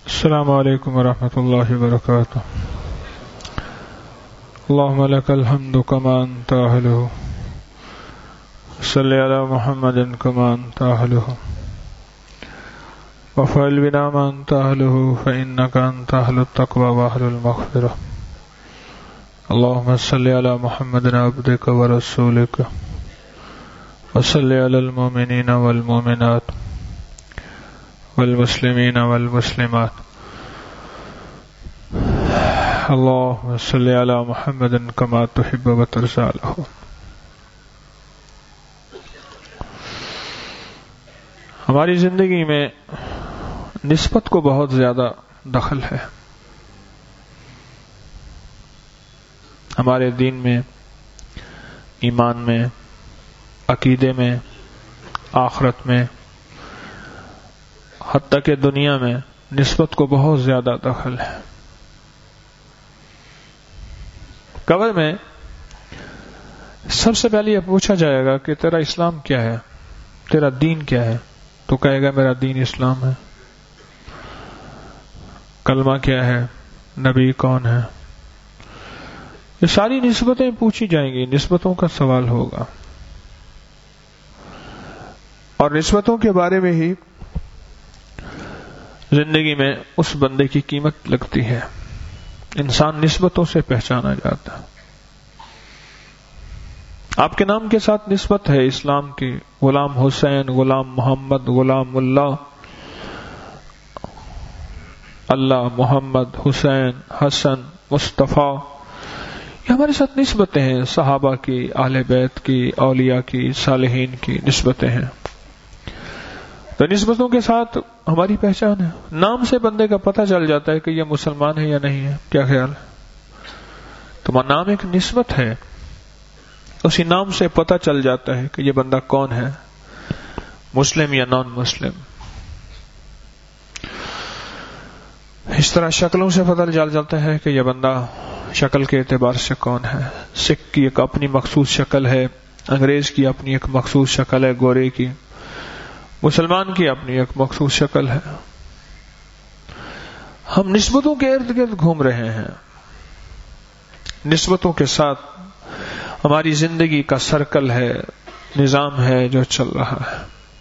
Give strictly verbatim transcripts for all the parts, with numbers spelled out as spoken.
السلام علیکم ورحمۃ اللہ وبرکاتہ. اللہم لک الحمد کما انت اہلہ صلی علی محمد کما انت اہلہ وفعل بنا ما انت اہلہ فانک انت اہل التقوی واہل المغفرہ. اللہم صلی علی محمد عبدک ورسولک وصلی علی المؤمنین والمؤمنات والمسلمین والمسلمات. اللہم صلی علی محمد کما تحب وترضى له. ہماری زندگی میں نسبت کو بہت زیادہ دخل ہے. ہمارے دین میں، ایمان میں، عقیدے میں، آخرت میں، حتیٰ کہ دنیا میں نسبت کو بہت زیادہ دخل ہے. قبر میں سب سے پہلے یہ پوچھا جائے گا کہ تیرا اسلام کیا ہے، تیرا دین کیا ہے؟ تو کہے گا میرا دین اسلام ہے. کلمہ کیا ہے، نبی کون ہے؟ یہ ساری نسبتیں پوچھی جائیں گی، نسبتوں کا سوال ہوگا. اور نسبتوں کے بارے میں ہی زندگی میں اس بندے کی قیمت لگتی ہے. انسان نسبتوں سے پہچانا جاتا ہے. آپ کے نام کے ساتھ نسبت ہے اسلام کی. غلام حسین، غلام محمد، غلام اللہ، اللہ، محمد، حسین، حسن، مصطفیٰ، یہ ہمارے ساتھ نسبتیں ہیں. صحابہ کی، اہل بیت کی، اولیاء کی، صالحین کی نسبتیں ہیں. تو نسبتوں کے ساتھ ہماری پہچان ہے. نام سے بندے کا پتہ چل جاتا ہے کہ یہ مسلمان ہے یا نہیں ہے. کیا خیال ہے؟ تمہارا نام ایک نسبت ہے. اسی نام سے پتہ چل جاتا ہے کہ یہ بندہ کون ہے، مسلم یا نان مسلم. اس طرح شکلوں سے پتہ چل جاتا ہے کہ یہ بندہ شکل کے اعتبار سے کون ہے. سکھ کی ایک اپنی مخصوص شکل ہے، انگریز کی اپنی ایک مخصوص شکل ہے، گورے کی، مسلمان کی اپنی ایک مخصوص شکل ہے. ہم نسبتوں کے ارد گرد گھوم رہے ہیں. نسبتوں کے ساتھ ہماری زندگی کا سرکل ہے، نظام ہے جو چل رہا ہے.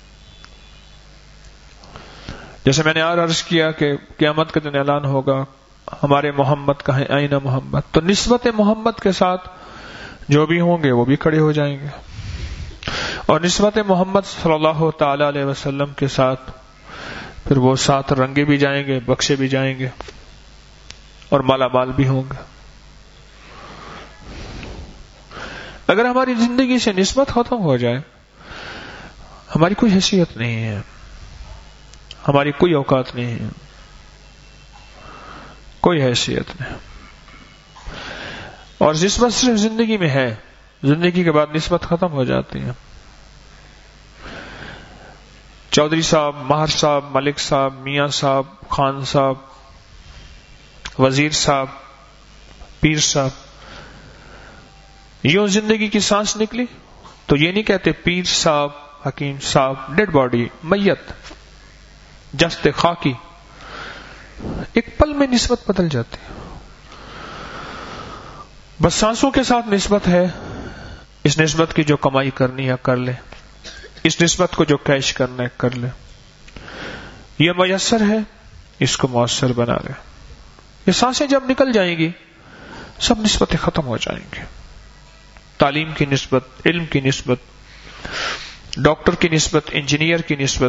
جیسے میں نے اور عرض کیا کہ قیامت کے دن اعلان ہوگا ہمارے محمد کہیں، آئین محمد. تو نسبت محمد کے ساتھ جو بھی ہوں گے وہ بھی کھڑے ہو جائیں گے. اور نسبت محمد صلی اللہ تعالی علیہ وسلم کے ساتھ پھر وہ ساتھ رنگے بھی جائیں گے، بخشے بھی جائیں گے، اور مالا مال بھی ہوں گے. اگر ہماری زندگی سے نسبت ختم ہو جائے، ہماری کوئی حیثیت نہیں ہے، ہماری کوئی اوقات نہیں ہے، کوئی حیثیت نہیں. اور نسبت صرف زندگی میں ہے، زندگی کے بعد نسبت ختم ہو جاتی ہے. چودھری صاحب، ماہر صاحب، ملک صاحب، میاں صاحب، خان صاحب، وزیر صاحب، پیر صاحب، یوں زندگی کی سانس نکلی تو یہ نہیں کہتے پیر صاحب، حکیم صاحب. ڈیڈ باڈی، میت، جست خاکی. ایک پل میں نسبت بدل جاتی ہے. بس سانسوں کے ساتھ نسبت ہے. اس نسبت کی جو کمائی کرنی ہے کر لے، اس نسبت کو جو کیش کرنا ہے کر لے. یہ میسر ہے، اس کو مؤثر بنا لے. یہ سانسیں جب نکل جائیں گی سب نسبتیں ختم ہو جائیں گی. تعلیم کی نسبت، علم کی نسبت، ڈاکٹر کی نسبت، انجینئر کی نسبت،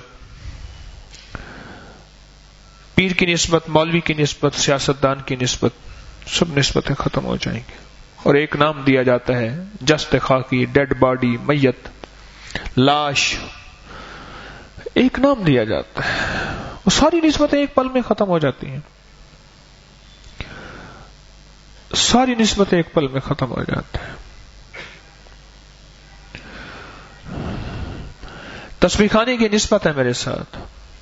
پیر کی نسبت، مولوی کی نسبت، سیاستدان کی نسبت، سب نسبتیں ختم ہو جائیں گی. اور ایک نام دیا جاتا ہے، جست خاکی، ڈیڈ باڈی، میت، لاش. ایک نام دیا جاتا ہے. وہ ساری نسبتیں ایک پل میں ختم ہو جاتی ہیں. ساری نسبتیں ایک پل میں ختم ہو جاتی ہیں. تسبیح خانے کی نسبت ہے میرے ساتھ،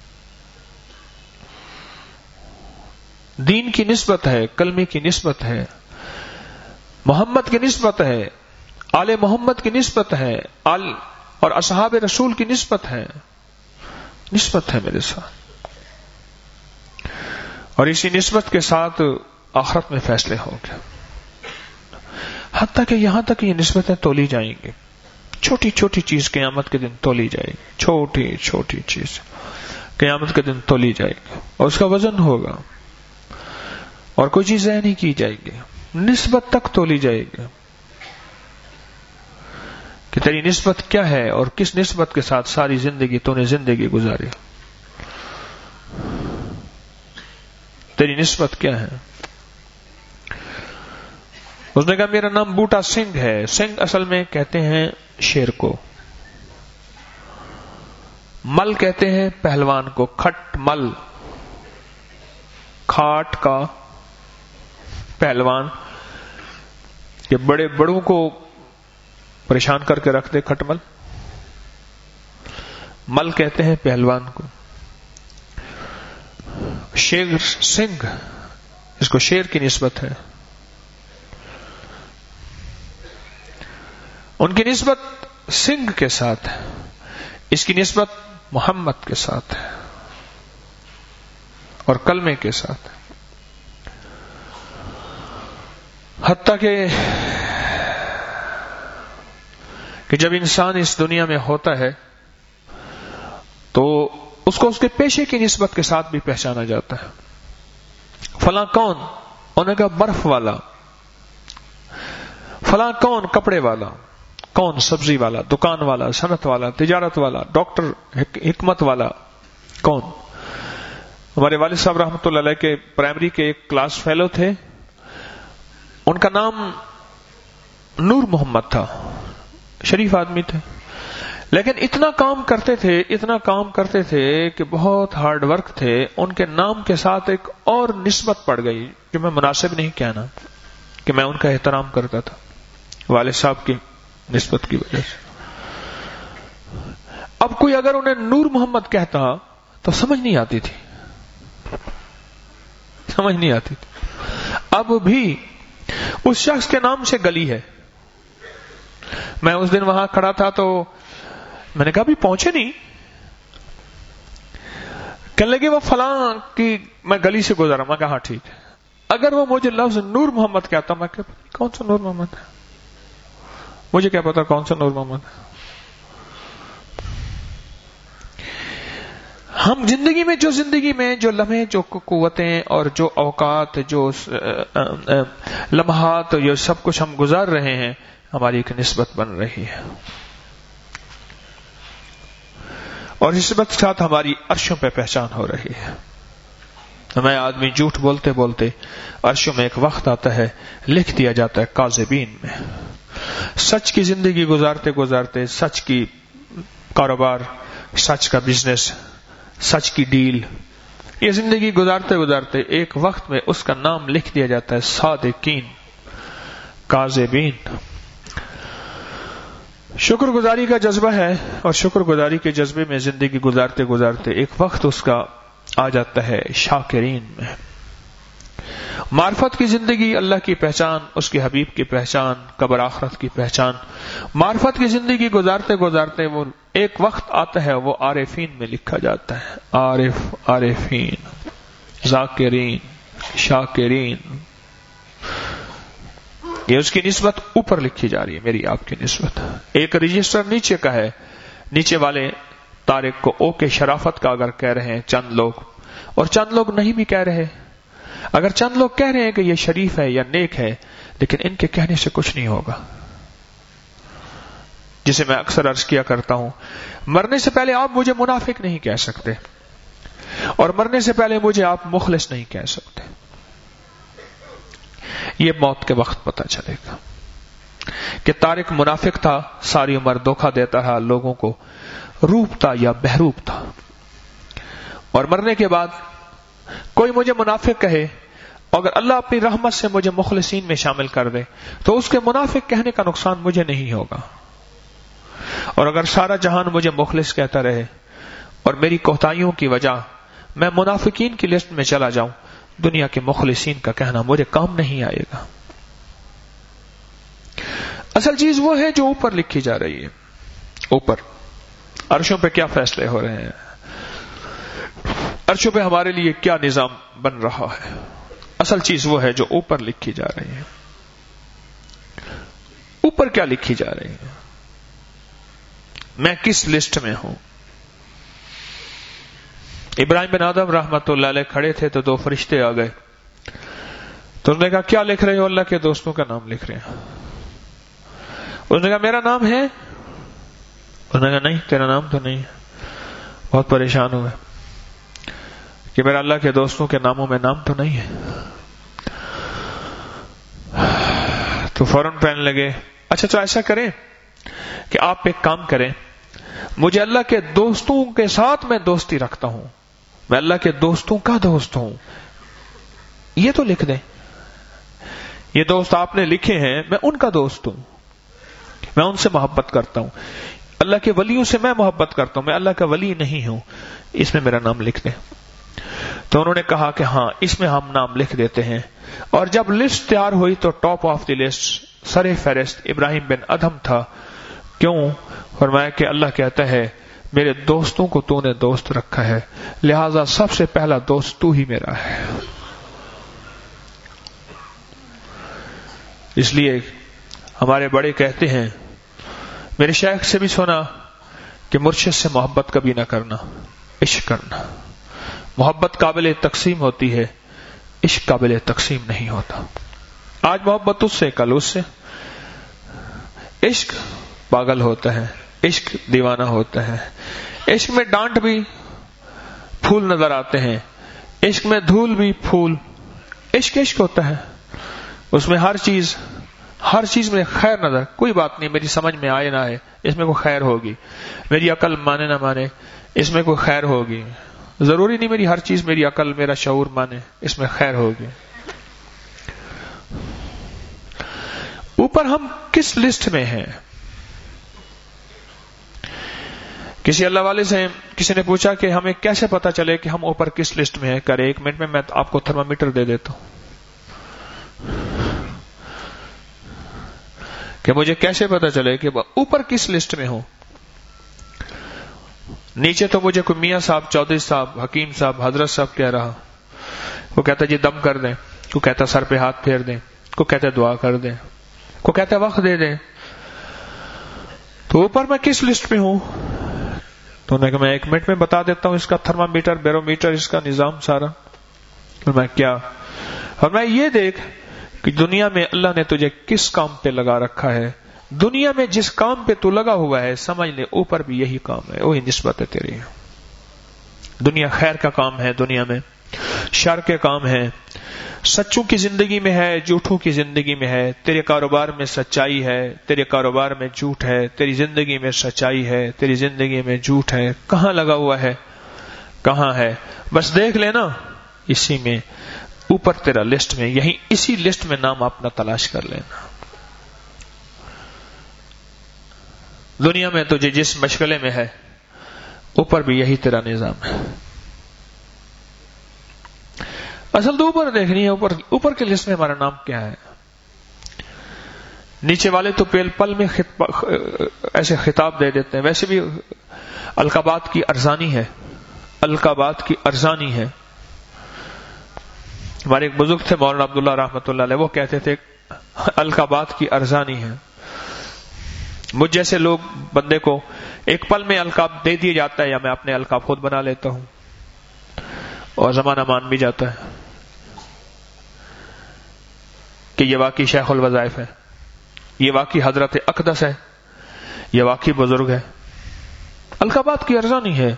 دین کی نسبت ہے، کلمے کی نسبت ہے، محمد کی نسبت ہے، آل محمد کی نسبت ہے، آل اور اصحاب رسول کی نسبت ہے. نسبت ہے میرے ساتھ. اور اسی نسبت کے ساتھ آخرت میں فیصلے ہوں گے، حتیٰ کہ یہاں تک یہ نسبتیں تولی جائیں گی، چھوٹی چھوٹی چیز قیامت کے دن تولی جائے گی، چھوٹی چھوٹی چیز قیامت کے دن تولی جائے گی اور اس کا وزن ہوگا، اور کوئی چیز ضائع نہیں کی جائے گی، نسبت تک تولی جائے گی کہ تیری نسبت کیا ہے اور کس نسبت کے ساتھ ساری زندگی تو نے زندگی گزاری، تیری نسبت کیا ہے؟ اس نے کہا میرا نام بوٹا سنگھ ہے۔ سنگھ اصل میں کہتے ہیں شیر کو، مل کہتے ہیں پہلوان کو، کھٹ مل، کھاٹ کا پہلوان کہ بڑے بڑوں کو پریشان کر کے رکھ دے، کھٹ مل، مل کہتے ہیں پہلوان کو۔ شیر سنگھ، اس کو شیر کی نسبت ہے، ان کی نسبت سنگھ کے ساتھ ہے، اس کی نسبت محمد کے ساتھ ہے اور کلمے کے ساتھ ہے۔ حتیٰ کہ کہ جب انسان اس دنیا میں ہوتا ہے تو اس کو اس کے پیشے کی نسبت کے ساتھ بھی پہچانا جاتا ہے۔ فلاں کون؟ انہوں نے کہا برف والا، فلاں کون؟ کپڑے والا، کون؟ سبزی والا، دکان والا، صنعت والا، تجارت والا، ڈاکٹر، حکمت والا، کون؟ ہمارے والد صاحب رحمۃ اللہ علیہ کے پرائمری کے ایک کلاس فیلو تھے، ان کا نام نور محمد تھا، شریف آدمی تھے، لیکن اتنا کام کرتے تھے اتنا کام کرتے تھے کہ بہت ہارڈ ورک تھے، ان کے نام کے ساتھ ایک اور نسبت پڑ گئی جو میں مناسب نہیں کہنا کہ میں ان کا احترام کرتا تھا والد صاحب کی نسبت کی وجہ سے۔ اب کوئی اگر انہیں نور محمد کہتا تو سمجھ نہیں آتی تھی، سمجھ نہیں آتی تھی۔ اب بھی اس شخص کے نام سے گلی ہے۔ میں اس دن وہاں کھڑا تھا تو میں نے کہا بھی پہنچے نہیں، کہنے لگے وہ فلاں کی میں گلی سے گزرا، میں کہا ہاں ٹھیک ہے۔ اگر وہ مجھے لفظ نور محمد کہتا میں کہ کون سا نور محمد ہے، مجھے کیا پتا کون سا نور محمد ہے۔ ہم زندگی میں جو زندگی میں جو لمحے، جو قوتیں اور جو اوقات، جو لمحات، یہ سب کچھ ہم گزار رہے ہیں، ہماری ایک نسبت بن رہی ہے، اور نسبت کے ساتھ ہماری عرشوں پہ پہچان ہو رہی ہے۔ ہمیں آدمی جھوٹ بولتے بولتے عرشوں میں ایک وقت آتا ہے لکھ دیا جاتا ہے کاذبین میں۔ سچ کی زندگی گزارتے گزارتے، سچ کی کاروبار، سچ کا بزنس، سچ کی ڈیل، یہ زندگی گزارتے گزارتے ایک وقت میں اس کا نام لکھ دیا جاتا ہے صادقین، کاذبین۔ شکر گزاری کا جذبہ ہے، اور شکر گزاری کے جذبے میں زندگی گزارتے گزارتے ایک وقت اس کا آ جاتا ہے شاکرین میں۔ معرفت کی زندگی، اللہ کی پہچان، اس کے حبیب کی پہچان، قبر آخرت کی پہچان، معرفت کی زندگی گزارتے گزارتے وہ ایک وقت آتا ہے وہ عارفین میں لکھا جاتا ہے، عارف، عارفین، ذاکرین، شاکرین۔ یہ اس کی نسبت اوپر لکھی جا رہی ہے، میری آپ کی نسبت۔ ایک رجسٹر نیچے کا ہے، نیچے والے طارق کو او کے شرافت کا اگر کہہ رہے ہیں چند لوگ، اور چند لوگ نہیں بھی کہہ رہے، اگر چند لوگ کہہ رہے ہیں کہ یہ شریف ہے یا نیک ہے، لیکن ان کے کہنے سے کچھ نہیں ہوگا۔ جسے میں اکثر عرض کیا کرتا ہوں، مرنے سے پہلے آپ مجھے منافق نہیں کہہ سکتے، اور مرنے سے پہلے مجھے آپ مخلص نہیں کہہ سکتے۔ یہ موت کے وقت پتہ چلے گا کہ طارق منافق تھا، ساری عمر دھوکہ دیتا رہا لوگوں کو، روپ تھا یا بہروپ تھا، اور مرنے کے بعد کوئی مجھے منافق کہے، اگر اللہ اپنی رحمت سے مجھے مخلصین میں شامل کر دے تو اس کے منافق کہنے کا نقصان مجھے نہیں ہوگا، اور اگر سارا جہان مجھے مخلص کہتا رہے اور میری کوتاہیوں کی وجہ میں منافقین کی لسٹ میں چلا جاؤں، دنیا کے مخلصین کا کہنا مجھے کام نہیں آئے گا۔ اصل چیز وہ ہے جو اوپر لکھی جا رہی ہے، اوپر عرشوں پہ کیا فیصلے ہو رہے ہیں۔ عرشوں پہ ہمارے لیے کیا نظام بن رہا ہے؟ اصل چیز وہ ہے جو اوپر لکھی جا رہی ہے. اوپر کیا لکھی جا رہی ہے؟ میں کس لسٹ میں ہوں؟ ابراہیم بن آدم رحمت اللہ علیہ کھڑے تھے تو دو فرشتے آ گئے. تو انہوں نے کہا کیا لکھ رہے ہو؟ اللہ کے دوستوں کا نام لکھ رہے ہیں. انہوں نے کہا میرا نام ہے؟ انہوں نے کہا نہیں تیرا نام تو نہیں ہے. بہت پریشان ہوئے کہ میرا اللہ کے دوستوں کے ناموں میں نام تو نہیں ہے. تو فوراً کہنے لگے اچھا تو ایسا کریں کہ آپ ایک کام کریں, مجھے اللہ کے دوستوں کے ساتھ میں دوستی رکھتا ہوں, میں اللہ کے دوستوں کا دوست ہوں, یہ تو لکھ دیں. یہ دوست آپ نے لکھے ہیں, میں ان کا دوست ہوں, میں ان سے محبت کرتا ہوں. اللہ کے ولیوں سے میں محبت کرتا ہوں, میں اللہ کا ولی نہیں ہوں, اس میں میرا نام لکھ دیں. تو انہوں نے کہا کہ ہاں اس میں ہم نام لکھ دیتے ہیں. اور جب لسٹ تیار ہوئی تو ٹاپ آف دی لسٹ سر فہرست ابراہیم بن ادھم تھا. کیوں؟ فرمایا کہ اللہ کہتا ہے میرے دوستوں کو تو نے دوست رکھا ہے, لہذا سب سے پہلا دوست تو ہی میرا ہے. اس لیے ہمارے بڑے کہتے ہیں, میرے شیخ سے بھی سنا کہ مرشد سے محبت کبھی نہ کرنا, عشق کرنا. محبت قابل تقسیم ہوتی ہے, عشق قابل تقسیم نہیں ہوتا. آج محبت اس سے, کل اس سے. عشق پاگل ہوتا ہے, عشق دیوانہ ہوتا ہے. عشق میں ڈانٹ بھی پھول نظر آتے ہیں, عشق میں دھول بھی پھول. عشق عشق ہوتا ہے, اس میں ہر چیز ہر چیز میں خیر نظر. کوئی بات نہیں میری سمجھ میں آئے نہ آئے, اس میں کوئی خیر ہوگی. میری عقل مانے نہ مانے, اس میں کوئی خیر ہوگی. ضروری نہیں میری ہر چیز میری عقل میرا شعور مانے, اس میں خیر ہوگی. اوپر ہم کس لسٹ میں ہیں؟ کسی اللہ والے سے کسی نے پوچھا کہ ہمیں کیسے پتا چلے کہ ہم اوپر کس لسٹ میں ہیں؟ کرے ایک منٹ میں میں آپ کو تھرمامیٹر دے دیتا ہوں کہ مجھے کیسے پتا چلے کہ اوپر کس لسٹ میں ہوں. نیچے تو مجھے کوئی میاں صاحب, چودھری صاحب, حکیم صاحب, حضرت صاحب کہہ رہا, وہ کہتا جی دم کر دیں, کو کہتا سر پہ ہاتھ پھیر دیں, کو کہتا دعا کر دیں, کو کہتا وقت دے دیں. تو اوپر میں کس لسٹ میں ہوں؟ تو نے کہا میں ایک منٹ میں بتا دیتا ہوں, اس کا تھرمامیٹر, بیرومیٹر, اس کا نظام سارا. اور میں کیا؟ اور میں یہ دیکھ کہ دنیا میں اللہ نے تجھے کس کام پہ لگا رکھا ہے. دنیا میں جس کام پہ تو لگا ہوا ہے سمجھ لے اوپر بھی یہی کام ہے, وہی نسبت ہے تیری. دنیا خیر کا کام ہے, دنیا میں شر کے کام ہے, سچوں کی زندگی میں ہے, جھوٹوں کی زندگی میں ہے. تیرے کاروبار میں سچائی ہے, تیرے کاروبار میں جھوٹ ہے. تیری زندگی میں سچائی ہے, تیری زندگی میں جھوٹ ہے. کہاں لگا ہوا ہے, کہاں ہے؟ بس دیکھ لینا اسی میں, اوپر تیرا لسٹ میں, یہی اسی لسٹ میں نام اپنا تلاش کر لینا. دنیا میں تجھے جس مشغلے میں ہے اوپر بھی یہی تیرا نظام ہے. اصل تو اوپر دیکھنی ہے, اوپر اوپر کے لسٹ میں ہمارا نام کیا ہے. نیچے والے تو پیل پل میں خطب ایسے خطاب دے دیتے ہیں. ویسے بھی القابات کی ارزانی ہے, القابات کی ارزانی ہے. ہمارے ایک بزرگ تھے مولانا عبداللہ رحمۃ اللہ علیہ, وہ کہتے تھے القابات کی ارزانی ہے. مجھ جیسے لوگ بندے کو ایک پل میں القاب دے دیا جاتا ہے, یا میں اپنے القاب خود بنا لیتا ہوں, اور زمانہ مان بھی جاتا ہے کہ یہ واقعی شیخ الوظائف ہے, یہ واقعی حضرت اقدس ہے, یہ واقعی بزرگ ہے. القابات کی ارزانی ہے.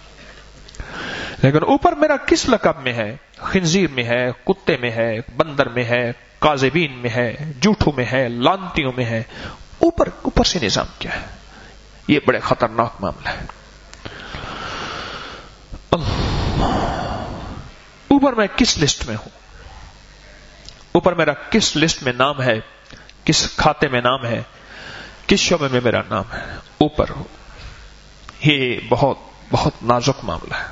لیکن اوپر میرا کس لقب میں ہے؟ خنزیر میں ہے, کتے میں ہے, بندر میں ہے, کاذبین میں ہے, جھوٹوں میں ہے, لانتیوں میں ہے. اوپر اوپر سے نظام کیا ہے؟ یہ بڑے خطرناک معاملہ ہے. اوپر میں کس لسٹ میں ہوں؟ اوپر میرا کس لسٹ میں نام ہے, کس کھاتے میں نام ہے, کس شعبے میں میرا نام ہے؟ اوپر ہو. یہ بہت بہت نازک معاملہ ہے.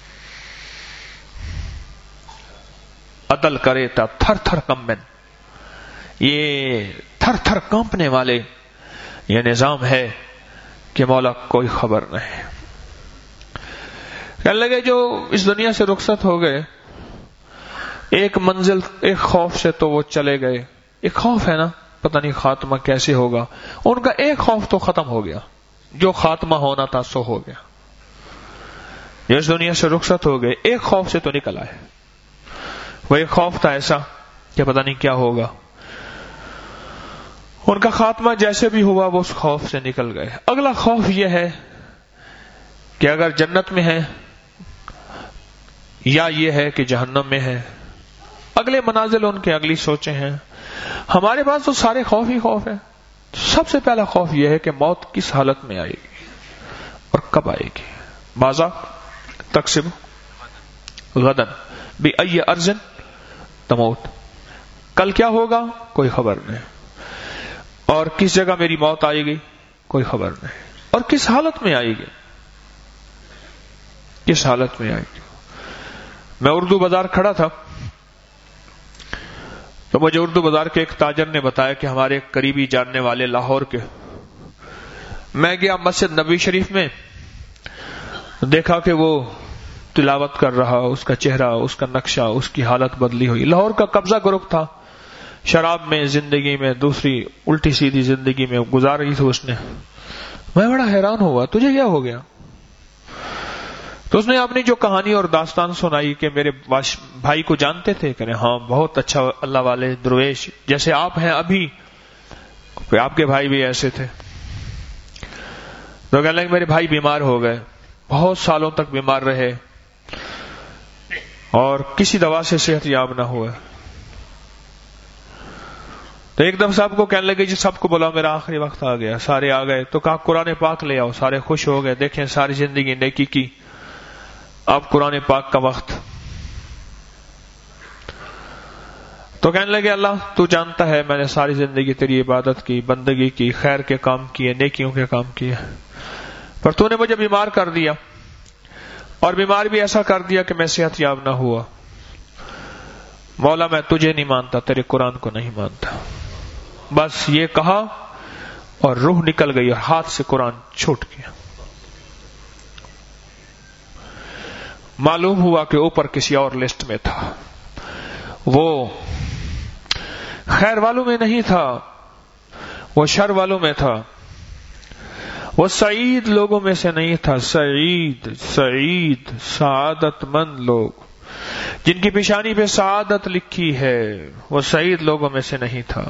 عدل کرے تا تھر تھر کمبن, یہ تھر تھر کانپنے والے یہ نظام ہے کہ مولا کوئی خبر نہیں. کہنے لگے جو اس دنیا سے رخصت ہو گئے ایک منزل ایک خوف سے تو وہ چلے گئے، ایک خوف ہے نا پتہ نہیں خاتمہ کیسے ہوگا، ان کا ایک خوف تو ختم ہو گیا، جو خاتمہ ہونا تھا سو ہو گیا. جو اس دنیا سے رخصت ہو گئے ایک خوف سے تو نکل آئے، وہ ایک خوف تھا ایسا کہ پتہ نہیں کیا ہوگا. ان کا خاتمہ جیسے بھی ہوا وہ اس خوف سے نکل گئے. اگلا خوف یہ ہے کہ اگر جنت میں ہے یا یہ ہے کہ جہنم میں ہے. اگلے منازل ان کے اگلی سوچیں ہیں. ہمارے پاس تو سارے خوف ہی خوف ہیں. سب سے پہلا خوف یہ ہے کہ موت کس حالت میں آئے گی اور کب آئے گی. ماذا تکسب غدن بأی ارض تموت، کل کیا ہوگا کوئی خبر نہیں، اور کس جگہ میری موت آئے گی کوئی خبر نہیں، اور کس حالت میں آئے گی کس حالت میں آئے گی. میں اردو بازار کھڑا تھا تو مجھے اردو بازار کے ایک تاجر نے بتایا کہ ہمارے قریبی جاننے والے لاہور کے. میں گیا مسجد نبوی شریف میں، دیکھا کہ وہ تلاوت کر رہا، اس کا چہرہ، اس کا نقشہ، اس کی حالت بدلی ہوئی. لاہور کا قبضہ گروپ تھا، شراب میں، زندگی میں، دوسری الٹی سیدھی زندگی میں گزار رہی تھی اس نے. میں بڑا حیران ہوا تجھے کیا ہو گیا؟ تو اس نے اپنی جو کہانی اور داستان سنائی کہ میرے بھائی کو جانتے تھے کہ ہاں بہت اچھا اللہ والے درویش جیسے آپ ہیں ابھی، آپ کے بھائی بھی ایسے تھے. تو کہنے لگے میرے بھائی بیمار ہو گئے، بہت سالوں تک بیمار رہے اور کسی دوا سے صحت یاب نہ ہوئے. تو ایک دم سب کو کہنے لگے جی سب کو بلاؤ میرا آخری وقت آ گیا. سارے آ گئے تو کہا قرآن پاک لے آؤ. سارے خوش ہو گئے، دیکھیں ساری زندگی نیکی کی، اب قرآن پاک کا وقت. تو کہنے لگے اللہ تو جانتا ہے میں نے ساری زندگی تیری عبادت کی، بندگی کی، خیر کے کام کیے، نیکیوں کے کام کیے، پر تو نے مجھے بیمار کر دیا، اور بیمار بھی ایسا کر دیا کہ میں صحت یاب نہ ہوا. مولا میں تجھے نہیں مانتا، تیرے قرآن کو نہیں مانتا. بس یہ کہا اور روح نکل گئی اور ہاتھ سے قرآن چھوٹ گیا. معلوم ہوا کہ اوپر کسی اور لسٹ میں تھا، وہ خیر والوں میں نہیں تھا، وہ شر والوں میں تھا، وہ سعید لوگوں میں سے نہیں تھا. سعید سعید سعادت مند لوگ جن کی پیشانی پہ سعادت لکھی ہے، وہ سعید لوگوں میں سے نہیں تھا.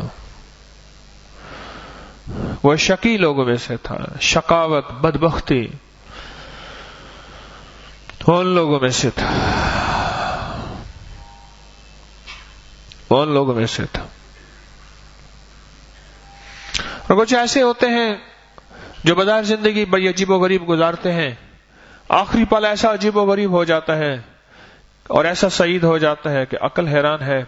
وہ شقی لوگوں میں سے تھا، شقاوت بدبختی ان لوگوں میں سے تھا، ان لوگوں میں سے تھا. اور کچھ ایسے ہوتے ہیں جو بظاہر زندگی بڑی عجیب و غریب گزارتے ہیں، آخری پل ایسا عجیب و غریب ہو جاتا ہے اور ایسا سعید ہو جاتا ہے کہ عقل حیران ہے.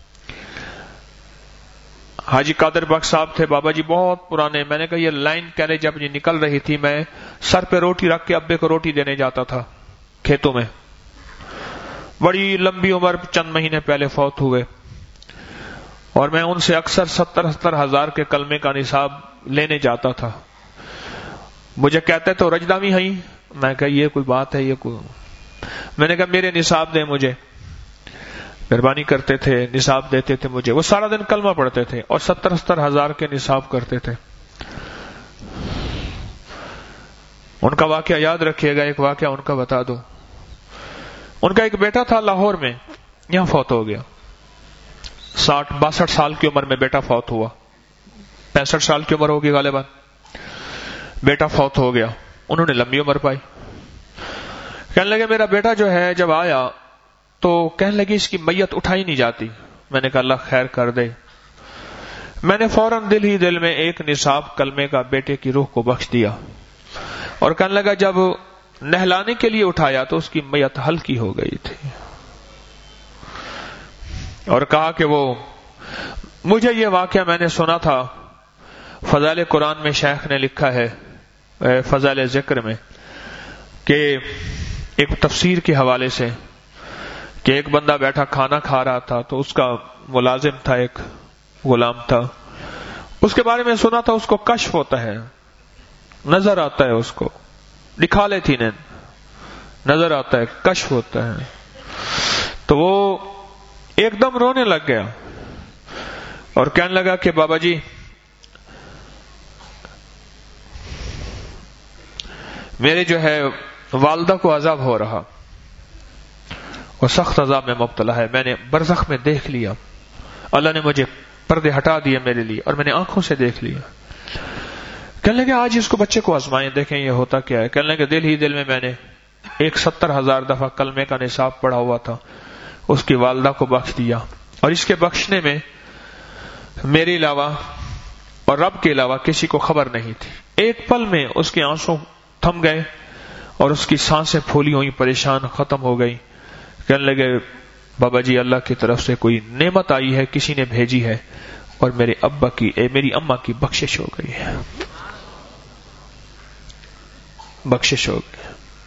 حاجی قادر بخش صاحب تھے، بابا جی بہت پرانے. میں نے کہا یہ لائن کہنے جب یہ نکل رہی تھی میں سر پہ روٹی رکھ کے ابے کو روٹی دینے جاتا تھا کھیتوں میں. بڑی لمبی عمر، چند مہینے پہلے فوت ہوئے، اور میں ان سے اکثر ستر ستر ہزار کے کلمے کا نصاب لینے جاتا تھا. مجھے کہتے تو رجدامی ہیں. میں کہا یہ کوئی بات ہے، یہ کوئی. میں نے کہا میرے نصاب دیں مجھے. مہربانی کرتے تھے، نصاب دیتے تھے مجھے. وہ سارا دن کلمہ پڑھتے تھے اور ستر ستر ہزار کے نصاب کرتے تھے. ان کا واقعہ یاد رکھیے گا، ایک واقعہ ان کا بتا دو. ان کا ایک بیٹا تھا لاہور میں، یہاں فوت ہو گیا. ساٹھ باسٹھ سال کی عمر میں بیٹا فوت ہوا، پینسٹھ سال کی عمر ہوگی غالباً. بیٹا فوت ہو گیا، انہوں نے لمبی عمر پائی. کہنے لگے میرا بیٹا جو ہے جب آیا تو کہنے لگے اس کی میت اٹھائی نہیں جاتی. میں نے کہا اللہ خیر کر دے. میں نے فوراً دل ہی دل میں ایک نصاب کلمے کا بیٹے کی روح کو بخش دیا، اور کہنے لگا جب نہلانے کے لیے اٹھایا تو اس کی میت ہلکی ہو گئی تھی. اور کہا کہ وہ مجھے یہ واقعہ میں نے سنا تھا، فضائل قرآن میں شیخ نے لکھا ہے فضائل ذکر میں کہ ایک تفسیر کے حوالے سے کہ ایک بندہ بیٹھا کھانا کھا رہا تھا تو اس کا ملازم تھا، ایک غلام تھا، اس کے بارے میں سنا تھا اس کو کشف ہوتا ہے، نظر آتا ہے، اس کو دکھا لیتی نے نظر آتا ہے، کشف ہوتا ہے. تو وہ ایک دم رونے لگ گیا اور کہنے لگا کہ بابا جی میرے جو ہے والدہ کو عذاب ہو رہا، وہ سخت عذاب میں مبتلا ہے، میں نے برزخ میں دیکھ لیا، اللہ نے مجھے پردے ہٹا دیے میرے لیے اور میں نے آنکھوں سے دیکھ لیا. کہنے لگے آج اس کو بچے کو آزمائیں، دیکھیں یہ ہوتا کیا ہے. کہنے لگے دل ہی دل میں میں نے ایک ستر ہزار دفعہ کلمے کا نصاب پڑھا ہوا تھا، اس کی والدہ کو بخش دیا، اور اس کے بخشنے میں میرے علاوہ اور رب کے علاوہ کسی کو خبر نہیں تھی. ایک پل میں اس کے آنسو تھم گئے اور اس کی سانسیں پھولی ہوئی، پریشان ختم ہو گئی. کہنے لگے بابا جی اللہ کی طرف سے کوئی نعمت آئی ہے، کسی نے بھیجی ہے، اور میرے ابا کی اے میری اماں کی بخشش ہو گئی ہے، بخشش ہو گئی.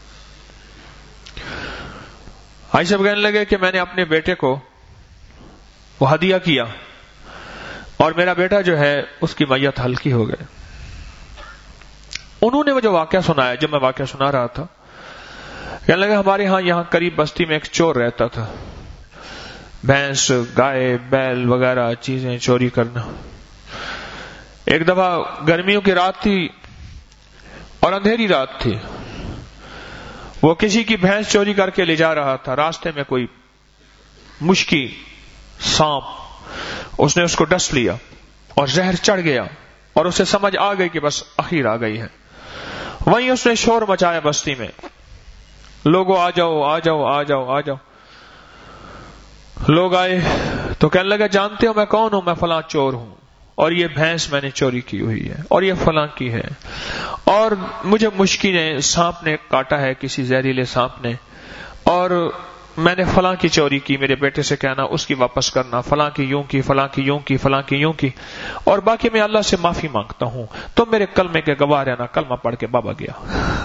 آج سب کہنے لگے کہ میں نے اپنے بیٹے کو وہ ہدیہ کیا اور میرا بیٹا جو ہے اس کی میت ہلکی ہو گئے. انہوں نے وہ جو واقعہ سنایا، جب میں واقعہ سنا رہا تھا، کہنے لگے ہمارے ہاں یہاں قریب بستی میں ایک چور رہتا تھا، بھینس گائے بیل وغیرہ چیزیں چوری کرنا. ایک دفعہ گرمیوں کی رات تھی اور اندھیری رات تھی، وہ کسی کی بھینس چوری کر کے لے جا رہا تھا. راستے میں کوئی مشکی سانپ، اس نے اس کو ڈس لیا اور زہر چڑھ گیا اور اسے سمجھ آ گئی کہ بس اخیر آ گئی ہے. وہیں اس نے شور مچایا بستی میں، لوگوں آ جاؤ آ جاؤ آ جاؤ آ جاؤ. لوگ آئے تو کہنے لگا جانتے ہو میں کون ہوں؟ میں فلاں چور ہوں، اور یہ بھینس میں نے چوری کی ہوئی ہے، اور یہ فلاں کی ہے، اور مجھے مشکی نے سانپ نے کاٹا ہے، کسی زہریلے سانپ نے، اور میں نے فلاں کی چوری کی، میرے بیٹے سے کہنا اس کی واپس کرنا، فلاں کی یوں کی، فلاں کی یوں کی، فلاں کی یوں کی، اور باقی میں اللہ سے معافی مانگتا ہوں، تم میرے کلمے کے گواہ رہنا. کلمہ پڑھ کے بابا گیا.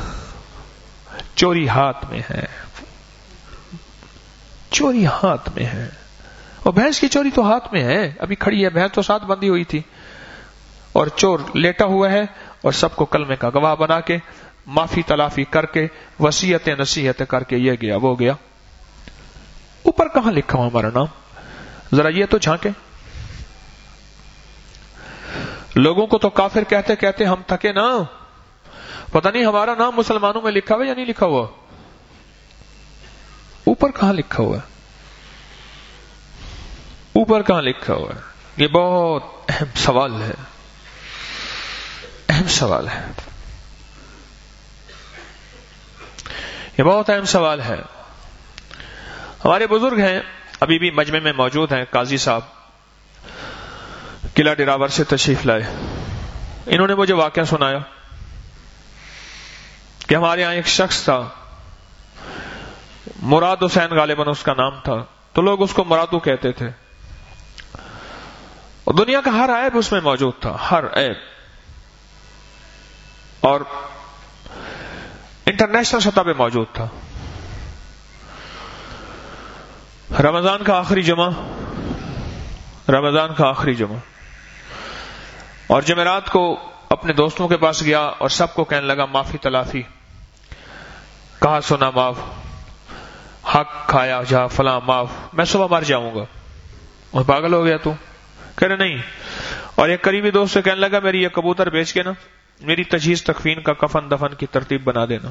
چوری ہاتھ میں ہے، چوری ہاتھ میں ہے. اور بھینس کی چوری تو ہاتھ میں ہے، ابھی کھڑی ہے بھینس تو ساتھ بندھی ہوئی تھی، اور چور لیٹا ہوا ہے اور سب کو کلمے کا گواہ بنا کے معافی تلافی کر کے وصیتیں نصیحتیں کر کے یہ گیا وہ گیا. اوپر کہاں لکھا ہوا ہمارا نام؟ ذرا یہ تو جھانکے. لوگوں کو تو کافر کہتے کہتے ہم تھکے نا، پتہ نہیں ہمارا نام مسلمانوں میں لکھا ہوا یا نہیں لکھا ہوا. اوپر کہاں لکھا ہوا ہے؟ اوپر کہاں لکھا ہوا ہے؟ یہ بہت اہم سوال ہے، اہم سوال ہے، یہ بہت اہم سوال ہے. ہمارے بزرگ ہیں ابھی بھی مجمع میں موجود ہیں، قاضی صاحب قلعہ ڈراور سے تشریف لائے. انہوں نے مجھے واقعہ سنایا کہ ہمارے یہاں ایک شخص تھا، مراد حسین غالباً اس کا نام تھا، تو لوگ اس کو مرادو کہتے تھے، اور دنیا کا ہر عیب اس میں موجود تھا، ہر عیب، اور انٹرنیشنل سطح پہ موجود تھا. رمضان کا آخری جمعہ رمضان کا آخری جمعہ اور جمعرات کو اپنے دوستوں کے پاس گیا اور سب کو کہنے لگا معافی تلافی، کہا سنا معاف، حق کھایا جا فلاں معاف، میں صبح مر جاؤں گا. اور پاگل ہو گیا تو؟ کہہ رہے نہیں. اور ایک قریبی دوست سے کہنے لگا میری یہ کبوتر بیچ کے نا میری تجہیز تکفین کا کفن دفن کی ترتیب بنا دینا.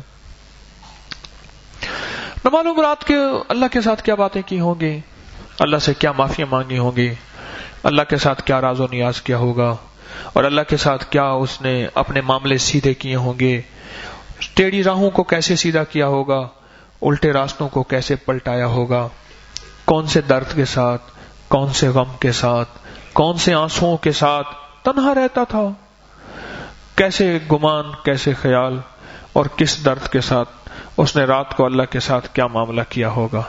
نہ معلوم رات کے اللہ کے ساتھ کیا باتیں کی ہوں گی، اللہ سے کیا معافیاں مانگی ہوں گی، اللہ کے ساتھ کیا راز و نیاز کیا ہوگا، اور اللہ کے ساتھ کیا اس نے اپنے معاملے سیدھے کیے ہوں گے، ٹیڑھی راہوں کو کیسے سیدھا کیا ہوگا، الٹے راستوں کو کیسے پلٹایا ہوگا، کون سے درد کے ساتھ، کون سے غم کے ساتھ، کون سے آنسوؤں کے ساتھ تنہا رہتا تھا، کیسے گمان، کیسے خیال، اور کس درد کے ساتھ اس نے رات کو اللہ کے ساتھ کیا معاملہ کیا ہوگا.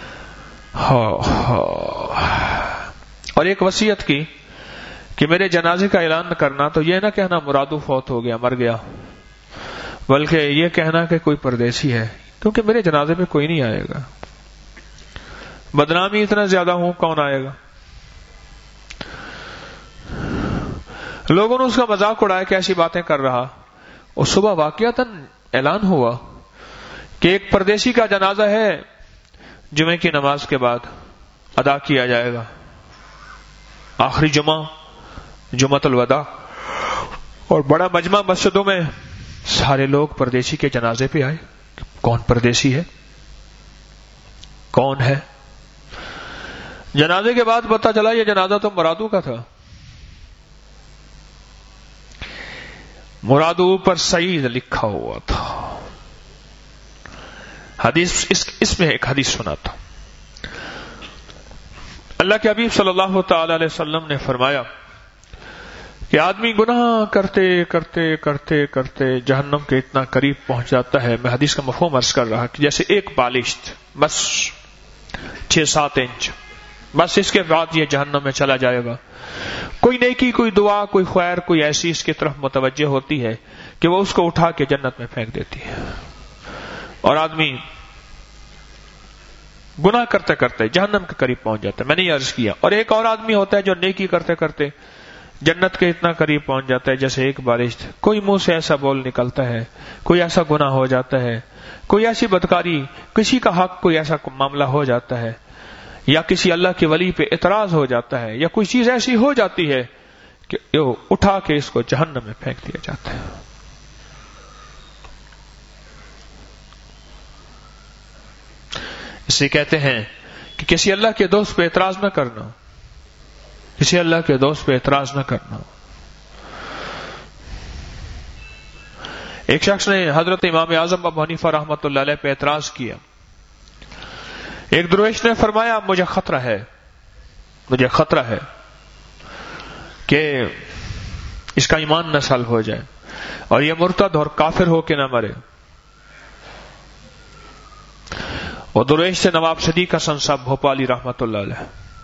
اور ایک وصیت کی کہ میرے جنازے کا اعلان کرنا تو یہ نہ کہنا مرادو فوت ہو گیا مر گیا، بلکہ یہ کہنا کہ کوئی پردیسی ہے، کیونکہ میرے جنازے پہ کوئی نہیں آئے گا. بدنامی اتنا زیادہ ہوں کون آئے گا. لوگوں نے اس کا مذاق اڑایا کہ ایسی باتیں کر رہا، اور صبح واقعتاً اعلان ہوا کہ ایک پردیسی کا جنازہ ہے، جمعے کی نماز کے بعد ادا کیا جائے گا، آخری جمعہ، جمعۃ الوداع، اور بڑا مجمع مسجدوں میں سارے لوگ پردیسی کے جنازے پہ آئے. کون پردیسی ہے؟ کون ہے؟ جنازے کے بعد پتہ چلا یہ جنازہ تو مرادو کا تھا. مرادو پر سعید لکھا ہوا تھا. حدیث اس, اس میں ایک حدیث سنا تھا. اللہ کے حبیب صلی اللہ تعالی علیہ وسلم نے فرمایا کہ آدمی گناہ کرتے کرتے کرتے کرتے جہنم کے اتنا قریب پہنچ جاتا ہے. میں حدیث کا مفہوم عرض کر رہا کہ جیسے ایک بالشت، بس چھ سات انچ، بس اس کے بعد یہ جہنم میں چلا جائے گا. کوئی نیکی، کوئی دعا، کوئی خیر، کوئی ایسی اس کی طرف متوجہ ہوتی ہے کہ وہ اس کو اٹھا کے جنت میں پھینک دیتی ہے، اور آدمی گناہ کرتے کرتے جہنم کے قریب پہنچ جاتا ہے. میں نے یہ عرض کیا. اور ایک اور آدمی ہوتا ہے جو نیکی کرتے کرتے جنت کے اتنا قریب پہنچ جاتا ہے جیسے ایک بارش. کوئی منہ سے ایسا بول نکلتا ہے، کوئی ایسا گناہ ہو جاتا ہے، کوئی ایسی بدکاری، کسی کا حق، کوئی ایسا معاملہ ہو جاتا ہے، یا کسی اللہ کے ولی پہ اعتراض ہو جاتا ہے، یا کوئی چیز ایسی ہو جاتی ہے کہ اٹھا کے اس کو جہنم میں پھینک دیا جاتا ہے. اسے کہتے ہیں کہ کسی اللہ کے دوست پہ اعتراض نہ کرنا، کسی اللہ کے دوست پہ اعتراض نہ کرنا. ایک شخص نے حضرت امام اعظم ابو حنیفہ رحمۃ اللہ علیہ پہ اعتراض کیا. ایک درویش نے فرمایا مجھے خطرہ ہے، مجھے خطرہ ہے کہ اس کا ایمان نہ سلب ہو جائے اور یہ مرتد اور کافر ہو کے نہ مرے. وہ درویش سے نواب صدیق حسن صاحب بھوپالی رحمۃ اللہ علیہ.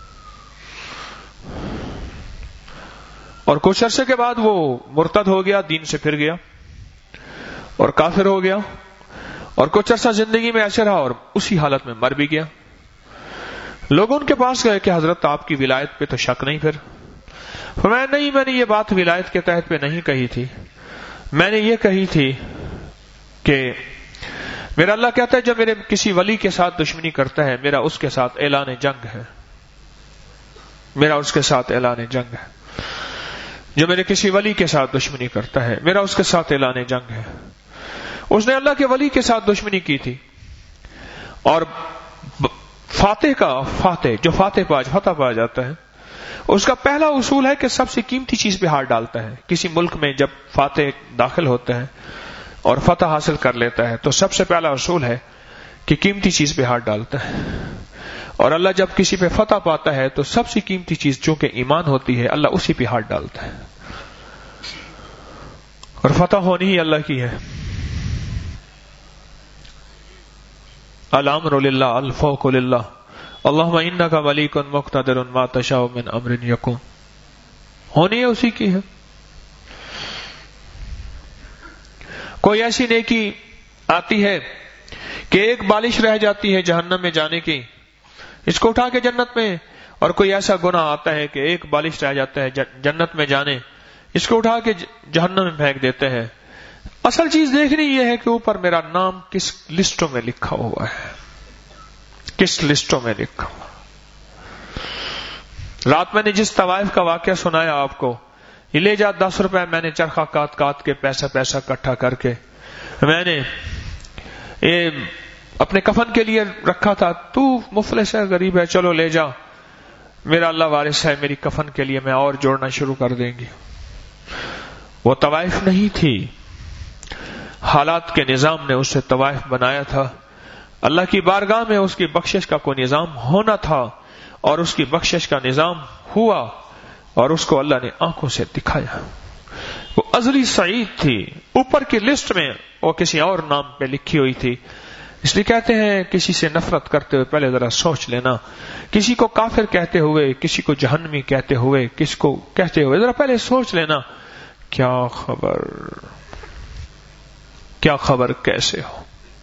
اور کچھ عرصے کے بعد وہ مرتد ہو گیا، دین سے پھر گیا اور کافر ہو گیا، اور کچھ عرصہ زندگی میں ایسے رہا اور اسی حالت میں مر بھی گیا. لوگ ان کے پاس گئے کہ حضرت آپ کی ولایت پہ تو شک نہیں؟ پھر فرمایا نہیں، میں نے یہ بات ولایت کے تحت پہ نہیں کہی تھی. میں نے یہ کہی تھی کہ میرا اللہ کہتا ہے جو میرے کسی ولی کے ساتھ دشمنی کرتا ہے میرا اس کے ساتھ اعلان جنگ ہے، میرا اس کے ساتھ اعلان جنگ ہے. جو میرے کسی ولی کے ساتھ دشمنی کرتا ہے میرا اس کے ساتھ اعلان جنگ ہے. اس نے اللہ کے ولی کے ساتھ دشمنی کی تھی، اور فاتح کا فاتح جو فاتح پا فتح پا جاتا ہے اس کا پہلا اصول ہے کہ سب سے قیمتی چیز پہ ہاتھ ڈالتا ہے. کسی ملک میں جب فاتح داخل ہوتا ہے اور فتح حاصل کر لیتا ہے تو سب سے پہلا اصول ہے کہ قیمتی چیز پہ ہاتھ ڈالتا ہے. اور اللہ جب کسی پہ فتح پاتا ہے تو سب سے قیمتی چیز جو کہ ایمان ہوتی ہے اللہ اسی پہ ہاتھ ڈالتا ہے، اور فتح ہونی ہی اللہ کی ہے. الامر للہ الفوق للہ اللہم انک ملیک مقتدر ما تشاء من امر یکون، ہونی اسی کی ہے. کوئی ایسی نیکی آتی ہے کہ ایک بالش رہ جاتی ہے جہنم میں جانے کی، اس کو اٹھا کے جنت میں، اور کوئی ایسا گناہ آتا ہے کہ ایک بالش رہ جاتا ہے جنت میں جانے، اس کو اٹھا کے جہنم میں پھینک دیتے ہیں. اصل چیز دیکھنی یہ ہے کہ اوپر میرا نام کس لسٹوں میں لکھا ہوا ہے، کس لسٹوں میں لکھا ہوا. رات میں نے جس طوائف کا واقعہ سنایا آپ کو، یہ لے جا دس روپے میں نے چرخہ کاٹ کاٹ کے پیسہ پیسہ اکٹھا کر کے میں نے یہ اپنے کفن کے لیے رکھا تھا، تو مفلس ہے، غریب ہے، چلو لے جا، میرا اللہ وارث ہے، میری کفن کے لیے میں اور جوڑنا شروع کر دیں گی. وہ طوائف نہیں تھی، حالات کے نظام نے اسے طوائف بنایا تھا. اللہ کی بارگاہ میں اس کی بخشش کا کوئی نظام ہونا تھا، اور اس کی بخشش کا نظام ہوا، اور اس کو اللہ نے آنکھوں سے دکھایا. وہ ازلی سعید تھی، اوپر کی لسٹ میں وہ کسی اور نام پہ لکھی ہوئی تھی. اس لیے کہتے ہیں کسی سے نفرت کرتے ہوئے پہلے ذرا سوچ لینا، کسی کو کافر کہتے ہوئے، کسی کو جہنمی کہتے ہوئے، کس کو کہتے ہوئے ذرا پہلے سوچ لینا کیا خبر کیا خبر کیسے ہو.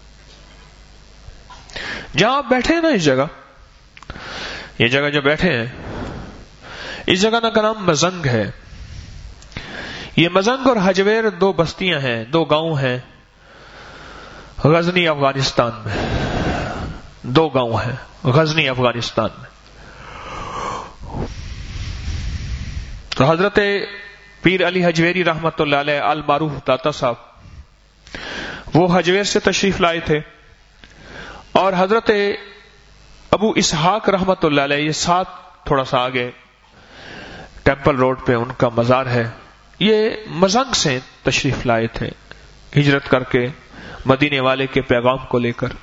جہاں آپ بیٹھے ہیں نا، اس جگہ یہ جگہ جو بیٹھے ہیں اس جگہ کا نام مزنگ ہے. یہ مزنگ اور حجویر دو بستیاں ہیں، دو گاؤں ہیں. غزنی افغانستان میں دو گاؤں ہیں، غزنی افغانستان میں. تو حضرت پیر علی حجویری رحمت اللہ علیہ المعروف داتا صاحب وہ حجویر سے تشریف لائے تھے، اور حضرت ابو اسحاق رحمت اللہ علیہ یہ ساتھ تھوڑا سا آگے ٹیمپل روڈ پہ ان کا مزار ہے، یہ مزنگ سے تشریف لائے تھے ہجرت کر کے مدینے والے کے پیغام کو لے کر.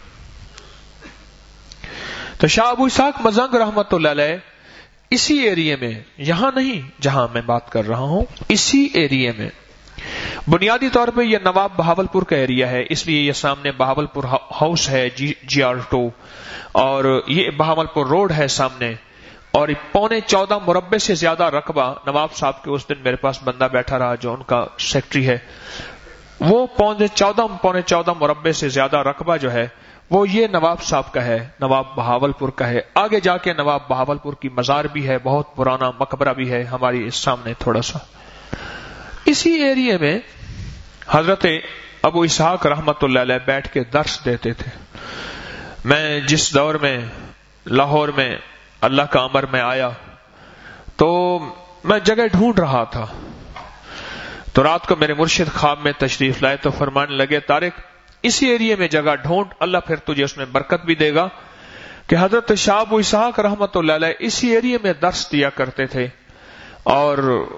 تو شاہ ابو اسحاق مزنگ رحمت اللہ علیہ اسی ایریے میں، یہاں نہیں جہاں میں بات کر رہا ہوں، اسی ایریے میں بنیادی طور پہ یہ نواب بہاول پور کا ایریا ہے، اس لیے یہ سامنے بہاول پور ہاؤس ہے جی جی آر ٹو، اور یہ بہاول پور روڈ ہے سامنے، اور پونے چودہ مربع سے زیادہ رقبہ نواب صاحب کے اس دن میرے پاس بندہ بیٹھا رہا جو ان کا سیکٹری ہے، وہ پونے چودہ پونے چودہ مربع سے زیادہ رقبہ جو ہے وہ یہ نواب صاحب کا ہے، نواب بہاول پور کا ہے. آگے جا کے نواب بہاول پور کی مزار بھی ہے، بہت پرانا مقبرہ بھی ہے ہماری اس سامنے تھوڑا سا. اسی ایریے میں حضرت ابو اسحاق رحمت اللہ علیہ بیٹھ کے درس دیتے تھے. میں جس دور میں لاہور میں اللہ کا امر میں آیا تو میں جگہ ڈھونڈ رہا تھا، تو رات کو میرے مرشد خواب میں تشریف لائے تو فرمانے لگے طارق اسی ایریے میں جگہ ڈھونڈ، اللہ پھر تجھے اس میں برکت بھی دے گا. کہ حضرت شاہ ابو اسحاق رحمت اللہ علیہ اسی ایریے میں درس دیا کرتے تھے، اور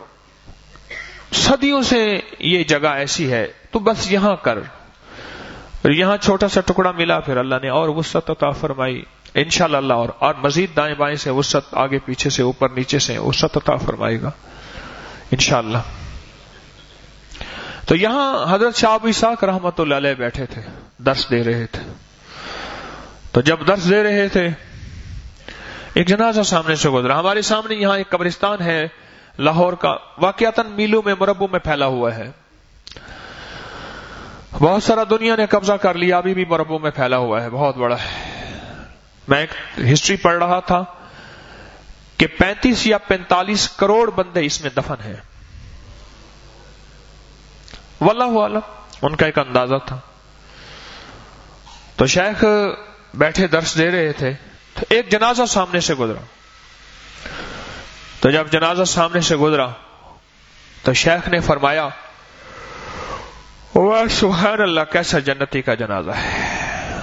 صدیوں سے یہ جگہ ایسی ہے تو بس یہاں کر. یہاں چھوٹا سا ٹکڑا ملا، پھر اللہ نے اور وسعت عطا فرمائی انشاءاللہ، اللہ اور اور مزید دائیں بائیں سے وسعت، آگے پیچھے سے اوپر نیچے سے وسعت عطا فرمائے گا انشاءاللہ. تو یہاں حضرت شاہ ابو اسحاق رحمت اللہ علیہ بیٹھے تھے، درس دے رہے تھے. تو جب درس دے رہے تھے ایک جنازہ سامنے سے گزرا. ہمارے سامنے یہاں ایک قبرستان ہے لاہور کا، واقعتاً میلوں میں مربوں میں پھیلا ہوا ہے، بہت سارا دنیا نے قبضہ کر لیا، ابھی بھی مربوں میں پھیلا ہوا ہے، بہت بڑا ہے. میں ایک ہسٹری پڑھ رہا تھا کہ پینتیس یا پینتالیس کروڑ بندے اس میں دفن ہیں، واللہ اعلم، ان کا ایک اندازہ تھا. تو شیخ بیٹھے درس دے رہے تھے تو ایک جنازہ سامنے سے گزرا. تو جب جنازہ سامنے سے گزرا تو شیخ نے فرمایا واہ سبحان اللہ، کیسا جنتی کا جنازہ ہے.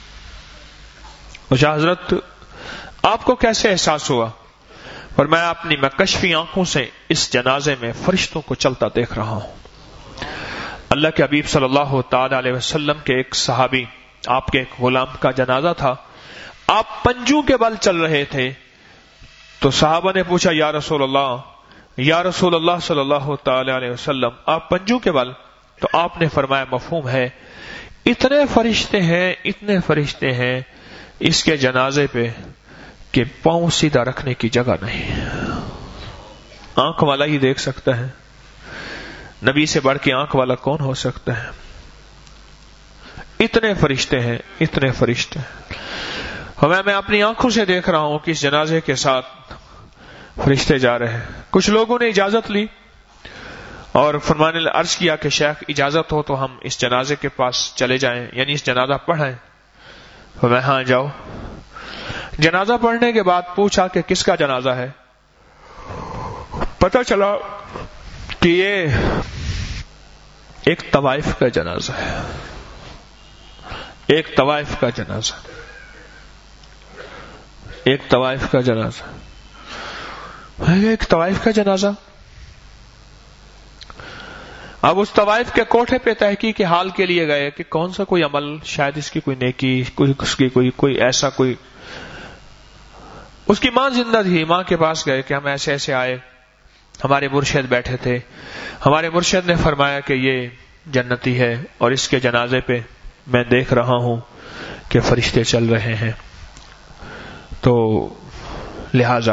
مجھے حضرت آپ کو کیسے احساس ہوا؟ اور میں اپنی مکشفی آنکھوں سے اس جنازے میں فرشتوں کو چلتا دیکھ رہا ہوں. اللہ کے حبیب صلی اللہ تعالی علیہ وسلم کے ایک صحابی، آپ کے ایک غلام کا جنازہ تھا، آپ پنجوں کے بل چل رہے تھے. تو صحابہ نے پوچھا یا رسول اللہ یا رسول اللہ صلی اللہ تعالی علیہ وسلم آپ پنجوں کے بل؟ تو آپ نے فرمایا مفہوم ہے، اتنے فرشتے ہیں اتنے فرشتے ہیں اس کے جنازے پہ کہ پاؤں سیدھا رکھنے کی جگہ نہیں. آنکھ والا ہی دیکھ سکتا ہے، نبی سے بڑھ کے آنکھ والا کون ہو سکتا ہے؟ اتنے فرشتے ہیں اتنے فرشتے ہیں. اور میں اپنی آنکھوں سے دیکھ رہا ہوں کہ اس جنازے کے ساتھ فرشتے جا رہے ہیں. کچھ لوگوں نے اجازت لی اور فرمانے عرض کیا کہ شیخ اجازت ہو تو ہم اس جنازے کے پاس چلے جائیں، یعنی اس جنازہ پڑھیں. تو میں ہاں جاؤ. جنازہ پڑھنے کے بعد پوچھا کہ کس کا جنازہ ہے؟ پتہ چلا کہ یہ ایک طوائف کا جنازہ ہے، ایک طوائف کا جنازہ ایک طوائف کا جنازہ ایک طوائف کا جنازہ. اب اس طوائف کے کوٹھے پہ تحقیق کے حال کے لیے گئے کہ کون سا کوئی عمل، شاید اس کی کوئی نیکی، کوئی اس کی کوئی کوئی ایسا کوئی. اس کی ماں زندہ تھی، ماں کے پاس گئے کہ ہم ایسے ایسے آئے، ہمارے مرشد بیٹھے تھے، ہمارے مرشد نے فرمایا کہ یہ جنتی ہے اور اس کے جنازے پہ میں دیکھ رہا ہوں کہ فرشتے چل رہے ہیں، تو لہذا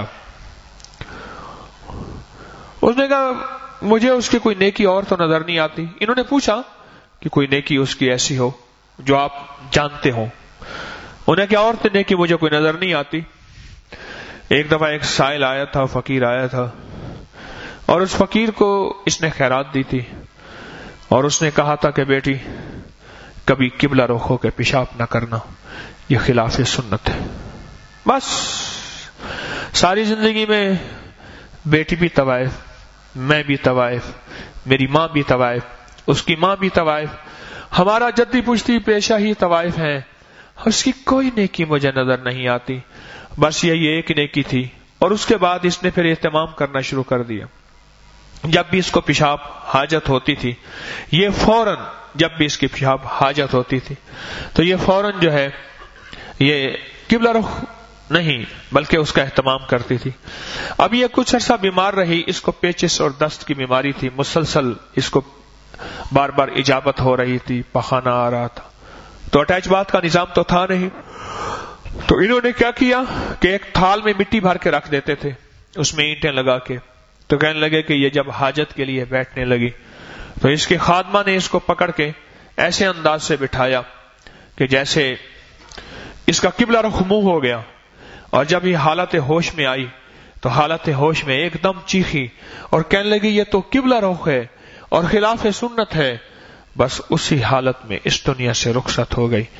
اس نے کہا مجھے اس کی کوئی نیکی اور تو نظر نہیں آتی. انہوں نے پوچھا کہ کوئی نیکی اس کی ایسی ہو جو آپ جانتے ہو. انہیں کیا اور نیکی مجھے کوئی نظر نہیں آتی. ایک دفعہ ایک سائل آیا تھا، فقیر آیا تھا، اور اس فقیر کو اس نے خیرات دی تھی، اور اس نے کہا تھا کہ بیٹی کبھی قبلہ رخ ہو کے پیشاب نہ کرنا، یہ خلاف سنت ہے۔ بس ساری زندگی میں بیٹی بھی طوائف، میں بھی طوائف، میری ماں بھی طوائف، اس کی ماں بھی طوائف، ہمارا جدی پشتی پیشہ ہی طوائف ہیں، اس کی کوئی نیکی مجھے نظر نہیں آتی۔ بس یہی ایک نیکی تھی، اور اس کے بعد اس نے پھر اہتمام کرنا شروع کر دیا۔ جب بھی اس کو پیشاب حاجت ہوتی تھی، یہ فوراً جب بھی اس کی پیشاب حاجت ہوتی تھی تو یہ فوراً جو ہے یہ قبلہ رخ نہیں بلکہ اس کا اہتمام کرتی تھی۔ اب یہ کچھ عرصہ بیمار رہی، اس کو پیچس اور دست کی بیماری تھی، مسلسل اس کو بار بار اجابت ہو رہی تھی، پخانہ آ رہا تھا، تو اٹیچ باتھ کا نظام تو تھا نہیں، تو انہوں نے کیا کیا کہ ایک تھال میں مٹی بھر کے رکھ دیتے تھے، اس میں اینٹیں لگا کے، تو کہنے لگے کہ یہ جب حاجت کے لیے بیٹھنے لگی تو اس کے خادمہ نے اس کو پکڑ کے ایسے انداز سے بٹھایا کہ جیسے اس کا قبلہ رخ منہ ہو گیا، اور جب یہ حالت ہوش میں آئی تو حالت ہوش میں ایک دم چیخی اور کہنے لگی یہ تو قبلہ رخ ہے اور خلاف سنت ہے۔ بس اسی حالت میں اس دنیا سے رخصت ہو گئی،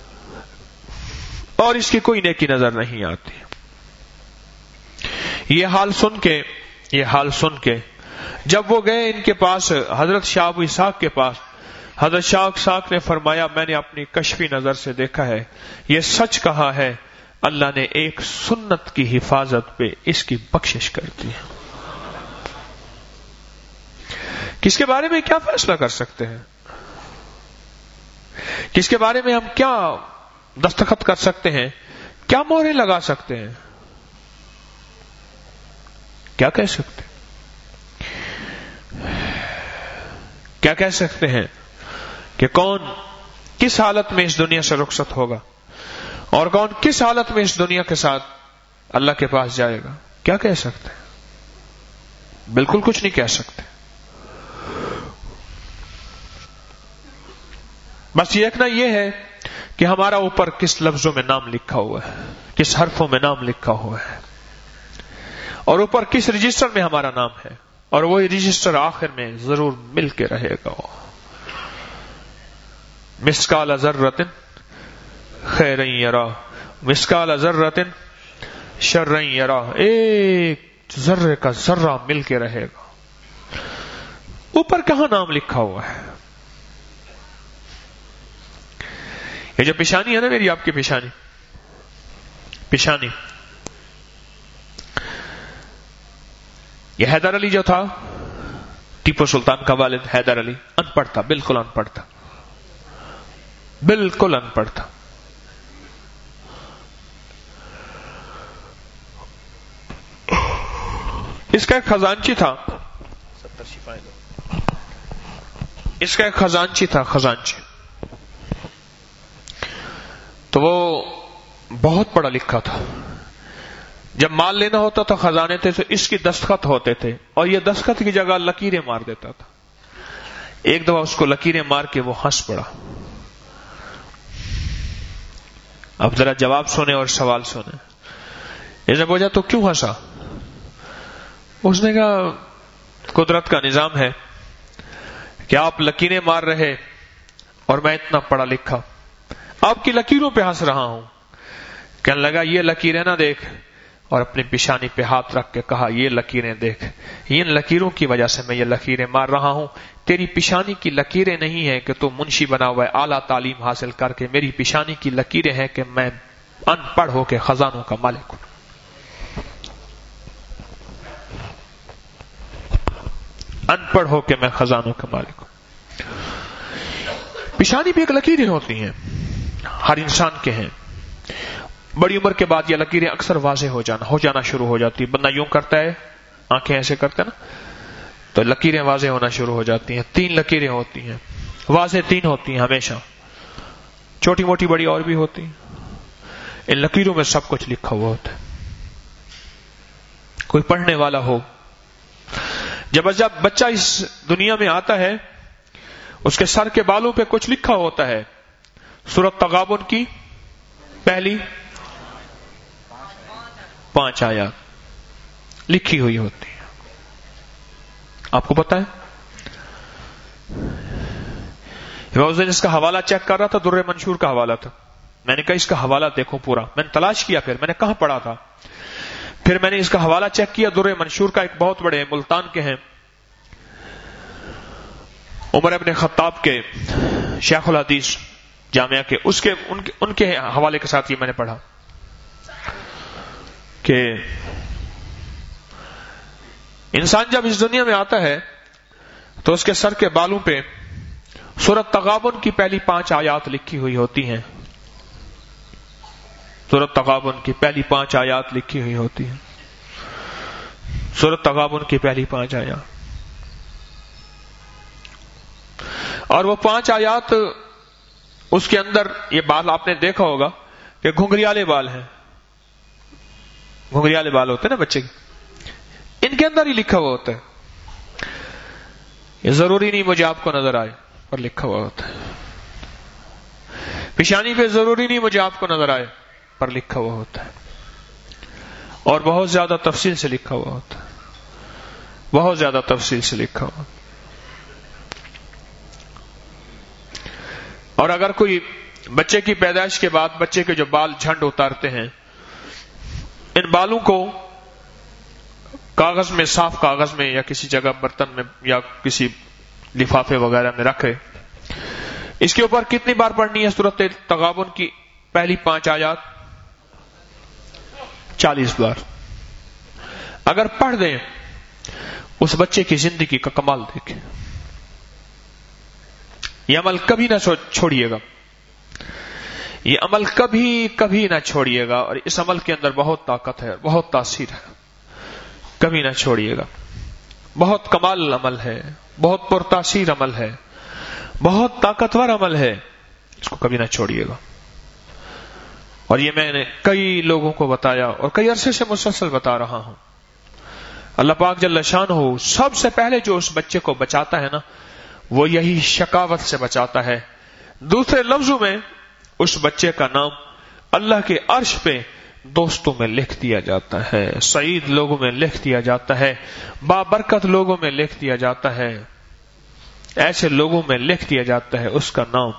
اور اس کی کوئی نیکی نظر نہیں آتی۔ یہ حال سن کے یہ حال سن کے جب وہ گئے ان کے پاس، حضرت شاہ ابو اسحاق کے پاس، حضرت شاہ اسحاق نے فرمایا میں نے اپنی کشفی نظر سے دیکھا ہے، یہ سچ کہا ہے، اللہ نے ایک سنت کی حفاظت پہ اس کی بخشش کر دی۔ کس کے بارے میں کیا فیصلہ کر سکتے ہیں؟ کس کے بارے میں ہم کیا دستخط کر سکتے ہیں؟ کیا مہریں لگا سکتے ہیں؟ کیا کہہ سکتے ہیں؟ کیا کہہ سکتے ہیں کہ کون کس حالت میں اس دنیا سے رخصت ہوگا اور کون کس حالت میں اس دنیا کے ساتھ اللہ کے پاس جائے گا؟ کیا کہہ سکتے ہیں؟ بالکل کچھ نہیں کہہ سکتے۔ بس یہ ایک یہ ہے کہ ہمارا اوپر کس لفظوں میں نام لکھا ہوا ہے، کس حرفوں میں نام لکھا ہوا ہے، اور اوپر کس رجسٹر میں ہمارا نام ہے، اور وہی رجسٹر آخر میں ضرور مل کے رہے گا۔ مسقال ذرۃ خیر یرا مسقال ذرۃ شر یرا، ایک ذرے کا ذرہ مل کے رہے گا۔ اوپر کہاں نام لکھا ہوا ہے؟ یہ جو پیشانی ہے نا میری، آپ کی پیشانی پیشانی یہ حیدر علی جو تھا، ٹیپو سلطان کا والد حیدر علی، ان پڑھ تھا، بالکل ان پڑھ تھا، بالکل ان پڑھ تھا۔ اس کا ایک خزانچی تھا اس کا ایک خزانچی تھا خزانچی تو وہ بہت پڑھا لکھا تھا۔ جب مال لینا ہوتا تھا خزانے تھے تو اس کی دستخط ہوتے تھے، اور یہ دستخط کی جگہ لکیریں مار دیتا تھا۔ ایک دفعہ اس کو لکیریں مار کے وہ ہنس پڑا۔ اب ذرا جواب سنے اور سوال سنے۔ اس نے پوچھا تو کیوں ہنسا؟ اس نے کہا قدرت کا نظام ہے کہ آپ لکیریں مار رہے اور میں اتنا پڑھا لکھا آپ کی لکیروں پہ ہنس رہا ہوں۔ کہنے لگا یہ لکیریں نہ دیکھ، اور اپنی پیشانی پہ ہاتھ رکھ کے کہا یہ لکیریں دیکھ، ان لکیروں کی وجہ سے میں یہ لکیریں مار رہا ہوں۔ تیری پیشانی کی لکیریں نہیں ہیں کہ تو منشی بنا ہوا ہے اعلیٰ تعلیم حاصل کر کے، میری پیشانی کی لکیریں ہیں کہ میں ان پڑھ ہو کے خزانوں کا مالک ہوں۔ ان پڑھ ہو کے میں خزانوں کا مالک ہوں۔ پیشانی پہ ایک لکیریں ہوتی ہیں، ہر انسان کے ہیں۔ بڑی عمر کے بعد یہ لکیریں اکثر واضح ہو جانا ہو جانا شروع ہو جاتی ہے۔ بندہ یوں کرتا ہے، آنکھیں ایسے کرتا ہے نا، تو لکیریں واضح ہونا شروع ہو جاتی ہیں۔ تین لکیریں ہوتی ہیں، واضح تین ہوتی ہیں ہمیشہ، چھوٹی موٹی بڑی اور بھی ہوتی ہیں۔ ان لکیروں میں سب کچھ لکھا ہوا ہوتا ہے۔ کوئی پڑھنے والا ہو، جب جب بچہ اس دنیا میں آتا ہے اس کے سر کے بالوں پہ کچھ لکھا ہوتا ہے۔ سورۃ تغابن کی پہلی پانچ آیات لکھی ہوئی ہوتی ہیں۔ آپ کو پتا ہے میں اس دن اس کا حوالہ چیک کر رہا تھا، در منشور کا حوالہ تھا. میں نے کہا اس کا حوالہ دیکھو پورا. میں نے تلاش کیا، پھر میں نے کہاں پڑھا تھا، پھر میں نے اس کا حوالہ چیک کیا. در منشور کا ایک بہت بڑے ملتان کے ہیں عمر ابن خطاب کے شیخ الحدیث جامعہ کے، اس کے ان کے, ان کے حوالے کے ساتھ یہ میں نے پڑھا کہ انسان جب اس دنیا میں آتا ہے تو اس کے سر کے بالوں پہ سورۃ تغابن کی پہلی پانچ آیات لکھی ہوئی ہوتی ہیں. سورۃ تغابن کی پہلی پانچ آیات لکھی ہوئی ہوتی ہیں. سورۃ تغابن کی پہلی پانچ آیات، اور وہ پانچ آیات اس کے اندر یہ بال آپ نے دیکھا ہوگا کہ گھنگریالے بال ہیں، گھنگریالے بال ہوتے ہیں نا بچے کے، ان کے اندر ہی لکھا ہوا ہوتا ہے. یہ ضروری نہیں مجھے آپ کو نظر آئے پر لکھا ہوا ہوتا ہے. پیشانی پہ ضروری نہیں مجھے آپ کو نظر آئے پر لکھا ہوا ہوتا ہے. اور بہت زیادہ تفصیل سے لکھا ہوا ہوتا ہے، بہت زیادہ تفصیل سے لکھا ہوا. اور اگر کوئی بچے کی پیدائش کے بعد بچے کے جو بال جھنڈ اتارتے ہیں، ان بالوں کو کاغذ میں، صاف کاغذ میں یا کسی جگہ برتن میں یا کسی لفافے وغیرہ میں رکھے. اس کے اوپر کتنی بار پڑھنی ہے سورۃ تغابن کی پہلی پانچ آیات؟ چالیس بار. اگر پڑھ دیں اس بچے کی زندگی کا کمال دیکھیں. یہ عمل کبھی نہ چھوڑیے گا، یہ عمل کبھی کبھی نہ چھوڑیے گا، اور اس عمل کے اندر بہت طاقت ہے، بہت تاثیر ہے. کبھی نہ چھوڑیے گا. بہت کمال عمل ہے، بہت پرتاثیر عمل ہے، بہت طاقتور عمل ہے. اس کو کبھی نہ چھوڑیے گا. اور یہ میں نے کئی لوگوں کو بتایا اور کئی عرصے سے مسلسل بتا رہا ہوں. اللہ پاک جل شانہ سب سے پہلے جو اس بچے کو بچاتا ہے نا، وہ یہی شقاوت سے بچاتا ہے. دوسرے لفظوں میں اس بچے کا نام اللہ کے عرش پہ دوستوں میں لکھ دیا جاتا ہے، سعید لوگوں میں لکھ دیا جاتا ہے، بابرکت لوگوں میں لکھ دیا جاتا ہے، ایسے لوگوں میں لکھ دیا جاتا ہے اس کا نام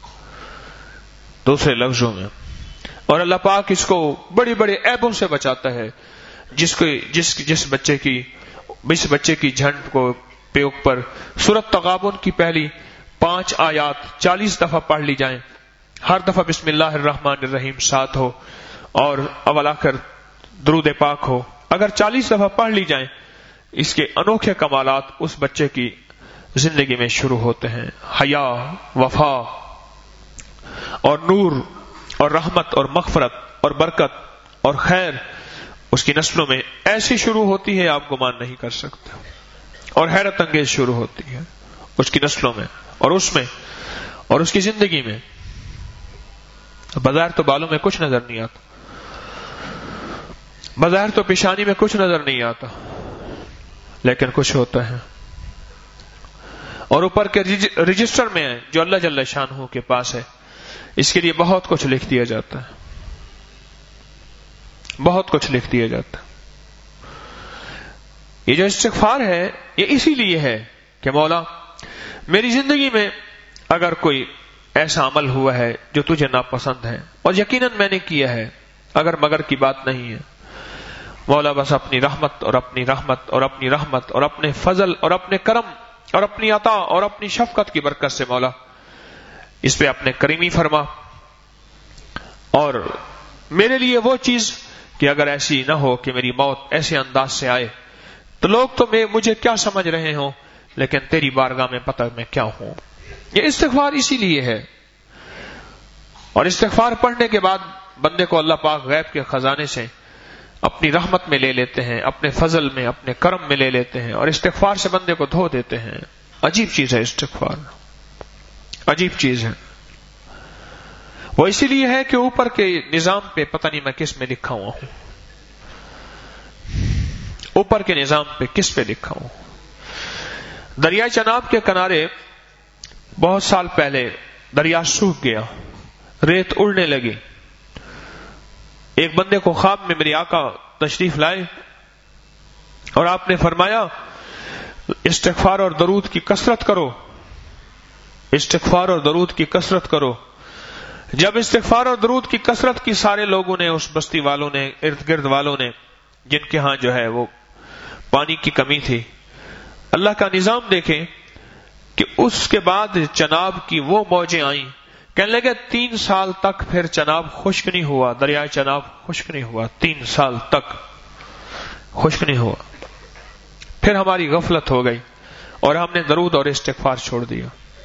دوسرے لفظوں میں. اور اللہ پاک اس کو بڑی بڑے عیبوں سے بچاتا ہے. جس کو جس جس بچے کی اس بچے کی جھنڈ کو پہ اوپر سورۃ تغابن کی پہلی پانچ آیات چالیس دفعہ پڑھ لی جائیں، ہر دفعہ بسم اللہ الرحمن الرحیم ساتھ ہو اور اول آخر درود پاک ہو، اگر چالیس دفعہ پڑھ لی جائیں، اس کے انوکھے کمالات اس بچے کی زندگی میں شروع ہوتے ہیں. حیا، وفا اور نور اور رحمت اور مغفرت اور برکت اور خیر اس کی نسلوں میں ایسی شروع ہوتی ہے آپ گمان نہیں کر سکتے، اور حیرت انگیز شروع ہوتی ہے اس کی نسلوں میں اور اس میں اور اس کی زندگی میں. بظاہر تو بالوں میں کچھ نظر نہیں آتا، بظاہر تو پیشانی میں کچھ نظر نہیں آتا، لیکن کچھ ہوتا ہے. اور اوپر کے رجسٹر میں جو اللہ جل شانہ کے پاس ہے، اس کے لیے بہت کچھ لکھ دیا جاتا ہے، بہت کچھ لکھ دیا جاتا ہے. یہ جو استغفار ہے یہ اسی لیے ہے کہ مولا میری زندگی میں اگر کوئی ایسا عمل ہوا ہے جو تجھے ناپسند ہے، اور یقیناً میں نے کیا ہے، اگر مگر کی بات نہیں ہے، مولا بس اپنی رحمت اور اپنی رحمت اور اپنی رحمت اور اپنے فضل اور اپنے کرم اور اپنی عطا اور اپنی شفقت کی برکت سے مولا اس پہ اپنے کریمی فرما. اور میرے لیے وہ چیز کہ اگر ایسی نہ ہو کہ میری موت ایسے انداز سے آئے تو لوگ تو میں مجھے کیا سمجھ رہے ہوں، لیکن تیری بارگاہ میں پتہ میں کیا ہوں. یہ استغفار اسی لیے ہے. اور استغفار پڑھنے کے بعد بندے کو اللہ پاک غیب کے خزانے سے اپنی رحمت میں لے لیتے ہیں، اپنے فضل میں، اپنے کرم میں لے لیتے ہیں، اور استغفار سے بندے کو دھو دیتے ہیں. عجیب چیز ہے استغفار، عجیب چیز ہے. وہ اسی لیے ہے کہ اوپر کے نظام پہ پتہ نہیں میں کس میں لکھا ہوا ہوں، اوپر کے نظام پہ کس پہ لکھا ہوں. دریائے چناب کے کنارے بہت سال پہلے دریا سوکھ گیا، ریت اڑنے لگی. ایک بندے کو خواب میں میرے آقا تشریف لائے اور آپ نے فرمایا استغفار اور درود کی کثرت کرو استغفار اور درود کی کثرت کرو. جب استغفار اور درود کی کثرت کی سارے لوگوں نے، اس بستی والوں نے، ارد گرد والوں نے، جن کے ہاں جو ہے وہ پانی کی کمی تھی، اللہ کا نظام دیکھیں کہ اس کے بعد چناب کی وہ موجیں آئیں. کہنے لگے تین سال تک پھر چناب خشک نہیں ہوا، دریائے چناب خشک نہیں ہوا، تین سال تک خشک نہیں ہوا. پھر ہماری غفلت ہو گئی اور ہم نے درود اور استغفار چھوڑ دیا.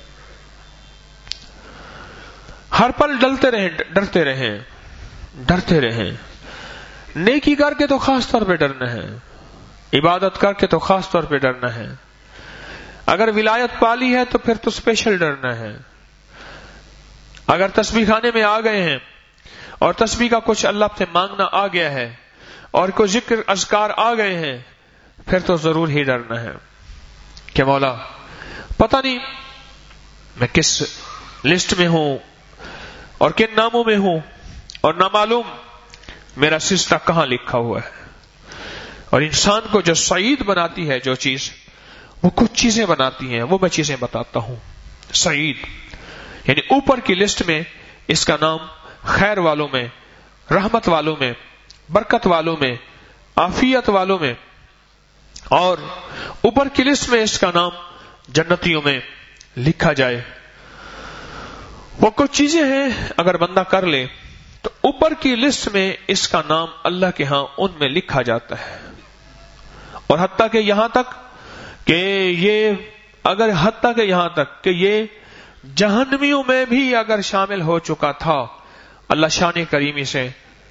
ہر پل ڈلتے رہیں، ڈرتے رہیں، ڈرتے رہیں. نیکی کر کے تو خاص طور پہ ڈرنا ہے، عبادت کر کے تو خاص طور پہ ڈرنا ہے. اگر ولایت پالی ہے تو پھر تو اسپیشل ڈرنا ہے. اگر تسبیح خانے میں آ گئے ہیں اور تسبیح کا کچھ اللہ سے مانگنا آ گیا ہے اور کوئی ذکر اذکار آ گئے ہیں، پھر تو ضرور ہی ڈرنا ہے کہ مولا پتہ نہیں میں کس لسٹ میں ہوں اور کن ناموں میں ہوں، اور نہ معلوم میرا سلسلہ کہاں لکھا ہوا ہے. اور انسان کو جو سعید بناتی ہے جو چیز، وہ کچھ چیزیں بناتی ہیں، وہ میں چیزیں بتاتا ہوں. سعید یعنی اوپر کی لسٹ میں اس کا نام خیر والوں میں، رحمت والوں میں، برکت والوں میں، عافیت والوں میں، اور اوپر کی لسٹ میں اس کا نام جنتیوں میں لکھا جائے. وہ کچھ چیزیں ہیں اگر بندہ کر لے تو اوپر کی لسٹ میں اس کا نام اللہ کے ہاں ان میں لکھا جاتا ہے. اور حتیٰ کہ یہاں تک کہ یہ اگر حتیٰ کہ یہاں تک کہ یہ جہنمیوں میں بھی اگر شامل ہو چکا تھا اللہ شان کریمی سے.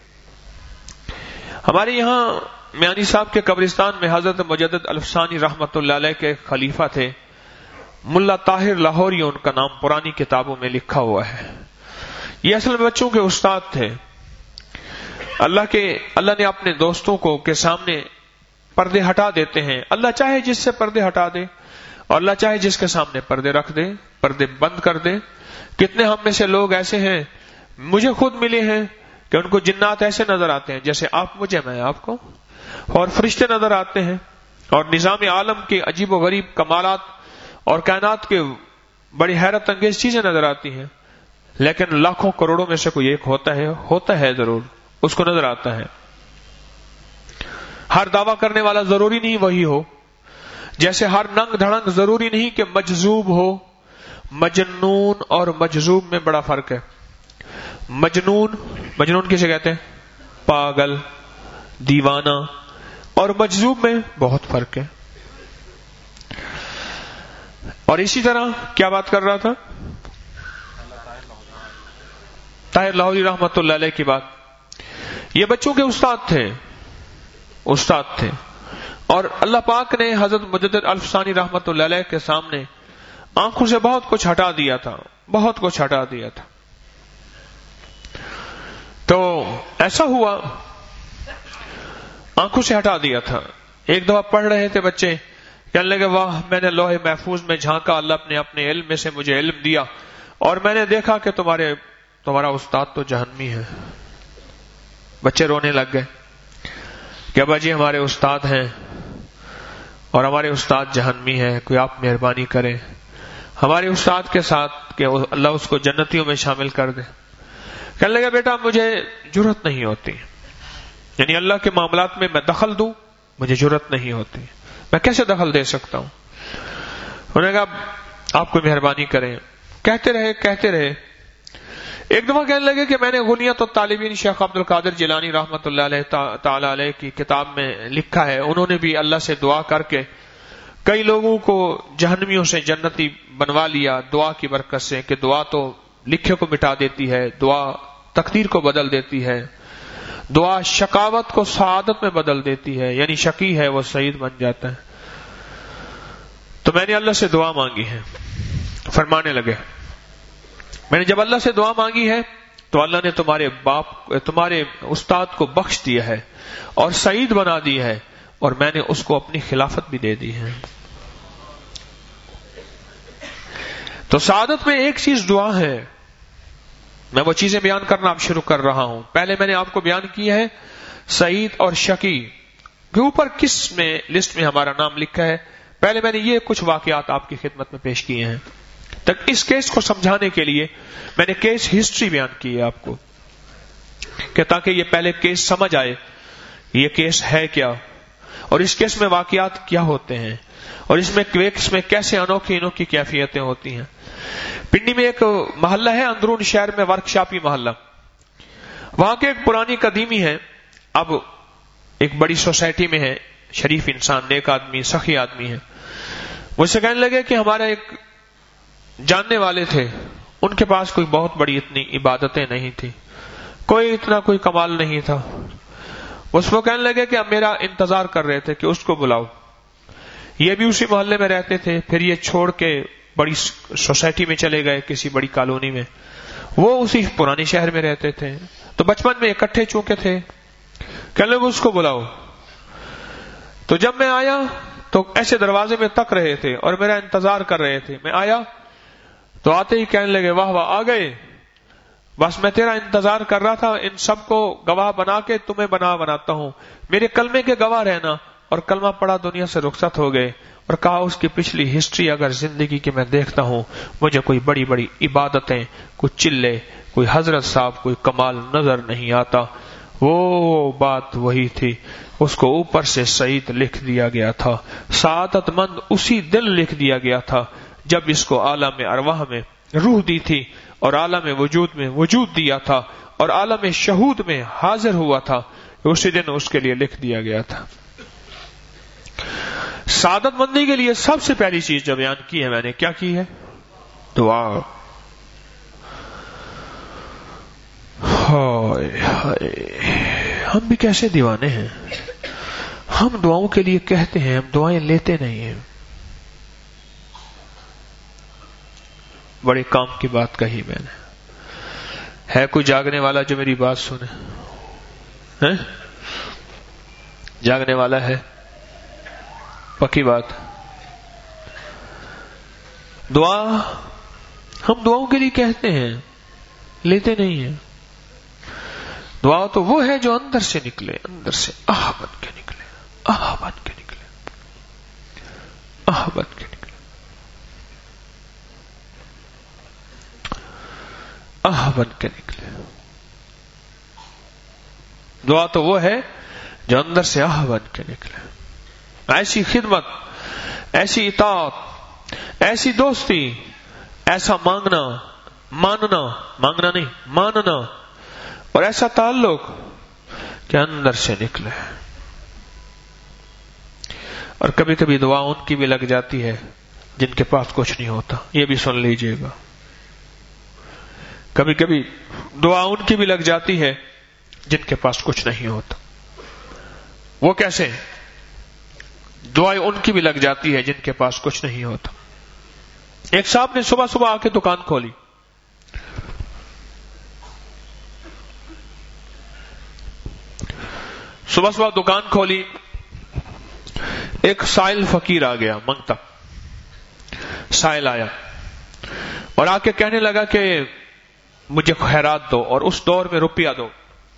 ہمارے یہاں میانی صاحب کے قبرستان میں حضرت مجدد الفسانی رحمت اللہ علیہ کے خلیفہ تھے ملا طاہر لاہوری، ان کا نام پرانی کتابوں میں لکھا ہوا ہے. یہ اصل میں بچوں کے استاد تھے. اللہ کے اللہ نے اپنے دوستوں کو کے سامنے پردے ہٹا دیتے ہیں. اللہ چاہے جس سے پردے ہٹا دے اور اللہ چاہے جس کے سامنے پردے رکھ دے، پردے بند کر دے. کتنے ہم میں سے لوگ ایسے ہیں، مجھے خود ملے ہیں کہ ان کو جنات ایسے نظر آتے ہیں جیسے آپ مجھے، میں آپ کو، اور فرشتے نظر آتے ہیں اور نظام عالم کے عجیب و غریب کمالات اور کائنات کے بڑی حیرت انگیز چیزیں نظر آتی ہیں. لیکن لاکھوں کروڑوں میں سے کوئی ایک ہوتا ہے ہوتا ہے ضرور، اس کو نظر آتا ہے. ہر دعویٰ کرنے والا ضروری نہیں وہی ہو، جیسے ہر ننگ دھڑنگ ضروری نہیں کہ مجذوب ہو. مجنون اور مجذوب میں بڑا فرق ہے. مجنون مجنون کسے کہتے ہیں؟ پاگل، دیوانہ. اور مجذوب میں بہت فرق ہے. اور اسی طرح کیا بات کر رہا تھا؟ طاہر لاہوری رحمت اللہ علیہ کی بات. یہ بچوں کے استاد تھے، استاد تھے. اور اللہ پاک نے حضرت مجدد الفسانی رحمت اللہ علیہ کے سامنے آنکھوں سے بہت کچھ ہٹا دیا تھا، بہت کچھ ہٹا دیا تھا. تو ایسا ہوا، آنکھوں سے ہٹا دیا تھا. ایک دفعہ پڑھ رہے تھے بچے، کہنے لگے واہ میں نے لوح محفوظ میں جھانکا، اللہ نے اپنے علم میں سے مجھے علم دیا اور میں نے دیکھا کہ تمہارے تمہارا استاد تو جہنمی ہے. بچے رونے لگ گئے کہ ابا جی ہمارے استاد ہیں اور ہمارے استاد جہنمی ہے، کوئی آپ مہربانی کریں ہمارے استاد کے ساتھ کہ اللہ اس کو جنتیوں میں شامل کر دے. کہنے لگا بیٹا مجھے جرت نہیں ہوتی، یعنی اللہ کے معاملات میں میں دخل دوں، مجھے جرت نہیں ہوتی، میں کیسے دخل دے سکتا ہوں. انہوں نے کہا آپ کوئی مہربانی کریں. کہتے رہے کہتے رہے ایک دفعہ کہنے لگے کہ میں نے غنیت الطالبین شیخ عبد القادر جیلانی رحمت اللہ علیہ تعالی علیہ کی کتاب میں لکھا ہے، انہوں نے بھی اللہ سے دعا کر کے کئی لوگوں کو جہنمیوں سے جنتی بنوا لیا دعا کی برکت سے، کہ دعا تو لکھے کو مٹا دیتی ہے، دعا تقدیر کو بدل دیتی ہے، دعا شقاوت کو سعادت میں بدل دیتی ہے، یعنی شقی ہے وہ سعید بن جاتا ہے. تو میں نے اللہ سے دعا مانگی ہے. فرمانے لگے میں نے جب اللہ سے دعا مانگی ہے تو اللہ نے تمہارے باپ تمہارے استاد کو بخش دیا ہے اور سعید بنا دی ہے، اور میں نے اس کو اپنی خلافت بھی دے دی ہے. تو سعادت میں ایک چیز دعا ہے. میں وہ چیزیں بیان کرنا اب شروع کر رہا ہوں. پہلے میں نے آپ کو بیان کیا ہے سعید اور شقی کے اوپر کس میں لسٹ میں ہمارا نام لکھا ہے. پہلے میں نے یہ کچھ واقعات آپ کی خدمت میں پیش کیے ہیں. تک اس کیس کو سمجھانے کے لیے میں نے کیس ہسٹری بیان کی ہے آپ کو، کہ تاکہ یہ پہلے کیس سمجھ آئے یہ کیس ہے کیا، اور اس کیس میں واقعات کیا ہوتے ہیں، اور اس میں کیس میں کیسے انوکھی انوکھی کیفیتیں ہوتی ہیں۔ پنڈی میں ایک محلہ ہے اندرون شہر میں، ورکشاپی محلہ، وہاں کے ایک پرانی قدیمی ہے، اب ایک بڑی سوسائٹی میں ہے، شریف انسان، نیک آدمی، سخی آدمی ہے۔ مجھ سے کہنے لگے کہ ہمارے ایک جاننے والے تھے، ان کے پاس کوئی بہت بڑی اتنی عبادتیں نہیں تھی، کوئی اتنا کوئی کمال نہیں تھا۔ اس کو کہنے لگے کہ اب میرا انتظار کر رہے تھے کہ اس کو بلاؤ۔ یہ بھی اسی محلے میں رہتے تھے، پھر یہ چھوڑ کے بڑی سوسائٹی میں چلے گئے، کسی بڑی کالونی میں، وہ اسی پرانے شہر میں رہتے تھے، تو بچپن میں اکٹھے چونکے تھے، کہنے لگے اس کو بلاؤ۔ تو جب میں آیا تو ایسے دروازے میں تک رہے تھے اور میرا انتظار کر رہے تھے، میں آیا تو آتے ہی کہنے لگے واہ واہ آ گئے، بس میں تیرا انتظار کر رہا تھا، ان سب کو گواہ بنا کے تمہیں بنا بناتا ہوں، میرے کلمے کے گواہ رہنا۔ اور کلمہ پڑا دنیا سے رخصت ہو گئے، اور کہا اس کی پچھلی ہسٹری اگر زندگی کی میں دیکھتا ہوں، مجھے کوئی بڑی بڑی عبادتیں، کوئی چلے، کوئی حضرت صاحب، کوئی کمال نظر نہیں آتا۔ وہ بات وہی تھی، اس کو اوپر سے سعید لکھ دیا گیا تھا، سعادت مند اسی دن لکھ دیا گیا تھا جب اس کو عالم ارواح میں روح دی تھی، اور عالم وجود میں وجود دیا تھا، اور عالم شہود میں حاضر ہوا تھا، اسی دن اس کے لیے لکھ دیا گیا تھا۔ سعادت مندی کے لیے سب سے پہلی چیز جو بیان کی ہے میں نے، کیا کی ہے؟ دعا۔ ہائے ہائے، ہم بھی کیسے دیوانے ہیں، ہم دعاؤں کے لیے کہتے ہیں، ہم دعائیں لیتے نہیں ہیں۔ بڑے کام کی بات کہی میں نے، ہے کوئی جاگنے والا جو میری بات سنے؟ ہیں؟ جاگنے والا ہے؟ پکی بات۔ دعا ہم دعاؤں کے لیے کہتے ہیں، لیتے نہیں ہیں۔ دعا تو وہ ہے جو اندر سے نکلے، اندر سے آہ بن کے نکلے، آہ بن کے نکلے، آہ بن کے نکلے، آہ بن کے نکلے۔ دعا تو وہ ہے جو اندر سے آہ بن کے نکلے۔ ایسی خدمت، ایسی اطاعت، ایسی دوستی، ایسا مانگنا، ماننا، مانگنا نہیں ماننا، اور ایسا تعلق کہ اندر سے نکلے۔ اور کبھی کبھی دعا ان کی بھی لگ جاتی ہے جن کے پاس کچھ نہیں ہوتا، یہ بھی سن لیجئے گا۔ کبھی کبھی دعا ان کی بھی لگ جاتی ہے جن کے پاس کچھ نہیں ہوتا۔ وہ کیسے؟ دعائیں ان کی بھی لگ جاتی ہے جن کے پاس کچھ نہیں ہوتا۔ ایک صاحب نے صبح صبح آ کے دکان کھولی، صبح صبح دکان کھولی، ایک سائل فقیر آ گیا، منگتا سائل آیا اور آ کے کہنے لگا کہ مجھے خیرات دو، اور اس دور میں روپیہ دو،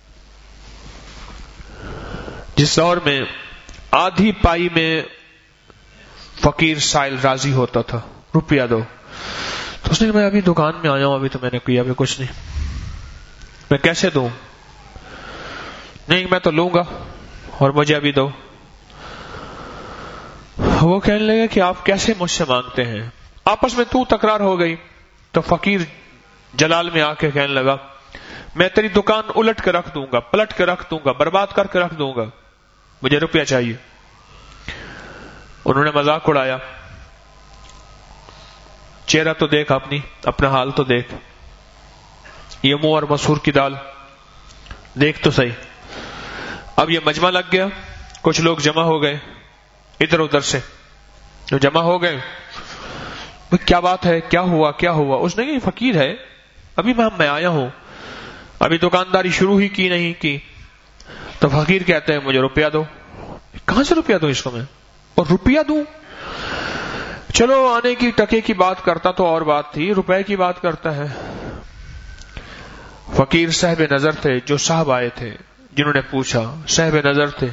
جس دور میں آدھی پائی میں فقیر سائل راضی ہوتا تھا، روپیہ دو۔ تو اس نے کہا میں ابھی دکان میں آیا ہوں، ابھی تو میں نے کیا ابھی کچھ نہیں، میں کیسے دوں؟ نہیں میں تو لوں گا اور مجھے ابھی دو۔ وہ کہنے لگے کہ آپ کیسے مجھ سے مانگتے ہیں؟ آپس میں تو تکرار ہو گئی۔ تو فقیر جلال میں آ کے کہنے لگا میں تیری دکان الٹ کے رکھ دوں گا، پلٹ کے رکھ دوں گا، برباد کر کے رکھ دوں گا، مجھے روپیہ چاہیے۔ انہوں نے مذاق اڑایا، چہرہ تو دیکھ اپنی، اپنا حال تو دیکھ، یہ منہ اور مسحور کی دال دیکھ تو صحیح۔ اب یہ مجمع لگ گیا، کچھ لوگ جمع ہو گئے ادھر ادھر سے، جو جمع ہو گئے کیا بات ہے، کیا ہوا کیا ہوا؟ اس نے کہا یہ فقیر ہے، ابھی میں میں آیا ہوں، ابھی دکانداری شروع ہی کی نہیں کی۔ تو فقیر کہتے ہیں مجھے روپیہ دو۔ کہاں سے روپیہ دوں اس کو میں، اور روپیہ دوں؟ چلو آنے کی ٹکے کی بات کرتا تو اور بات تھی، روپے کی بات کرتا ہے۔ فقیر صاحب نظر تھے، جو صاحب آئے تھے جنہوں نے پوچھا صاحب نظر تھے،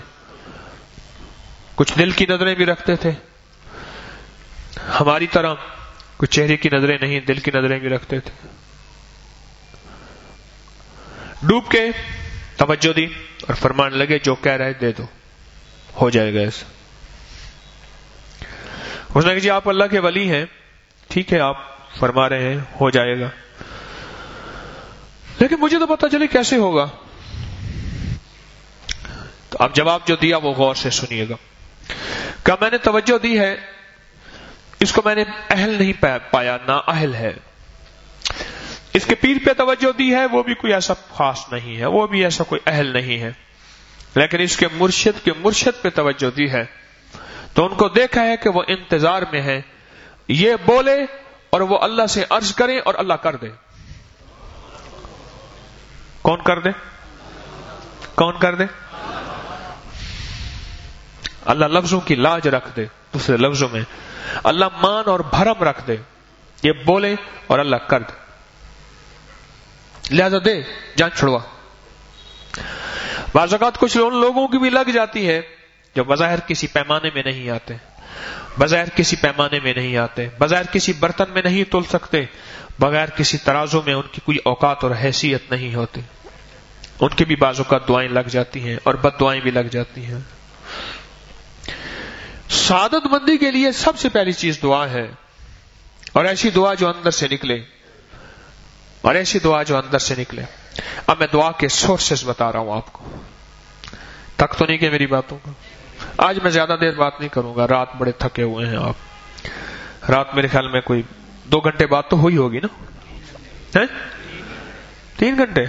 کچھ دل کی نظریں بھی رکھتے تھے، ہماری طرح کوئی چہرے کی نظریں نہیں، دل کی نظریں بھی رکھتے تھے. ڈوب کے توجہ دی اور فرمان لگے جو کہہ رہے دے دو، ہو جائے گا ایسا. اس نے کہا جی آپ اللہ کے ولی ہیں، ٹھیک ہے آپ فرما رہے ہیں ہو جائے گا، لیکن مجھے تو پتہ چلے کیسے ہوگا. تو اب جواب جو دیا وہ غور سے سنیے گا. کہ میں نے توجہ دی ہے، اس کو میں نے اہل نہیں پایا، نا اہل ہے. اس کے پیر پہ توجہ دی ہے، وہ بھی کوئی ایسا خاص نہیں ہے، وہ بھی ایسا کوئی اہل نہیں ہے. لیکن اس کے مرشد کے مرشد پہ توجہ دی ہے تو ان کو دیکھا ہے کہ وہ انتظار میں ہے، یہ بولے اور وہ اللہ سے عرض کرے اور اللہ کر دے. کون کر دے؟ کون کر دے؟ اللہ لفظوں کی لاج رکھ دے. دوسرے لفظوں میں اللہ مان اور بھرم رکھ دے، یہ بولے اور اللہ کر دے. لہذا دے، جان چھڑوا. بعض اوقات کچھ ان لوگوں کی بھی لگ جاتی ہے جو بظاہر کسی پیمانے میں نہیں آتے، بظاہر کسی پیمانے میں نہیں آتے، بظاہر کسی برتن میں نہیں تول سکتے، بغیر کسی ترازو میں ان کی کوئی اوقات اور حیثیت نہیں ہوتی. ان کی بھی بعض اوقات دعائیں لگ جاتی ہیں اور بد دعائیں بھی لگ جاتی ہیں. سعادت مندی کے لیے سب سے پہلی چیز دعا ہے، اور ایسی دعا جو اندر سے نکلے، اور ایسی دعا جو اندر سے نکلے. اب میں دعا کے سورسز بتا رہا ہوں آپ کو. تک تو نہیں کہ میری باتوں کو. آج میں زیادہ دیر بات نہیں کروں گا، رات بڑے تھکے ہوئے ہیں آپ. رات میرے خیال میں کوئی دو گھنٹے بات تو ہوئی ہوگی نا؟ تین گھنٹے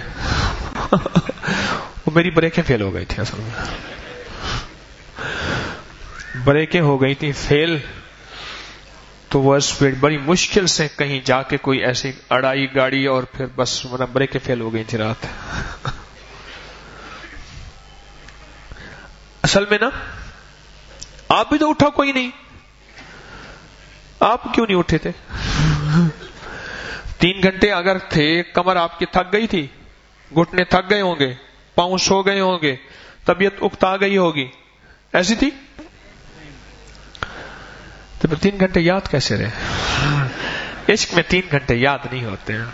وہ میری بریکیں فیل ہو گئی تھی، اصل میں بریکیں ہو گئی تھی فیل، تو وہ بڑی مشکل سے کہیں جا کے کوئی ایسی اڑائی گاڑی اور پھر بس مطلب بریکیں فیل ہو گئی تھی رات. اصل میں نا آپ بھی تو اٹھا کوئی نہیں، آپ کیوں نہیں اٹھے تھے؟ تین گھنٹے اگر تھے، کمر آپ کی تھک گئی تھی، گھٹنے تھک گئے ہوں گے، پاؤں سو گئے ہوں گے، طبیعت اکتا گئی ہوگی، ایسی تھی تو پھر تین گھنٹے یاد کیسے رہے؟ عشق میں تین گھنٹے یاد نہیں ہوتے ہیں.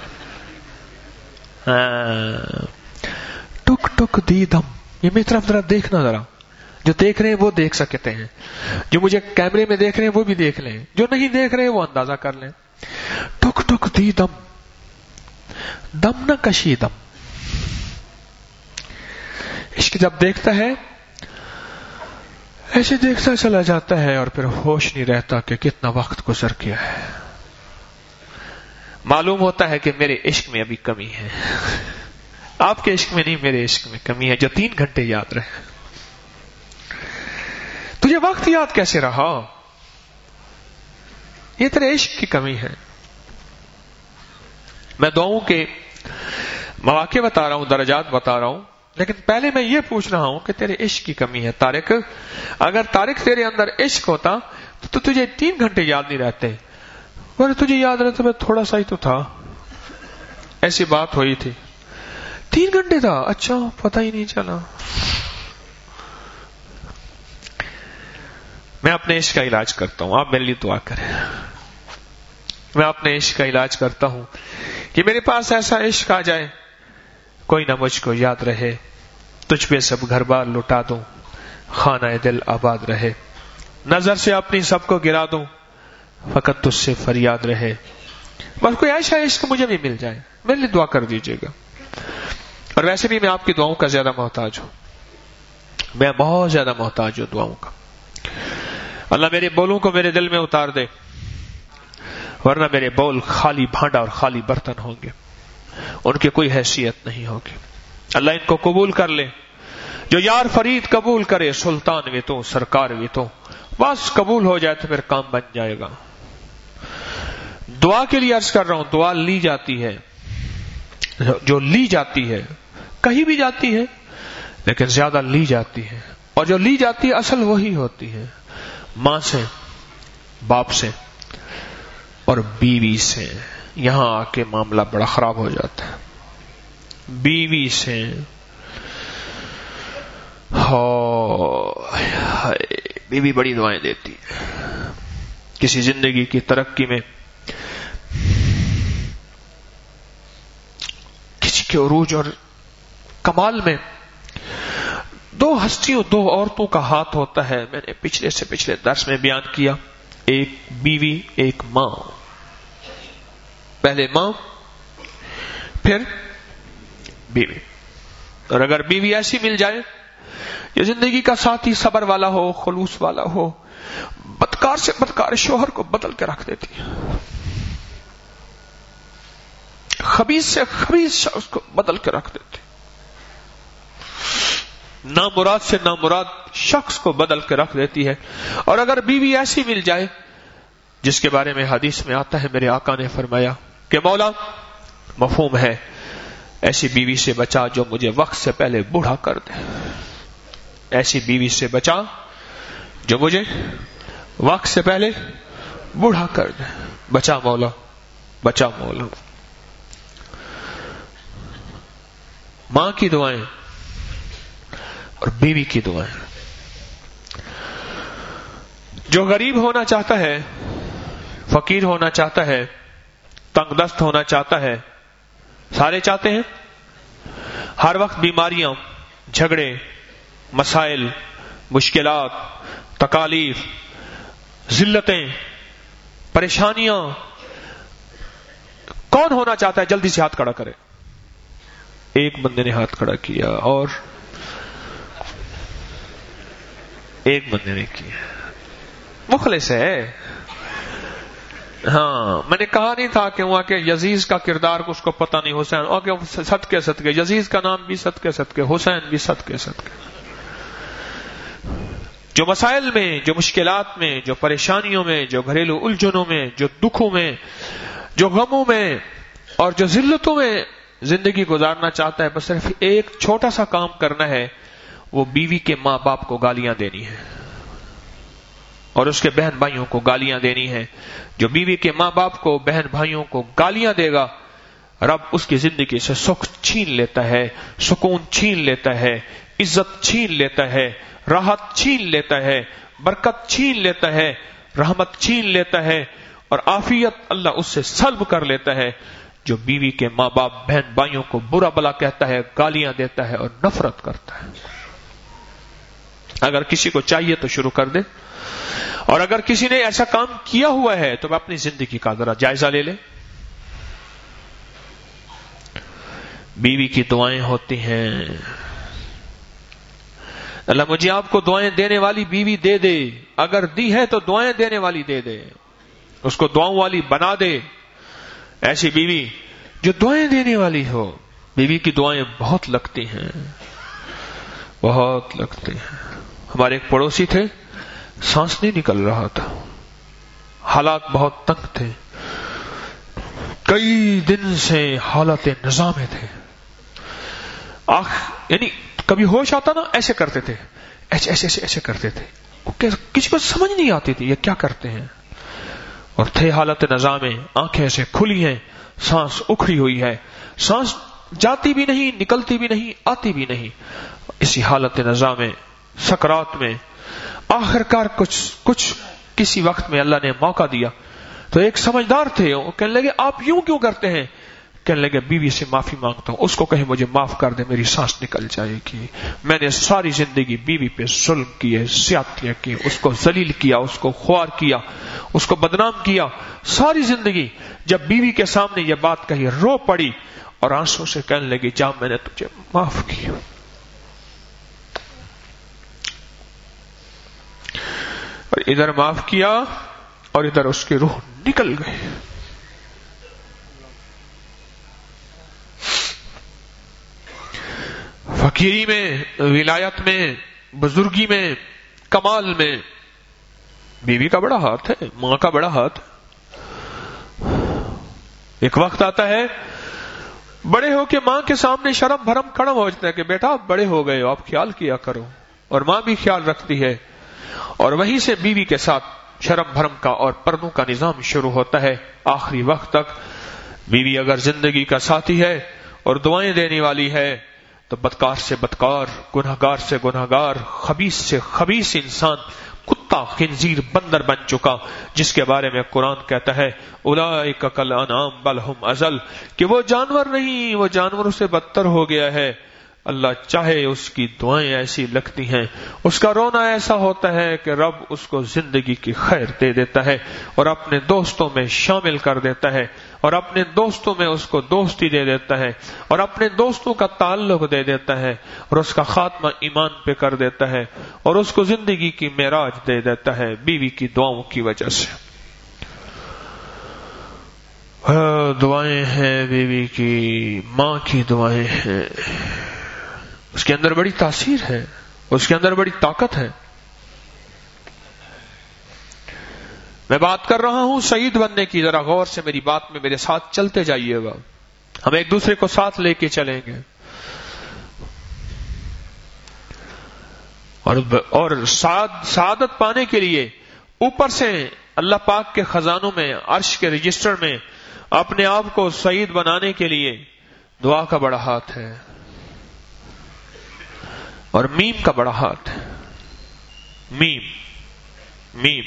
ٹک ٹک دی دم. یہ میری طرف ذرا دیکھنا، ذرا جو دیکھ رہے ہیں وہ دیکھ سکتے ہیں، جو مجھے کیمرے میں دیکھ رہے ہیں وہ بھی دیکھ لیں، جو نہیں دیکھ رہے وہ اندازہ کر لیں. ٹک ٹک دی دم، دم نہ کشی دم. عشق جب دیکھتا ہے ایسے دیکھتا چلا جاتا ہے اور پھر ہوش نہیں رہتا کہ کتنا وقت گزر گیا ہے. معلوم ہوتا ہے کہ میرے عشق میں ابھی کمی ہے. آپ کے عشق میں نہیں، میرے عشق میں کمی ہے جو تین گھنٹے یاد رہے. تجھے وقت یاد کیسے رہا؟ یہ تیرے عشق کی کمی ہے. میں دعاؤں کے مواقع بتا رہا ہوں، درجات بتا رہا ہوں، لیکن پہلے میں یہ پوچھ رہا ہوں کہ تیرے عشق کی کمی ہے. طارق، اگر طارق تیرے اندر عشق ہوتا تو تجھے تین گھنٹے یاد نہیں رہتے، اور تجھے یاد رہتا میں تھوڑا سا ہی تو تھا، ایسی بات ہوئی تھی. تین گھنٹے تھا، اچھا پتہ ہی نہیں چلا. میں اپنے عشق کا علاج کرتا ہوں، آپ میرے لیے دعا کریں. میں اپنے عشق کا علاج کرتا ہوں کہ میرے پاس ایسا عشق آ جائے کوئی نہ مجھ کو یاد رہے، تجھ پہ سب گھر بار لٹا دوں، خانہ دل آباد رہے. نظر سے اپنی سب کو گرا دوں، فقط تجھ سے فریاد رہے. بس کوئی ایسا عشق مجھے بھی مل جائے، میرے لیے دعا کر دیجیے گا. اور ویسے بھی میں آپ کی دعاؤں کا زیادہ محتاج ہوں، میں بہت زیادہ محتاج ہوں دعاؤں کا. اللہ میرے بولوں کو میرے دل میں اتار دے، ورنہ میرے بول خالی بھانڈا اور خالی برتن ہوں گے، ان کی کوئی حیثیت نہیں ہوگی. اللہ ان کو قبول کر لے. جو یار فرید قبول کرے، سلطان بھی تو سرکار بھی تو، بس قبول ہو جائے تو پھر کام بن جائے گا. دعا کے لیے عرض کر رہا ہوں، دعا لی جاتی ہے، جو لی جاتی ہے کہیں بھی جاتی ہے لیکن زیادہ لی جاتی ہے، اور جو لی جاتی ہے اصل وہی ہوتی ہے، ماں سے، باپ سے اور بیوی سے. یہاں آ کے معاملہ بڑا خراب ہو جاتا ہے. بیوی سے بیوی بڑی دعائیں دیتی ہے. کسی زندگی کی ترقی میں کے عروج اور کمال میں دو ہستیوں، دو عورتوں کا ہاتھ ہوتا ہے. میں نے پچھلے سے پچھلے درس میں بیان کیا، ایک بیوی ایک ماں. پہلے ماں پھر بیوی. اور اگر بیوی ایسی مل جائے یہ زندگی کا ساتھی صبر والا ہو، خلوص والا ہو، بدکار سے بدکار شوہر کو بدل کے رکھ دیتی ہے، خبیث سے خبیث شخص کو بدل کے رکھ دیتی، نامراد سے نامراد شخص کو بدل کے رکھ دیتی ہے. اور اگر بیوی ایسی مل جائے جس کے بارے میں حدیث میں آتا ہے، میرے آقا نے فرمایا کہ مولا مفہوم ہے ایسی بیوی سے بچا جو مجھے وقت سے پہلے بوڑھا کر دے، ایسی بیوی سے بچا جو مجھے وقت سے پہلے بوڑھا کر دے. بچا مولا، بچا مولا. ماں کی دعائیں اور بیوی کی دعائیں. جو غریب ہونا چاہتا ہے، فقیر ہونا چاہتا ہے، تنگ دست ہونا چاہتا ہے، سارے چاہتے ہیں، ہر وقت بیماریاں، جھگڑے، مسائل، مشکلات، تکالیف، ذلتیں، پریشانیاں، کون ہونا چاہتا ہے؟ جلدی سے ہاتھ کھڑا کرے. ایک بندے نے ہاتھ کھڑا کیا اور ایک بندے نے کیا. مخلص ہے. ہاں میں نے کہا نہیں تھا کہ وہاں کے یزید کا کردار اس کو پتہ نہیں، حسین اور کہ صدقے صدقے یزید کا نام بھی صدقے صدقے، حسین بھی صدقے صدقے. جو مسائل میں، جو مشکلات میں، جو پریشانیوں میں، جو گھریلو الجھنوں میں، جو دکھوں میں، جو غموں میں اور جو ذلتوں میں زندگی گزارنا چاہتا ہے، بس صرف ایک چھوٹا سا کام کرنا ہے، وہ بیوی کے ماں باپ کو گالیاں دینی ہے اور اس کے بہن بھائیوں کو گالیاں دینی ہے. جو بیوی کے ماں باپ کو، بہن بھائیوں کو گالیاں دے گا، رب اس کی زندگی سے سکھ چھین لیتا ہے، سکون چھین لیتا ہے، عزت چھین لیتا ہے، راحت چھین لیتا ہے، برکت چھین لیتا ہے، رحمت چھین لیتا ہے اور عافیت اللہ اس سے سلب کر لیتا ہے. جو بیوی کے ماں باپ، بہن بھائیوں کو برا بلا کہتا ہے، گالیاں دیتا ہے اور نفرت کرتا ہے. اگر کسی کو چاہیے تو شروع کر دے، اور اگر کسی نے ایسا کام کیا ہوا ہے تو اپنی زندگی کا ذرا جائزہ لے لے. بیوی کی دعائیں ہوتی ہیں، اللہ مجھے آپ کو دعائیں دینے والی بیوی دے دے. اگر دی ہے تو دعائیں دینے والی دے دے، اس کو دعاؤں والی بنا دے. ایسی بیوی جو دعائیں دینے والی ہو. بیوی کی دعائیں بہت لگتی ہیں، بہت لگتی ہیں. ہمارے ایک پڑوسی تھے، سانس نہیں نکل رہا تھا، حالات بہت تنگ تھے، کئی دن سے حالت نظام میں تھے. آخ یعنی کبھی ہوش آتا نا، ایسے کرتے تھے، ایسے ایسے ایسے ایسے کرتے تھے، کسی کو سمجھ نہیں آتی تھی یہ کیا کرتے ہیں. اور تھے حالت نظام میں، آنکھیں سے کھلی ہیں، سانس اکھڑی ہوئی ہے، سانس جاتی بھی نہیں، نکلتی بھی نہیں، آتی بھی نہیں. اسی حالت نظام میں، سکرات میں، آخر کار کچھ کچھ کسی وقت میں اللہ نے موقع دیا تو ایک سمجھدار تھے، وہ کہنے لگے آپ یوں کیوں کرتے ہیں؟ کہنے لگے بیوی سے معافی مانگتا ہوں، اس کو کہیں مجھے معاف کر دے، میری سانس نکل جائے گی. میں نے ساری زندگی بیوی پہ ظلم کیے، زیادتیاں کی، اس کو ذلیل کیا، اس کو خوار کیا، اس کو بدنام کیا ساری زندگی. جب بیوی کے سامنے یہ بات کہی، رو پڑی اور آنسوں سے کہنے لگی جا میں نے تجھے معاف کیا. اور ادھر معاف کیا اور ادھر اس کی روح نکل گئی. فقیری میں، ولایت میں، بزرگی میں، کمال میں بیوی کا بڑا ہاتھ ہے، ماں کا بڑا ہاتھ. ایک وقت آتا ہے بڑے ہو کے ماں کے سامنے شرم بھرم کڑم ہو جاتا ہے کہ بیٹا آپ بڑے ہو گئے ہو، آپ خیال کیا کرو. اور ماں بھی خیال رکھتی ہے، اور وہیں سے بیوی کے ساتھ شرم بھرم کا اور پردوں کا نظام شروع ہوتا ہے. آخری وقت تک بیوی اگر زندگی کا ساتھی ہے اور دعائیں دینے والی ہے تو بدکار سے بدکار، گناہگار سے گناہگار، خبیث سے خبیث انسان، کتا کتا خنزیر بندر بن چکا، جس کے بارے میں قرآن کہتا ہے اولئک کالانعام بل ہم اضل، کہ وہ جانور نہیں، وہ جانوروں سے بدتر ہو گیا ہے۔ اللہ چاہے اس کی دعائیں ایسی لگتی ہیں، اس کا رونا ایسا ہوتا ہے کہ رب اس کو زندگی کی خیر دے دیتا ہے اور اپنے دوستوں میں شامل کر دیتا ہے، اور اپنے دوستوں میں اس کو دوستی دے دیتا ہے، اور اپنے دوستوں کا تعلق دے دیتا ہے، اور اس کا خاتمہ ایمان پہ کر دیتا ہے، اور اس کو زندگی کی معراج دے دیتا ہے بیوی کی دعاؤں کی وجہ سے۔ دعائیں ہیں بیوی کی، ماں کی دعائیں ہیں، اس کے اندر بڑی تاثیر ہے، اس کے اندر بڑی طاقت ہے۔ میں بات کر رہا ہوں سعید بننے کی، ذرا غور سے میری بات میں میرے ساتھ چلتے جائیے گا، ہم ایک دوسرے کو ساتھ لے کے چلیں گے۔ اور اور سعادت پانے کے لیے اوپر سے اللہ پاک کے خزانوں میں، عرش کے رجسٹر میں اپنے آپ کو سعید بنانے کے لیے دعا کا بڑا ہاتھ ہے، اور میم کا بڑا ہاتھ ہے۔ میم میم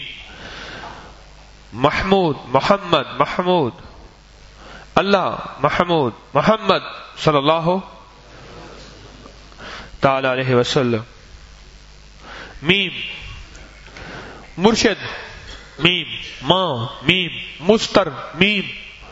محمود محمد محمود اللہ محمود محمد صلی اللہ تعالی علیہ وسلم، میم مرشد، میم ماں، میم مستر، میم،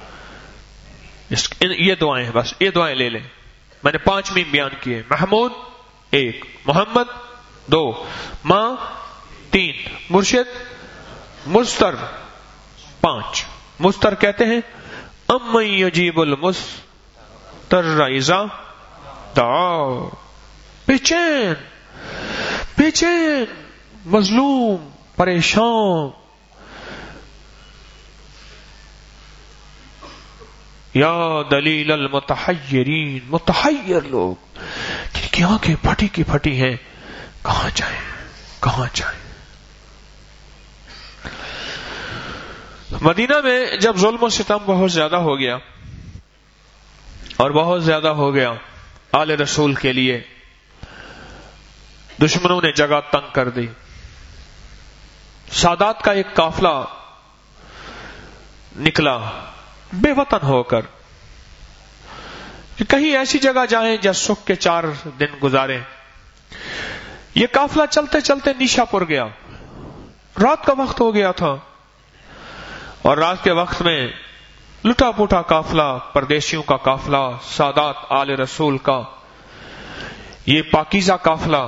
یہ دعائیں ہیں، بس یہ دعائیں لے لیں۔ میں نے پانچ میم بیان کیے، محمود ایک، محمد دو، ماں تین، مرشد مستر پانچ۔ مستر کہتے ہیں امن یجیب المستر اذا دعا، بے چین بے چین، مظلوم، پریشان، یا دلیل المتحیرین، متحیر لوگ جن کی آنکھیں پھٹی کی پھٹی ہیں، کہاں جائیں کہاں جائیں۔ مدینہ میں جب ظلم و ستم بہت زیادہ ہو گیا اور بہت زیادہ ہو گیا آل رسول کے لیے، دشمنوں نے جگہ تنگ کر دی، سادات کا ایک قافلہ نکلا بے وطن ہو کر کہ کہیں ایسی جگہ جائیں جہاں سکھ کے چار دن گزاریں۔ یہ قافلہ چلتے چلتے نیشا پور گیا، رات کا وقت ہو گیا تھا، اور رات کے وقت میں لٹا پوٹا قافلہ، پردیسیوں کا قافلہ، سادات آل رسول کا یہ پاکیزہ قافلہ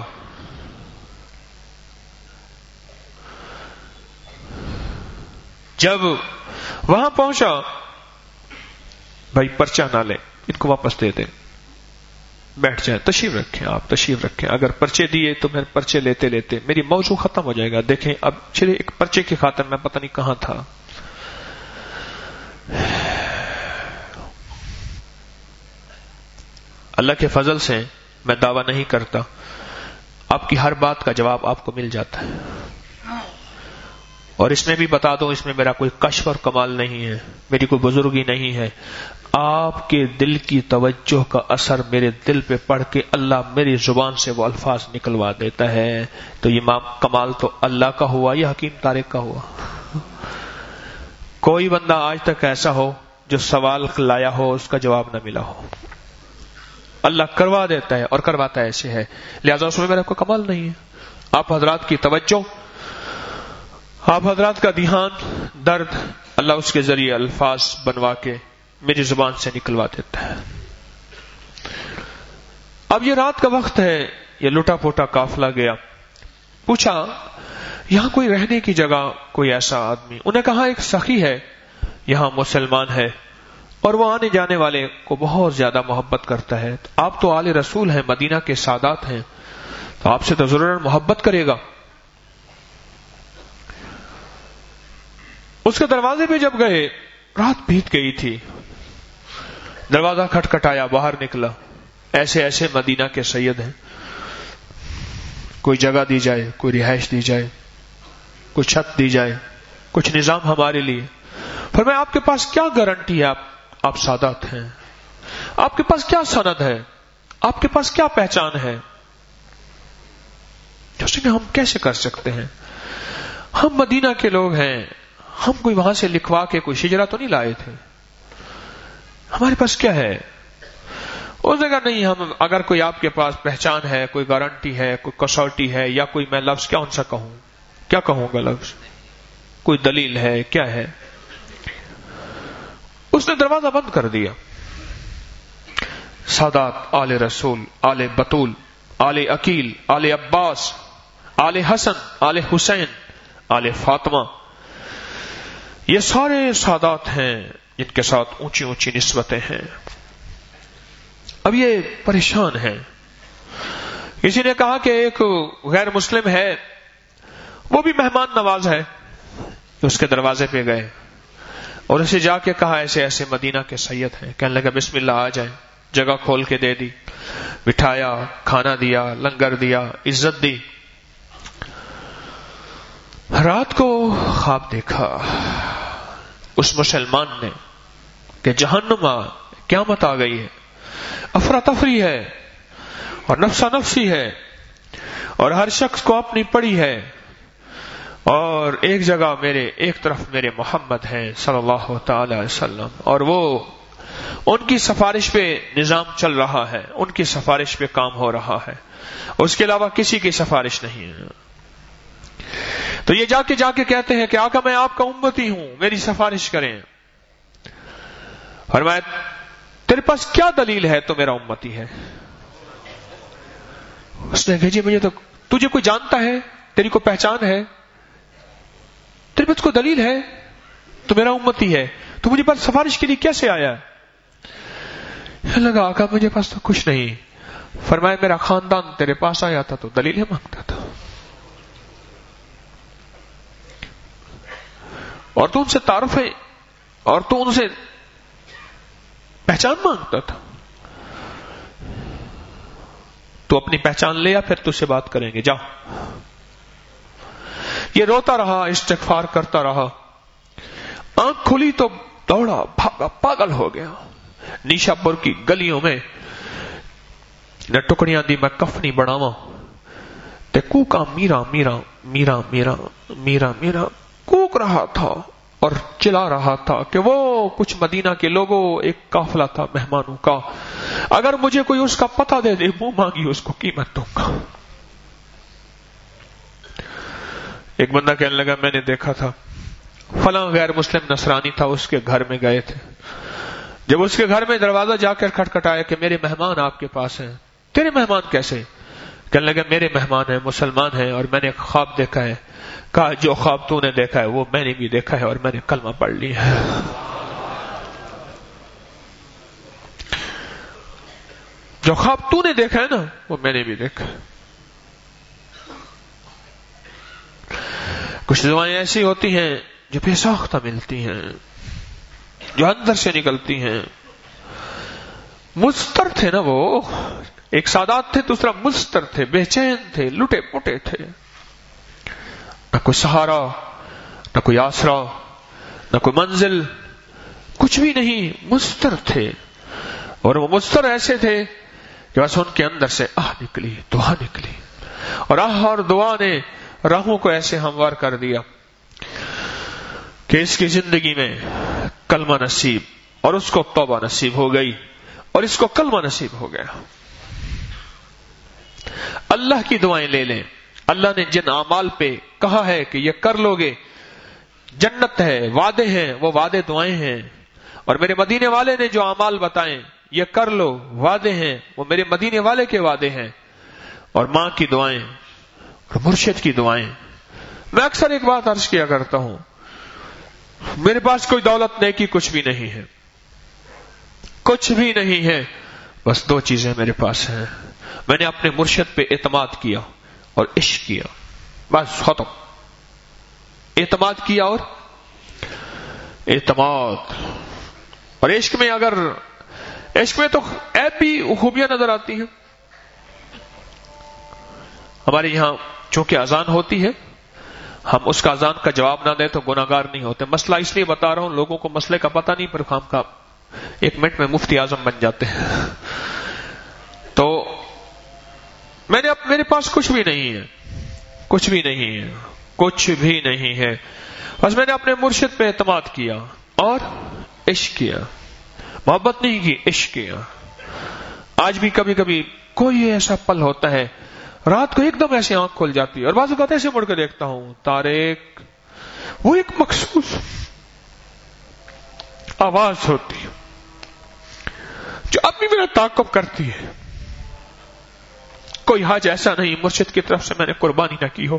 جب وہاں پہنچا، بھائی پرچہ نہ لیں، ان کو واپس دے دیں، بیٹھ جائیں، تشریف رکھیں، آپ تشریف رکھیں، اگر پرچے دیے تو میں پرچے لیتے لیتے میری موضوع ختم ہو جائے گا۔ دیکھیں اب چلے ایک پرچے کی خاطر میں پتہ نہیں کہاں تھا۔ اللہ کے فضل سے میں دعویٰ نہیں کرتا، آپ کی ہر بات کا جواب آپ کو مل جاتا ہے، اور اس میں بھی بتا دوں، اس میں میرا کوئی کشف اور کمال نہیں ہے، میری کوئی بزرگی نہیں ہے، آپ کے دل کی توجہ کا اثر میرے دل پہ پڑھ کے اللہ میری زبان سے وہ الفاظ نکلوا دیتا ہے، تو یہ کمال تو اللہ کا ہوا یا حکیم طارق کا ہوا؟ کوئی بندہ آج تک ایسا ہو جو سوال لایا ہو اس کا جواب نہ ملا ہو؟ اللہ کروا دیتا ہے اور کرواتا ایسے ہے، لہذا اس میں میرا کوئی کمال نہیں ہے۔ آپ حضرات کی توجہ، آپ حضرات کا دھیان، درد اللہ اس کے ذریعے الفاظ بنوا کے میری زبان سے نکلوا دیتا ہے۔ اب یہ رات کا وقت ہے، یہ لٹا پوٹا قافلہ گیا، پوچھا یہاں کوئی رہنے کی جگہ، کوئی ایسا آدمی؟ انہیں کہا ایک سخی ہے یہاں، مسلمان ہے، اور وہ آنے جانے والے کو بہت زیادہ محبت کرتا ہے، آپ تو آل رسول ہیں، مدینہ کے سادات ہیں، تو آپ سے تو ضرور محبت کرے گا۔ اس کے دروازے پہ جب گئے، رات بیت گئی تھی، دروازہ کھٹکھٹایا، باہر نکلا، ایسے ایسے مدینہ کے سید ہیں، کوئی جگہ دی جائے، کوئی رہائش دی جائے، کوئی چھت دی جائے، کچھ نظام ہمارے لیے۔ فرمایا آپ کے پاس کیا گارنٹی ہے، آپ آپ سادات ہیں، آپ کے پاس کیا سند ہے، آپ کے پاس کیا پہچان ہے؟ ہم کیسے کر سکتے ہیں؟ ہم مدینہ کے لوگ ہیں، ہم کوئی وہاں سے لکھوا کے کوئی شجرہ تو نہیں لائے تھے، ہمارے پاس کیا ہے؟ اس جگہ نہیں، ہم اگر کوئی آپ کے پاس پہچان ہے، کوئی گارنٹی ہے، کوئی کسوٹی ہے، یا کوئی میں لفظ کیا ان سے کہوں، کیا کہوں گا لفظ، کوئی دلیل ہے، کیا ہے؟ اس نے دروازہ بند کر دیا۔ سادات آل رسول، آل بطول، آل عقیل، آل عباس، آل حسن، آل حسین، آل فاطمہ، یہ سارے سادات ہیں جن کے ساتھ اونچی اونچی نسبتیں ہیں۔ اب یہ پریشان ہیں۔ کسی نے کہا کہ ایک غیر مسلم ہے، وہ بھی مہمان نواز ہے، اس کے دروازے پہ گئے اور اسے جا کے کہا ایسے ایسے مدینہ کے سید ہیں۔ کہنے لگا بسم اللہ، آ جائیں۔ جگہ کھول کے دے دی، بٹھایا، کھانا دیا، لنگر دیا، عزت دی۔ رات کو خواب دیکھا اس مسلمان نے کہ جہنم آ، قیامت آ گئی ہے، افراتفری ہے اور نفسا نفسی ہے، اور ہر شخص کو اپنی پڑی ہے، اور ایک جگہ میرے ایک طرف میرے محمد ہیں صلی اللہ تعالی علیہ وسلم، اور وہ ان کی سفارش پہ نظام چل رہا ہے، ان کی سفارش پہ کام ہو رہا ہے، اس کے علاوہ کسی کی سفارش نہیں ہے۔ تو یہ جا کے جا کے کہتے ہیں کہ آقا میں آپ کا امتی ہوں، میری سفارش کریں۔ فرمایا تیرے پاس کیا دلیل ہے تو میرا امتی ہے؟ اس نے کہا جی مجھے تو، تجھے کوئی جانتا ہے، تیری کو پہچان ہے، تیرے پاس کوئی دلیل ہے تو میرا امتی ہے، تو مجھے پاس سفارش کے لیے کیسے آیا؟ لگا آقا مجھے پاس تو کچھ نہیں۔ فرمایا میرا خاندان تیرے پاس آیا تھا تو دلیلیں مانگتا تھا، اور تو ان سے تعارف ہے، اور تو ان سے پہچان مانگتا تھا۔ تو اپنی پہچان لے یا پھر تجھ سے بات کریں گے، جا۔ یہ روتا رہا، استغفار کرتا رہا، آنکھ کھلی تو دوڑا بھاگا، پاگل ہو گیا۔ نیشا پور کی گلیوں میں نہ ٹکڑیاں دی میں کفنی بڑھاواں تے کوکا میرا میرا میرا میرا میرا میرا کوک رہا تھا اور چلا رہا تھا کہ وہ کچھ مدینہ کے لوگوں، ایک قافلہ تھا مہمانوں کا، اگر مجھے کوئی اس کا پتہ دے دے، منہ مانگی اس کو قیمت دوں گا۔ ایک بندہ کہنے لگا میں نے دیکھا تھا فلاں غیر مسلم نصرانی تھا، اس کے گھر میں گئے تھے، جب اس کے گھر میں دروازہ جا کر کھٹکھٹایا کہ میرے مہمان آپ کے پاس ہیں۔ تیرے مہمان کیسے؟ کہنے لگا میرے مہمان ہیں، مسلمان ہیں، اور میں نے خواب دیکھا ہے۔ کہا جو خواب تو نے دیکھا ہے وہ میں نے بھی دیکھا ہے، اور میں نے کلمہ پڑھ لیا ہے۔ جو خواب تو نے دیکھا ہے نا وہ میں نے بھی دیکھا ہے۔ کچھ دعائیں ایسی ہوتی ہیں جو بے ساختہ ملتی ہیں، جو اندر سے نکلتی ہیں۔ مضطر تھے نا وہ، ایک سادات تھے، دوسرا مضطر تھے، بے چین تھے، لٹے پٹے تھے، نہ کوئی سہارا، نہ کوئی آسرا، نہ کوئی منزل، کچھ بھی نہیں، مضطر تھے۔ اور وہ مضطر ایسے تھے کہ بس ان کے اندر سے آہ نکلی، دعا نکلی، اور آہ اور دعا نے راہوں کو ایسے ہموار کر دیا کہ اس کی زندگی میں کلمہ نصیب، اور اس کو توبہ نصیب ہو گئی، اور اس کو کلمہ نصیب ہو گیا۔ اللہ کی دعائیں لے لیں، اللہ نے جن اعمال پہ کہا ہے کہ یہ کر لو گے، جنت ہے، وعدے ہیں، وہ وعدے دعائیں ہیں، اور میرے مدینے والے نے جو اعمال بتائیں یہ کر لو، وعدے ہیں، وہ میرے مدینے والے کے وعدے ہیں، اور ماں کی دعائیں اور مرشد کی دعائیں۔ میں اکثر ایک بات عرض کیا کرتا ہوں، میرے پاس کوئی دولت نیکی کچھ بھی نہیں ہے، کچھ بھی نہیں ہے، بس دو چیزیں میرے پاس ہیں۔ میں نے اپنے مرشد پہ اعتماد کیا اور عشق کیا، بس ختم۔ اعتماد کیا اور اعتماد، اور عشق میں اگر عشق میں تو عیب بھی خوبیاں نظر آتی ہیں۔ ہمارے یہاں چونکہ اذان ہوتی ہے، ہم اس کا اذان کا جواب نہ دیں تو گناہگار نہیں ہوتے۔ مسئلہ اس لیے بتا رہا ہوں، لوگوں کو مسئلے کا پتہ نہیں، پر خام کا ایک منٹ میں مفتی اعظم بن جاتے ہیں۔ تو میں نے اب میرے پاس کچھ بھی نہیں ہے، کچھ بھی نہیں ہے، کچھ بھی نہیں ہے. بس میں نے اپنے مرشد پہ اعتماد کیا اور عشق کیا. محبت نہیں کی، عشق کیا. آج بھی کبھی کبھی کوئی ایسا پل ہوتا ہے، رات کو ایک دم ایسے آنکھ کھل جاتی ہے اور بعض اوقات ایسے مڑ کے دیکھتا ہوں، طارق، وہ ایک مخصوص آواز ہوتی ہے جو اب بھی میرا تعاقب کرتی ہے. کوئی حاج ایسا نہیں مرشد کی طرف سے میں نے قربانی نہ کی ہو.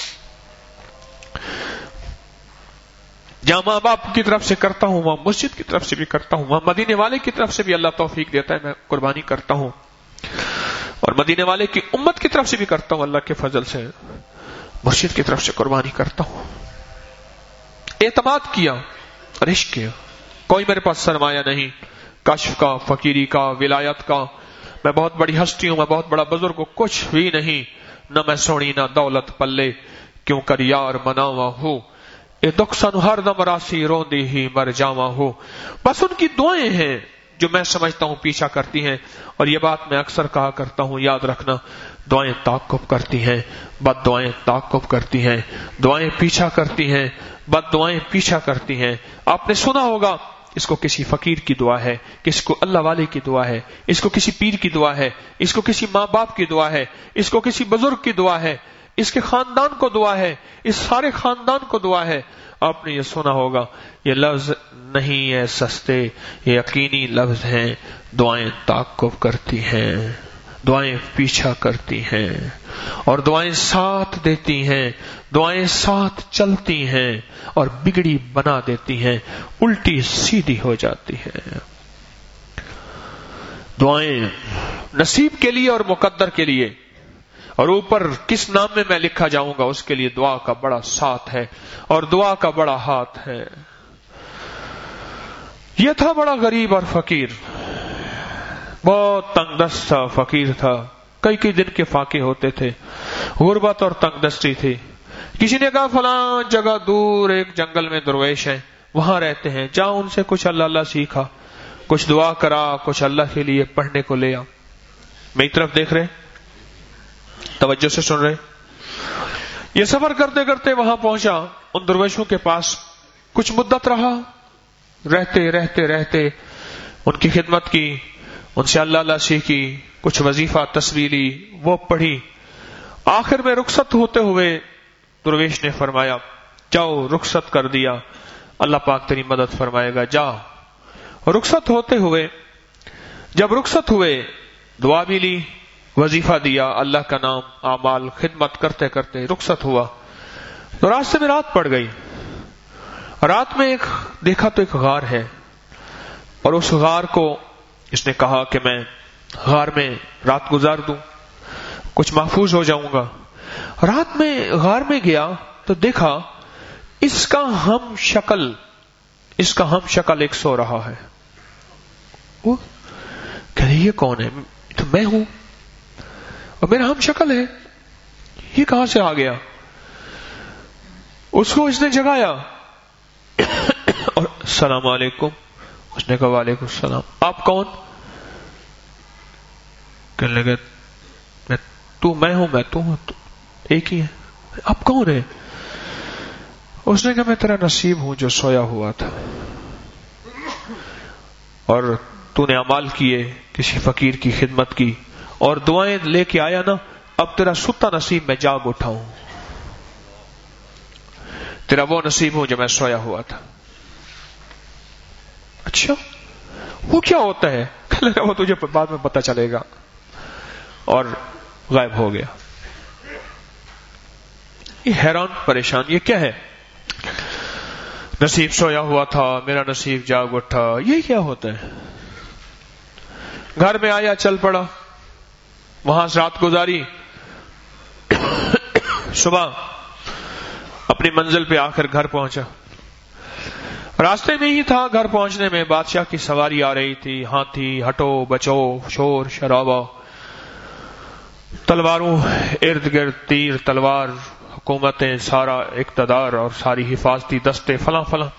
جہاں ماں باپ کی طرف سے کرتا ہوں، وہاں مرشد کی طرف سے بھی کرتا ہوں، وہاں مدینے والے کی طرف سے بھی اللہ توفیق دیتا ہے، میں قربانی کرتا ہوں. اور مدینے والے کی امت کی طرف سے بھی کرتا ہوں، اللہ کے فضل سے مرشد کی طرف سے قربانی کرتا ہوں. اعتماد کیا اور عشق کیا. کوئی میرے پاس سرمایہ نہیں، کشف کا، فقیری کا، ولایت کا. میں بہت بڑی ہستی ہوں، میں بہت بڑا بزرگ ہوں، کچھ بھی نہیں. نہ میں سونی نہ دولت پلے، کیوں کر یار مناوا ہوں. اے دکھ سن ہر دم راسی روندی ہی مر جاواں ہوں. بس ان کی دعائیں ہیں جو میں سمجھتا ہوں پیچھا کرتی ہیں. اور یہ بات میں اکثر کہا کرتا ہوں، یاد رکھنا، دعائیں تعاقب کرتی ہیں، بد دعائیں تعاقب کرتی ہیں. دعائیں پیچھا کرتی ہیں، بد دعائیں پیچھا کرتی ہیں. آپ نے سنا ہوگا، اس کو کسی فقیر کی دعا ہے، کس کو اللہ والے کی دعا ہے، اس کو کسی پیر کی دعا ہے، اس کو کسی ماں باپ کی دعا ہے، اس کو کسی بزرگ کی دعا ہے، اس کے خاندان کو دعا ہے، اس سارے خاندان کو دعا ہے. آپ نے یہ سنا ہوگا. یہ لفظ نہیں ہے سستے، یہ یقینی لفظ ہیں. دعائیں تعاقب کرتی ہیں، دعائیں پیچھا کرتی ہیں، اور دعائیں ساتھ دیتی ہیں، دعائیں ساتھ چلتی ہیں اور بگڑی بنا دیتی ہیں، الٹی سیدھی ہو جاتی ہیں. دعائیں نصیب کے لیے اور مقدر کے لیے، اور اوپر کس نام میں میں لکھا جاؤں گا اس کے لیے دعا کا بڑا ساتھ ہے اور دعا کا بڑا ہاتھ ہے. یہ تھا بڑا غریب اور فقیر، بہت تنگ دست تھا، فقیر تھا. کئی کئی دن کے فاقے ہوتے تھے، غربت اور تنگ دستی تھی. کسی نے کہا فلاں جگہ دور ایک جنگل میں درویش ہیں، وہاں رہتے ہیں، جا ان سے کچھ اللہ اللہ سیکھا، کچھ دعا کرا، کچھ اللہ کے لیے پڑھنے کو لیا. میری طرف دیکھ رہے، توجہ سے سن رہے. یہ سفر کرتے کرتے وہاں پہنچا، ان درویشوں کے پاس کچھ مدت رہا. رہتے رہتے رہتے ان کی خدمت کی، ان سے اللہ اللہ سیکھی، کچھ وظیفہ تصویر لی، وہ پڑھی. آخر میں رخصت ہوتے ہوئے درویش نے فرمایا، جاؤ، رخصت کر دیا، اللہ پاک تیری مدد فرمائے گا، جا. رخصت ہوتے ہوئے جب رخصت ہوئے، دعا بھی لی، وظیفہ دیا، اللہ کا نام، اعمال، خدمت کرتے کرتے رخصت ہوا. تو راستے میں رات پڑ گئی. رات میں ایک دیکھا تو ایک غار ہے، اور اس غار کو اس نے کہا کہ میں غار میں رات گزار دوں، کچھ محفوظ ہو جاؤں گا. رات میں غار میں گیا تو دیکھا اس کا ہم شکل اس کا ہم شکل ایک سو رہا ہے. وہ کہہ رہی یہ کون ہے؟ تو میں ہوں اور میرا ہم شکل ہے، یہ کہاں سے آ گیا؟ اس کو اس نے جگایا اور السلام علیکم. اس نے کہا وعلیکم السلام. آپ کون؟ کہنے لگے میں تو میں ہوں میں تو ہوں ایک ہی ہے. آپ کون ہے؟ اس نے کہا میں تیرا نصیب ہوں جو سویا ہوا تھا، اور تو نے اعمال کیے، کسی فقیر کی خدمت کی اور دعائیں لے کے آیا نا، اب تیرا ستا نصیب میں جاگ اٹھا ہوں، تیرا وہ نصیب ہوں جو میں سویا ہوا تھا. اچھا وہ کیا ہوتا ہے؟ کہنے لگا وہ تجھے بعد میں پتہ چلے گا، اور غائب ہو گیا. یہ حیران پریشان، یہ کیا ہے؟ نصیب سویا ہوا تھا، میرا نصیب جاگ اٹھا، یہ کیا ہوتا ہے؟ گھر میں آیا، چل پڑا، وہاں سے رات گزاری. صبح اپنی منزل پہ آخر گھر پہنچا. راستے میں ہی تھا، گھر پہنچنے میں بادشاہ کی سواری آ رہی تھی، ہاتھی، ہٹو بچو، شور شرابہ، تلواروں ارد گرد، تیر تلوار، حکومتیں، سارا اقتدار اور ساری حفاظتی دستے، فلاں فلاں.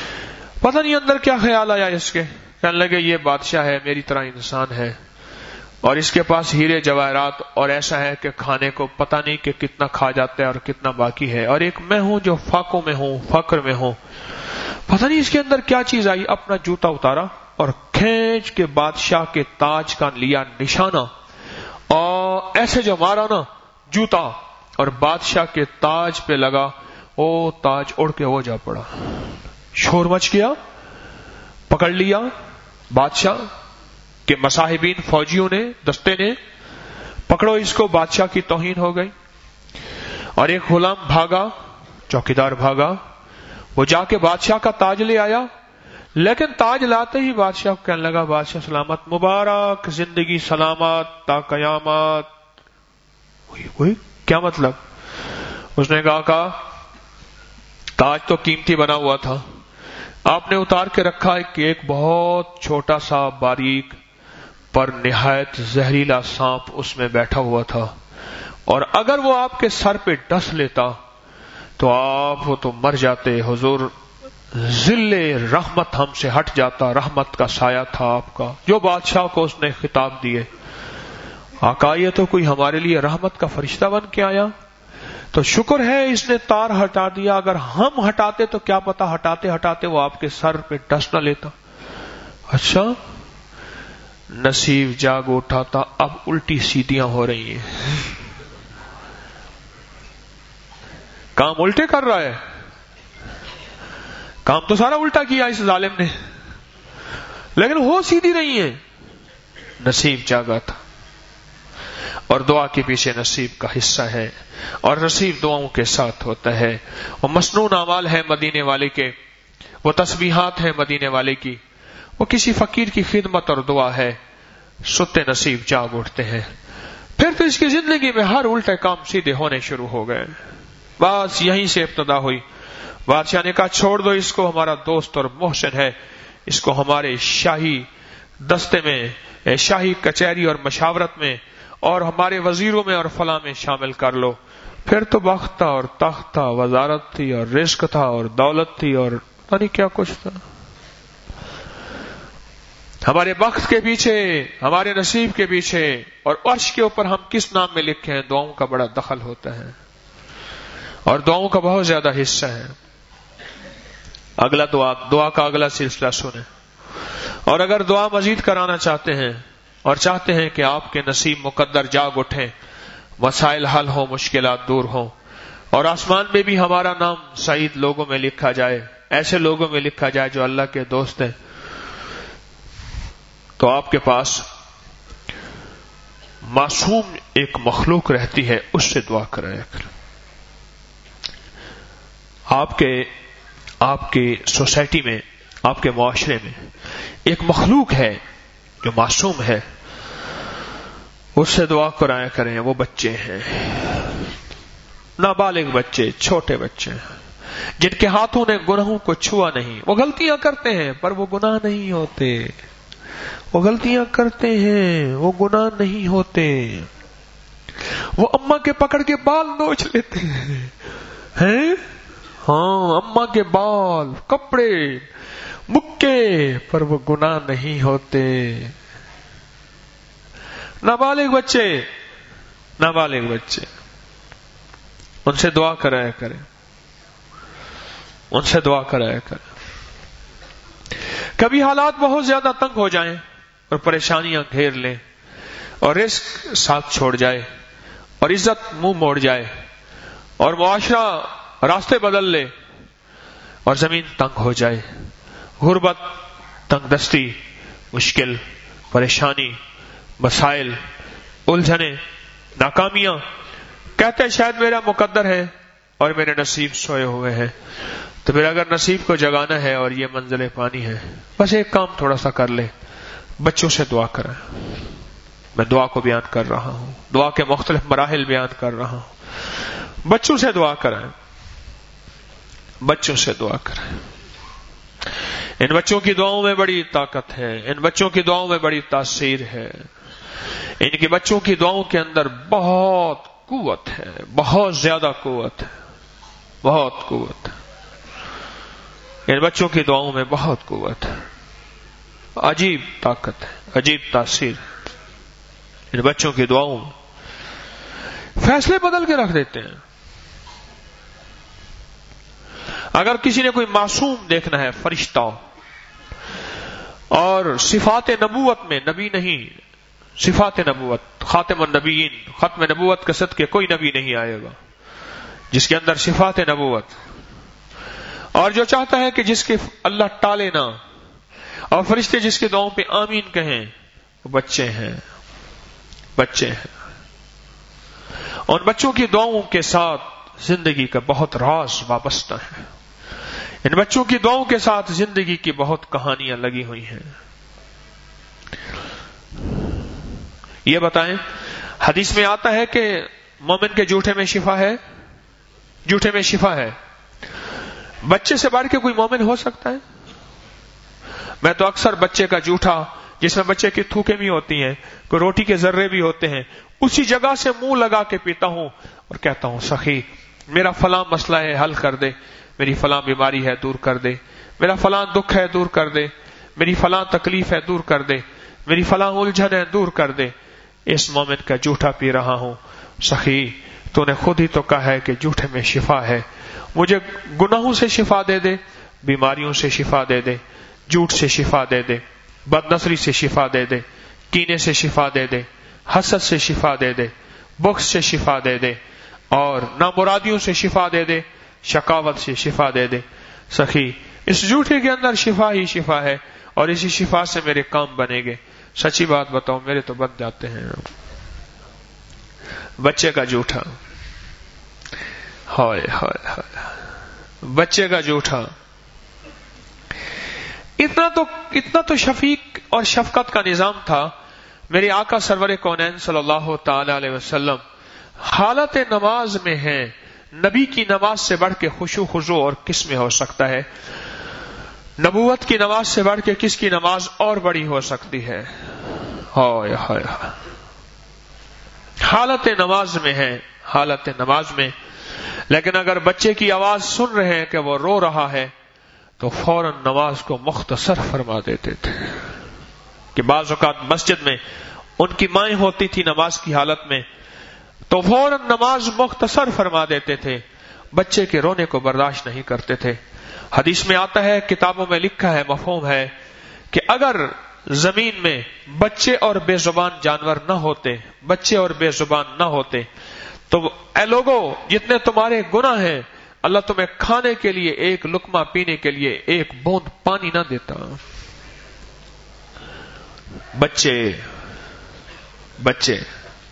پتہ نہیں اندر کیا خیال آیا اس کے. کہنے لگے یہ بادشاہ ہے، میری طرح انسان ہے، اور اس کے پاس ہیرے جواہرات، اور ایسا ہے کہ کھانے کو پتہ نہیں کہ کتنا کھا جاتا ہے اور کتنا باقی ہے، اور ایک میں ہوں جو فاقوں میں ہوں، فقر میں ہوں، پتہ نہیں اس کے اندر کیا چیز آئی، اپنا جوتا اتارا اور کھینچ کے بادشاہ کے تاج کا لیا نشانہ، اور ایسے جو مارا نا جوتا، اور بادشاہ کے تاج پہ لگا، او تاج اڑ کے وہ جا پڑا، شور مچ گیا، پکڑ لیا بادشاہ کہ مصاحبین فوجیوں نے، دستے نے، پکڑو اس کو، بادشاہ کی توہین ہو گئی۔ اور ایک غلام بھاگا، چوکیدار بھاگا، وہ جا کے بادشاہ کا تاج لے آیا، لیکن تاج لاتے ہی بادشاہ کو کہنے لگا، بادشاہ سلامت، مبارک زندگی سلامت تا قیامت۔ وہی کیا مطلب؟ اس نے کہا کہ تاج تو قیمتی بنا ہوا تھا، آپ نے اتار کے رکھا ہے کہ ایک بہت چھوٹا سا باریک پر نہایت زہریلا سانپ اس میں بیٹھا ہوا تھا، اور اگر وہ آپ کے سر پہ ڈس لیتا تو آپ وہ تو مر جاتے، حضور ذل رحمت ہم سے ہٹ جاتا، رحمت کا سایہ تھا آپ کا، جو بادشاہ کو اس نے خطاب دیے۔ آقا یہ تو کوئی ہمارے لیے رحمت کا فرشتہ بن کے آیا، تو شکر ہے اس نے تار ہٹا دیا، اگر ہم ہٹاتے تو کیا پتا ہٹاتے ہٹاتے وہ آپ کے سر پہ ڈس نہ لیتا۔ اچھا، نصیب جاگ اٹھا تھا، اب الٹی سیدھیاں ہو رہی ہیں، کام الٹے کر رہا ہے، کام تو سارا الٹا کیا اس ظالم نے، لیکن وہ سیدھی نہیں ہے۔ نصیب جاگا تھا، اور دعا کے پیچھے نصیب کا حصہ ہے، اور نصیب دعاؤں کے ساتھ ہوتا ہے۔ وہ مسنون اعمال ہے مدینے والے کے، وہ تسبیحات ہے مدینے والے کی، وہ کسی فقیر کی خدمت اور دعا ہے، ستے نصیب جاگ اٹھتے ہیں، پھر تو اس کی زندگی میں ہر الٹے کام سیدھے ہونے شروع ہو گئے۔ بس یہیں سے ابتدا ہوئی۔ بادشاہ نے کہا چھوڑ دو اس کو، ہمارا دوست اور محسن ہے، اس کو ہمارے شاہی دستے میں، شاہی کچہری اور مشاورت میں، اور ہمارے وزیروں میں اور فلاں میں شامل کر لو۔ پھر تو بخت تھا اور تخت تھا، وزارت تھی اور رزق تھا اور دولت تھی اور پتہ نہیں کیا کچھ تھا۔ ہمارے بخت کے پیچھے، ہمارے نصیب کے پیچھے اور عرش کے اوپر ہم کس نام میں لکھے ہیں، دعاؤں کا بڑا دخل ہوتا ہے، اور دعاؤں کا بہت زیادہ حصہ ہے۔ اگلا دعا دعا کا اگلا سلسلہ سنیں، اور اگر دعا مزید کرانا چاہتے ہیں اور چاہتے ہیں کہ آپ کے نصیب مقدر جاگ اٹھیں، مسائل حل ہوں، مشکلات دور ہوں، اور آسمان میں بھی ہمارا نام سعید لوگوں میں لکھا جائے، ایسے لوگوں میں لکھا جائے جو اللہ کے دوست ہیں، تو آپ کے پاس معصوم ایک مخلوق رہتی ہے، اس سے دعا کرایا کریں۔ آپ کے آپ کی سوسائٹی میں، آپ کے معاشرے میں ایک مخلوق ہے جو معصوم ہے، اس سے دعا کرایا کریں۔ وہ بچے ہیں، نابالغ بچے، چھوٹے بچے، جن کے ہاتھوں نے گناہوں کو چھوا نہیں، وہ غلطیاں کرتے ہیں پر وہ گناہ نہیں ہوتے، وہ غلطیاں کرتے ہیں وہ گناہ نہیں ہوتے، وہ اماں کے پکڑ کے بال نوچ لیتے ہیں، ہیں ہاں اماں کے بال، کپڑے، مکے، پر وہ گناہ نہیں ہوتے۔ نابالغ بچے، نابالغ بچے، ان سے دعا کرایا کریں، ان سے دعا کرایا کریں۔ کبھی حالات بہت زیادہ تنگ ہو جائیں اور پریشانیاں گھیر لیں اور رزق ساتھ چھوڑ جائے اور عزت منہ موڑ جائے اور معاشرہ راستے بدل لے اور زمین تنگ ہو جائے، غربت، تنگ دستی، مشکل، پریشانی، مسائل، الجھنیں، ناکامیاں، کہتے ہیں شاید میرا مقدر ہے اور میرے نصیب سوئے ہوئے ہیں، تو پھر اگر نصیب کو جگانا ہے اور یہ منزل پانی ہے، بس ایک کام تھوڑا سا کر لے، بچوں سے دعا کریں۔ میں دعا کو بیان کر رہا ہوں، دعا کے مختلف مراحل بیان کر رہا ہوں۔ بچوں سے دعا کریں، بچوں سے دعا کریں۔ ان بچوں کی دعاؤں میں بڑی طاقت ہے، ان بچوں کی دعاؤں میں بڑی تاثیر ہے، ان کے بچوں کی دعاؤں کے اندر بہت قوت ہے، بہت زیادہ قوت ہے، بہت قوت ہے، ان بچوں کی دعاؤں میں بہت قوت ہے، عجیب طاقت ہے، عجیب تاثیر ہے۔ ان بچوں کی دعاؤں فیصلے بدل کے رکھ دیتے ہیں. اگر کسی نے کوئی معصوم دیکھنا ہے فرشتہ اور صفات نبوت میں، نبی نہیں، صفات نبوت، خاتم النبیین، ختم نبوت کے صدقے کوئی نبی نہیں آئے گا جس کے اندر صفات نبوت، اور جو چاہتا ہے کہ جس کے اللہ ٹالے نہ اور فرشتے جس کے دعاؤں پہ آمین کہیں، وہ بچے ہیں، بچے ہیں. اور بچوں کی دعاؤں کے ساتھ زندگی کا بہت راز وابستہ ہے. ان بچوں کی دعاؤں کے ساتھ زندگی کی بہت کہانیاں لگی ہوئی ہیں. یہ بتائیں، حدیث میں آتا ہے کہ مومن کے جوٹے میں شفا ہے، جوٹے میں شفا ہے. بچے سے بڑھ کے کوئی مومن ہو سکتا ہے؟ میں تو اکثر بچے کا جوٹا، جس میں بچے کی تھوکیں بھی ہوتی ہیں، کوئی روٹی کے ذرے بھی ہوتے ہیں، اسی جگہ سے منہ لگا کے پیتا ہوں اور کہتا ہوں سخی میرا فلاں مسئلہ ہے حل کر دے، میری فلاں بیماری ہے دور کر دے، میرا فلاں دکھ ہے دور کر دے، میری فلاں تکلیف ہے دور کر دے، میری فلاں الجھن ہے دور کر دے. اس مومن کا جوٹا پی رہا ہوں. سخی تو نے خود ہی تو کہا ہے کہ جوٹے میں شفا ہے، مجھے گناہوں سے شفا دے دے، بیماریوں سے شفا دے دے، جھوٹ سے شفا دے دے، بد نصری سے شفا دے دے، کینے سے شفا دے دے، حسد سے شفا دے دے، بخس سے شفا دے دے، اور نامرادیوں سے شفا دے دے، شقاوت سے شفا دے دے. سخی اس جھوٹے کے اندر شفا ہی شفا ہے، اور اسی شفا سے میرے کام بنے گے. سچی بات بتاؤ میرے تو بن جاتے ہیں. بچے کا جھوٹا، ہائے ہائے ہائے، بچے کا جھوٹا اتنا تو اتنا تو شفیق اور شفقت کا نظام تھا. میرے آقا سرور کونین صلی اللہ تعالی علیہ وسلم حالت نماز میں ہیں. نبی کی نماز سے بڑھ کے خشوع خضوع اور کس میں ہو سکتا ہے؟ نبوت کی نماز سے بڑھ کے کس کی نماز اور بڑی ہو سکتی ہے؟ ہائے ہائے ہائے، حالت نماز میں ہے، حالت نماز میں. لیکن اگر بچے کی آواز سن رہے ہیں کہ وہ رو رہا ہے تو فوراً نماز کو مختصر فرما دیتے تھے. کہ بعض اوقات مسجد میں ان کی مائیں ہوتی تھی نماز کی حالت میں تو فوراً نماز مختصر فرما دیتے تھے. بچے کے رونے کو برداشت نہیں کرتے تھے. حدیث میں آتا ہے، کتابوں میں لکھا ہے، مفہوم ہے کہ اگر زمین میں بچے اور بے زبان جانور نہ ہوتے، بچے اور بے زبان نہ ہوتے تو اے لوگو جتنے تمہارے گناہ ہیں اللہ تمہیں کھانے کے لیے ایک لقمہ، پینے کے لیے ایک بوند پانی نہ دیتا. بچے بچے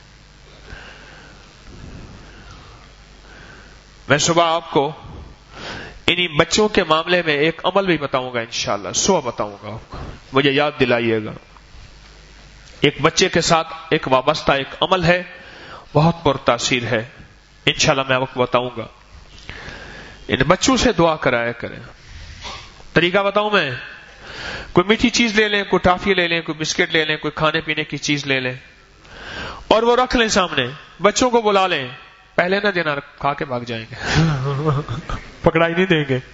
میں صبح آپ کو انہی بچوں کے معاملے میں ایک عمل بھی بتاؤں گا، انشاءاللہ صبح بتاؤں گا آپ کو، مجھے یاد دلائیے گا. ایک بچے کے ساتھ ایک وابستہ ایک عمل ہے، بہت پرتاثیر ہے، انشاءاللہ میں آپ کو بتاؤں گا. ان بچوں سے دعا کرایا کریں. طریقہ بتاؤں میں، کوئی میٹھی چیز لے لیں، کوئی ٹافی لے لیں، کوئی بسکٹ لے لیں، کوئی کھانے پینے کی چیز لے لیں اور وہ رکھ لیں سامنے. بچوں کو بلا لیں، پہلے نہ دینا، کھا کے بھاگ جائیں گے، پکڑائی نہیں دیں گے.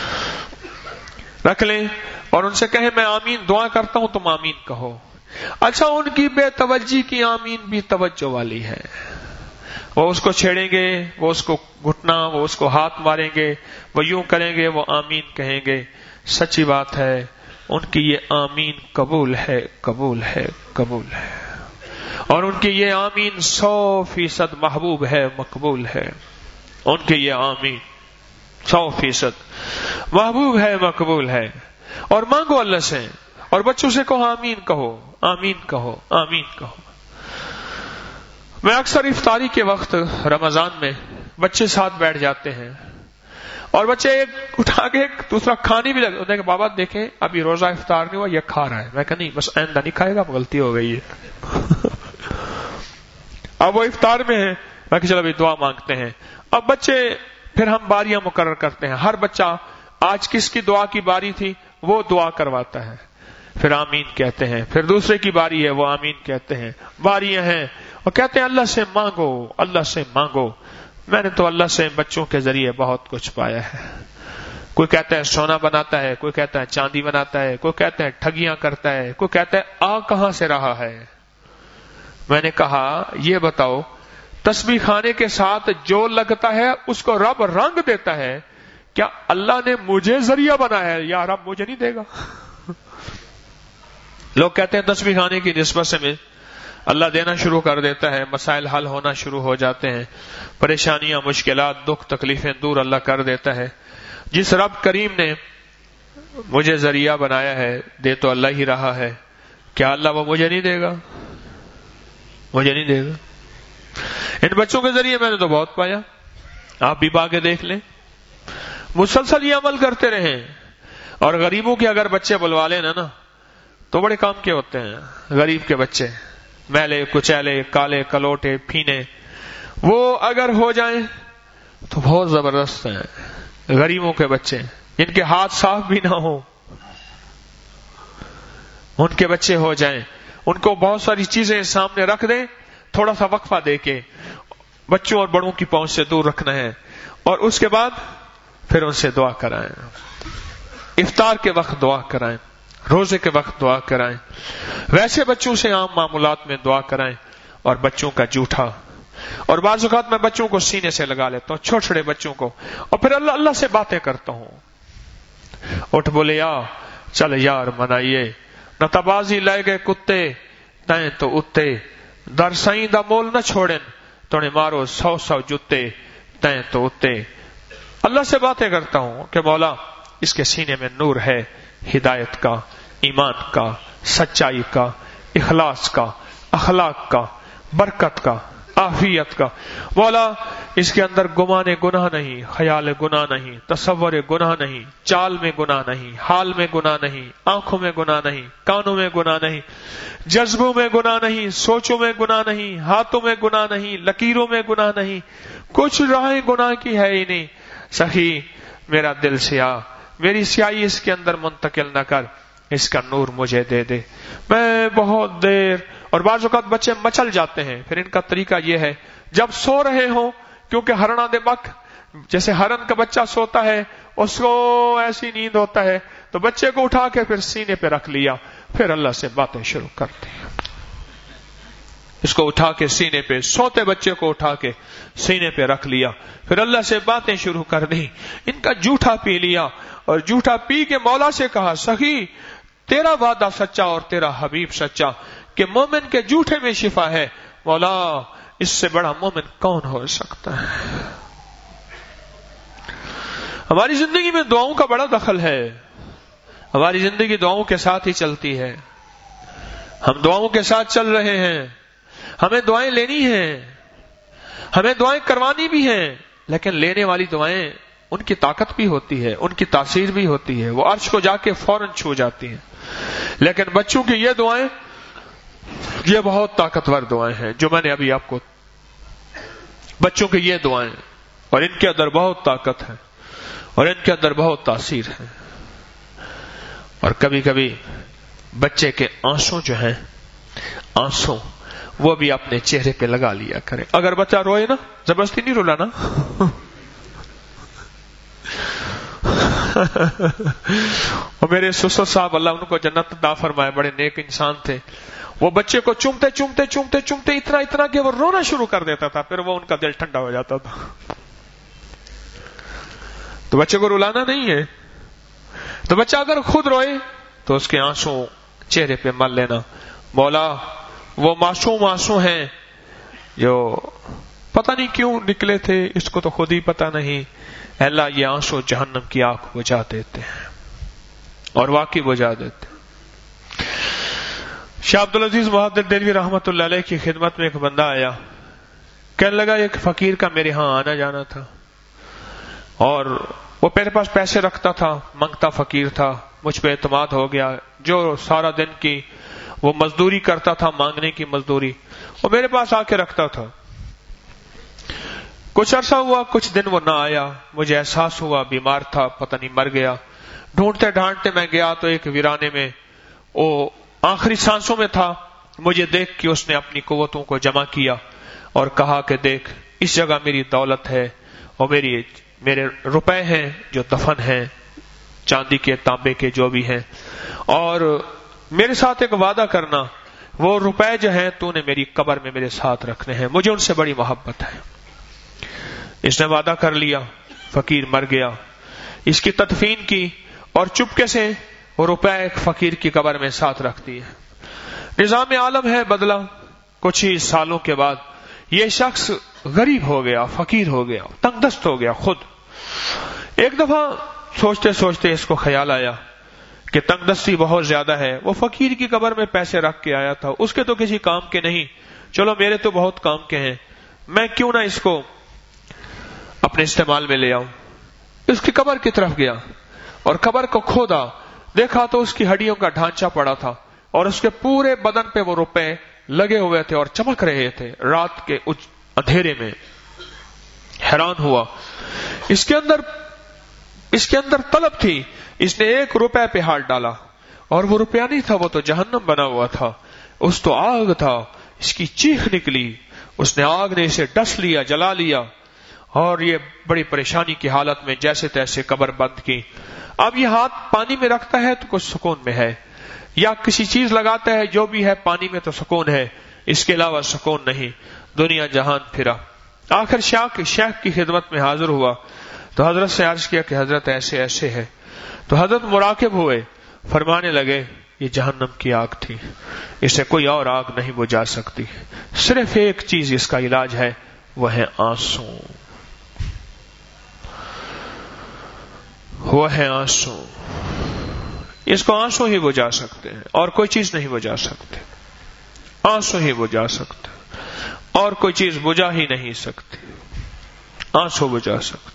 رکھ لیں اور ان سے کہیں میں آمین دعا کرتا ہوں، تم آمین کہو. اچھا ان کی بے توجہی کی آمین بھی توجہ والی ہے. وہ اس کو چھیڑیں گے، وہ اس کو گھٹنا، وہ اس کو ہاتھ ماریں گے، وہ یوں کریں گے، وہ آمین کہیں گے. سچی بات ہے ان کی یہ آمین قبول ہے، قبول ہے، قبول ہے. اور ان کی یہ آمین سو فیصد محبوب ہے، مقبول ہے. ان کی یہ آمین سو فیصد محبوب ہے، مقبول ہے. اور مانگو اللہ سے، اور بچوں سے کہو آمین کہو، آمین کہو، آمین کہو. میں اکثر افطاری کے وقت رمضان میں بچے ساتھ بیٹھ جاتے ہیں اور بچے ایک اٹھا کے ایک دوسرا کھانے بھی لگے کہ بابا دیکھیں ابھی روزہ افطار نہیں ہوا، یہ کھا رہا ہے. میں کہا نہیں بس آئندہ نہیں کھائے گا، غلطی ہو گئی ہے. اب وہ افطار میں ہے، میں کہ چلو ابھی دعا مانگتے ہیں. اب بچے پھر ہم باریاں مقرر کرتے ہیں، ہر بچہ آج کس کی دعا کی باری تھی وہ دعا کرواتا ہے، پھر آمین کہتے ہیں. پھر دوسرے کی باری ہے وہ آمین کہتے ہیں. باریاں ہیں اور کہتے ہیں اللہ سے مانگو، اللہ سے مانگو. میں نے تو اللہ سے بچوں کے ذریعے بہت کچھ پایا ہے. کوئی کہتا ہے سونا بناتا ہے، کوئی کہتا ہے چاندی بناتا ہے، کوئی کہتا ہے ٹھگیاں کرتا ہے، کوئی کہتا ہے آ کہاں سے رہا ہے. میں نے کہا یہ بتاؤ تسبیح خانے کے ساتھ جو لگتا ہے اس کو رب رنگ دیتا ہے، کیا اللہ نے مجھے ذریعہ بنایا ہے یا رب مجھے نہیں دے گا؟ لوگ کہتے ہیں تسبیح خانے کی نسبت سے میں اللہ دینا شروع کر دیتا ہے، مسائل حل ہونا شروع ہو جاتے ہیں، پریشانیاں، مشکلات، دکھ، تکلیفیں دور اللہ کر دیتا ہے۔ جس رب کریم نے مجھے ذریعہ بنایا ہے، دے تو اللہ ہی رہا ہے، کیا اللہ وہ مجھے نہیں دے گا؟ مجھے نہیں دے گا۔ ان بچوں کے ذریعے میں نے تو بہت پایا، آپ بھی پا کے دیکھ لیں، مسلسل یہ عمل کرتے رہیں۔ اور غریبوں کے اگر بچے بلوا لیں نا نا تو بڑے کام کے ہوتے ہیں۔ غریب کے بچے میلے کچیلے، کالے کلوٹے، پھینے، وہ اگر ہو جائیں تو بہت زبردست ہیں۔ غریبوں کے بچے جن کے ہاتھ صاف بھی نہ ہو، ان کے بچے ہو جائیں، ان کو بہت ساری چیزیں سامنے رکھ دیں، تھوڑا سا وقفہ دے کے بچوں اور بڑوں کی پہنچ سے دور رکھنا ہے، اور اس کے بعد پھر ان سے دعا کرائیں، افطار کے وقت دعا کرائیں، روزے کے وقت دعا کرائیں، ویسے بچوں سے عام معمولات میں دعا کرائیں، اور بچوں کا جھوٹا، اور بعض اوقات میں بچوں کو سینے سے لگا لیتا ہوں، چھوٹے چھوٹے بچوں کو، اور پھر اللہ اللہ سے باتیں کرتا ہوں۔ اٹھ بولے یا چل یار منائیے، نہ تبازی لائے گئے کتے تائیں تو اتے، در سائیں دا مول نہ چھوڑن توڑے مارو سو سو جتے تائیں تو اتے۔ اللہ سے باتیں کرتا ہوں کہ مولا اس کے سینے میں نور ہے، ہدایت کا، ایمان کا، سچائی کا، اخلاص کا، اخلاق کا، برکت کا، عافیت کا۔ مولا اس کے اندر گمان گناہ نہیں، خیال گناہ نہیں، تصور گناہ نہیں، چال میں گناہ نہیں، حال میں گناہ نہیں، آنکھوں میں گناہ نہیں، کانوں میں گناہ نہیں، جذبوں میں گناہ نہیں، سوچوں میں گناہ نہیں، ہاتھوں میں گناہ نہیں، لکیروں میں گناہ نہیں، کچھ راہیں گناہ کی ہے ہی نہیں۔ سخی میرا دل سیاہ، میری سیاہی اس کے اندر منتقل نہ کر، اس کا نور مجھے دے دے۔ میں بہت دیر، اور بعض اوقات بچے مچل جاتے ہیں، پھر ان کا طریقہ یہ ہے جب سو رہے ہوں، کیونکہ ہرنا دے بک، جیسے ہرن کا بچہ سوتا ہے اس کو ایسی نیند ہوتا ہے، تو بچے کو اٹھا کے پھر سینے پہ رکھ لیا، پھر اللہ سے باتیں شروع کرتے ہیں۔ اس کو اٹھا کے سینے پہ، سوتے بچے کو اٹھا کے سینے پہ رکھ لیا، پھر اللہ سے باتیں شروع کر دی۔ ان کا جھوٹا پی لیا، اور جھوٹا پی کے مولا سے کہا سخی تیرا وعدہ سچا اور تیرا حبیب سچا کہ مومن کے جھوٹے میں شفا ہے، مولا اس سے بڑا مومن کون ہو سکتا ہے؟ ہماری زندگی میں دعاؤں کا بڑا دخل ہے، ہماری زندگی دعاؤں کے ساتھ ہی چلتی ہے، ہم دعاؤں کے ساتھ چل رہے ہیں، ہمیں دعائیں لینی ہیں، ہمیں دعائیں کروانی بھی ہیں، لیکن لینے والی دعائیں ان کی طاقت بھی ہوتی ہے، ان کی تاثیر بھی ہوتی ہے، وہ عرش کو جا کے فوراً چھو جاتی ہیں۔ لیکن بچوں کی یہ دعائیں، یہ بہت طاقتور دعائیں ہیں جو میں نے ابھی آپ کو، بچوں کی یہ دعائیں، اور ان کے اندر بہت طاقت ہے، اور ان کے اندر بہت تاثیر ہے۔ اور کبھی کبھی بچے کے آنسو جو ہیں، آنسو وہ بھی اپنے چہرے پہ لگا لیا کرے۔ اگر بچہ روئے نا، زبردستی نہیں رلانا، اور میرے سسر صاحب اللہ ان کو جنت عطا فرمائے، بڑے نیک انسان تھے، وہ بچے کو چومتے چومتے چومتے چومتے اتنا اتنا کہ وہ رونا شروع کر دیتا تھا، پھر وہ ان کا دل ٹھنڈا ہو جاتا تھا۔ تو بچے کو رلانا نہیں ہے، تو بچہ اگر خود روئے تو اس کے آنسو چہرے پہ مل لینا۔ مولا وہ معصوم آنسو ہیں جو پتہ نہیں کیوں نکلے تھے، اس کو تو خود ہی پتہ نہیں، اے اللہ یہ آنسو جہنم کی آگ بجھا دیتے ہیں، اور واقعی بجھا دیتے ہیں۔ شاہ عبدالعزیز محدث دہلوی رحمت اللہ علیہ کی خدمت میں ایک بندہ آیا، کہنے لگا ایک فقیر کا میرے ہاں آنا جانا تھا، اور وہ میرے پاس پیسے رکھتا تھا، منگتا فقیر تھا، مجھ پہ اعتماد ہو گیا، جو سارا دن کی وہ مزدوری کرتا تھا، مانگنے کی مزدوری، وہ میرے پاس آ کے رکھتا تھا۔ کچھ عرصہ ہوا، کچھ دن وہ نہ آیا، مجھے احساس ہوا بیمار تھا، پتہ نہیں مر گیا۔ ڈھونڈتے ڈھانڈتے میں گیا تو ایک ویرانے میں وہ آخری سانسوں میں تھا، مجھے دیکھ کے اس نے اپنی قوتوں کو جمع کیا اور کہا کہ دیکھ اس جگہ میری دولت ہے، اور میری میرے روپے ہیں جو دفن ہیں، چاندی کے تانبے کے جو بھی ہیں، اور میرے ساتھ ایک وعدہ کرنا، وہ روپے جو ہیں تو نے میری قبر میں میرے ساتھ رکھنے ہیں، مجھے ان سے بڑی محبت ہے۔ اس نے وعدہ کر لیا، فقیر مر گیا، اس کی تدفین کی اور چپکے سے وہ روپے ایک فقیر کی قبر میں ساتھ رکھ دیے۔ نظام عالم ہے بدلا، کچھ ہی سالوں کے بعد یہ شخص غریب ہو گیا، فقیر ہو گیا، تنگ دست ہو گیا خود۔ ایک دفعہ سوچتے سوچتے اس کو خیال آیا کہ تنگ دستی بہت زیادہ ہے، وہ فقیر کی قبر میں پیسے رکھ کے آیا تھا، اس کے تو کسی کام کے نہیں، چلو میرے تو بہت کام کے ہیں، میں کیوں نہ اس کو اپنے استعمال میں لے آؤں۔ اس کی قبر کی طرف گیا اور قبر کو کھودا، دیکھا تو اس کی ہڈیوں کا ڈھانچہ پڑا تھا اور اس کے پورے بدن پہ وہ روپے لگے ہوئے تھے اور چمک رہے تھے رات کے اندھیرے میں۔ حیران ہوا، اس کے اندر اس کے اندر طلب تھی، اس نے ایک روپے پہ ہاتھ ڈالا اور وہ روپیہ نہیں تھا، وہ تو جہنم بنا ہوا تھا، اس تو آگ تھا، اس کی چیخ نکلی، اس نے آگ نے اسے ڈس لیا، جلا لیا اور یہ بڑی پریشانی کی حالت میں جیسے تیسے قبر بند کی۔ اب یہ ہاتھ پانی میں رکھتا ہے تو کچھ سکون میں ہے، یا کسی چیز لگاتا ہے، جو بھی ہے پانی میں تو سکون ہے، اس کے علاوہ سکون نہیں، دنیا جہان پھرا۔ آخر شیخ شیخ کی خدمت میں حاضر ہوا تو حضرت سے عرض کیا کہ حضرت ایسے ایسے ہے، تو حضرت مراقب ہوئے، فرمانے لگے یہ جہنم کی آگ تھی، اسے کوئی اور آگ نہیں بجھا سکتی، صرف ایک چیز اس کا علاج ہے، وہ ہے آنسو، وہ ہے آنسو، اس کو آنسو ہی بجھا سکتے ہیں اور کوئی چیز نہیں بجھا سکتے، آنسو ہی بجھا سکتے اور کوئی چیز بجھا ہی نہیں سکتی، آنسو بجھا سکتے۔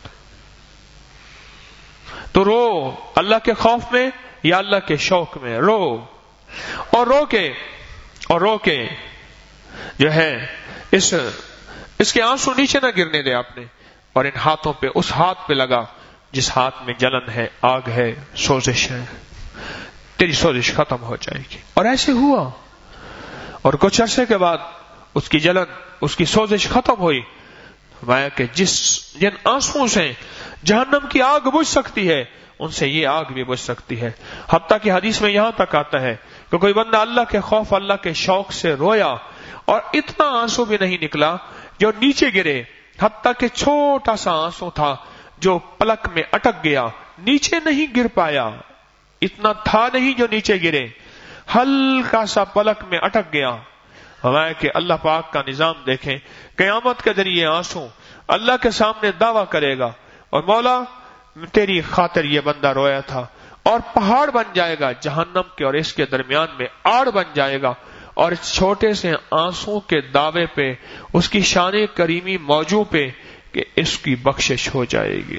تو رو اللہ کے خوف میں یا اللہ کے شوق میں، رو اور رو کے اور رو کے جو ہے اس اس کے آنسو نیچے نہ گرنے دے آپ نے، اور ان ہاتھوں پہ، اس ہاتھ پہ لگا جس ہاتھ میں جلن ہے، آگ ہے، سوزش ہے، تیری سوزش ختم ہو جائے گی۔ اور ایسے ہوا، اور کچھ عرصے کے بعد اس کی جلن، اس کی سوزش ختم ہوئی۔ فرمایا کہ جس جن آنسوؤں سے جہنم کی آگ بجھ سکتی ہے، ان سے یہ آگ بھی بجھ سکتی ہے۔ حتیٰ کہ حدیث میں یہاں تک آتا ہے کہ کوئی بندہ اللہ کے خوف، اللہ کے شوق سے رویا اور اتنا آنسو بھی نہیں نکلا جو نیچے گرے، حتیٰ کہ چھوٹا سا آنسو تھا جو پلک میں اٹک گیا، نیچے نہیں گر پایا، اتنا تھا نہیں جو نیچے گرے، ہلکا سا پلک میں اٹک گیا۔ ہمارا کہ اللہ پاک کا نظام دیکھیں، قیامت کے دن یہ آنسو اللہ کے سامنے دعویٰ کرے گا، اور مولا تیری خاطر یہ بندہ رویا تھا، اور پہاڑ بن جائے گا جہنم کے اور اس کے درمیان میں آڑ بن جائے گا، اور اس چھوٹے سے آنسو کے دعوے پہ، اس کی شان کریمی موضوع پہ کہ اس کی بخشش ہو جائے گی۔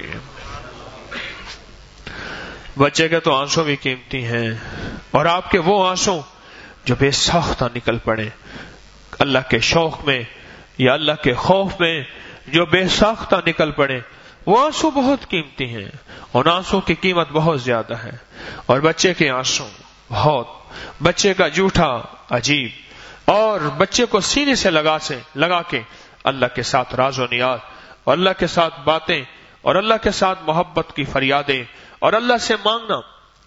بچے کے تو آنسو بھی قیمتی ہیں، اور آپ کے وہ آنسو جو بے ساختہ نکل پڑے اللہ کے شوق میں یا اللہ کے خوف میں، جو بے ساختہ نکل پڑے، وہ آنسو بہت قیمتی ہیں، اور آنسو کی قیمت بہت زیادہ ہے۔ اور بچے کے آنسو بہت، بچے کا جھوٹا عجیب، اور بچے کو سینے سے لگا سے لگا کے اللہ کے ساتھ راز و نیاز، اور اللہ کے ساتھ باتیں، اور اللہ کے ساتھ محبت کی فریادیں، اور اللہ سے مانگنا،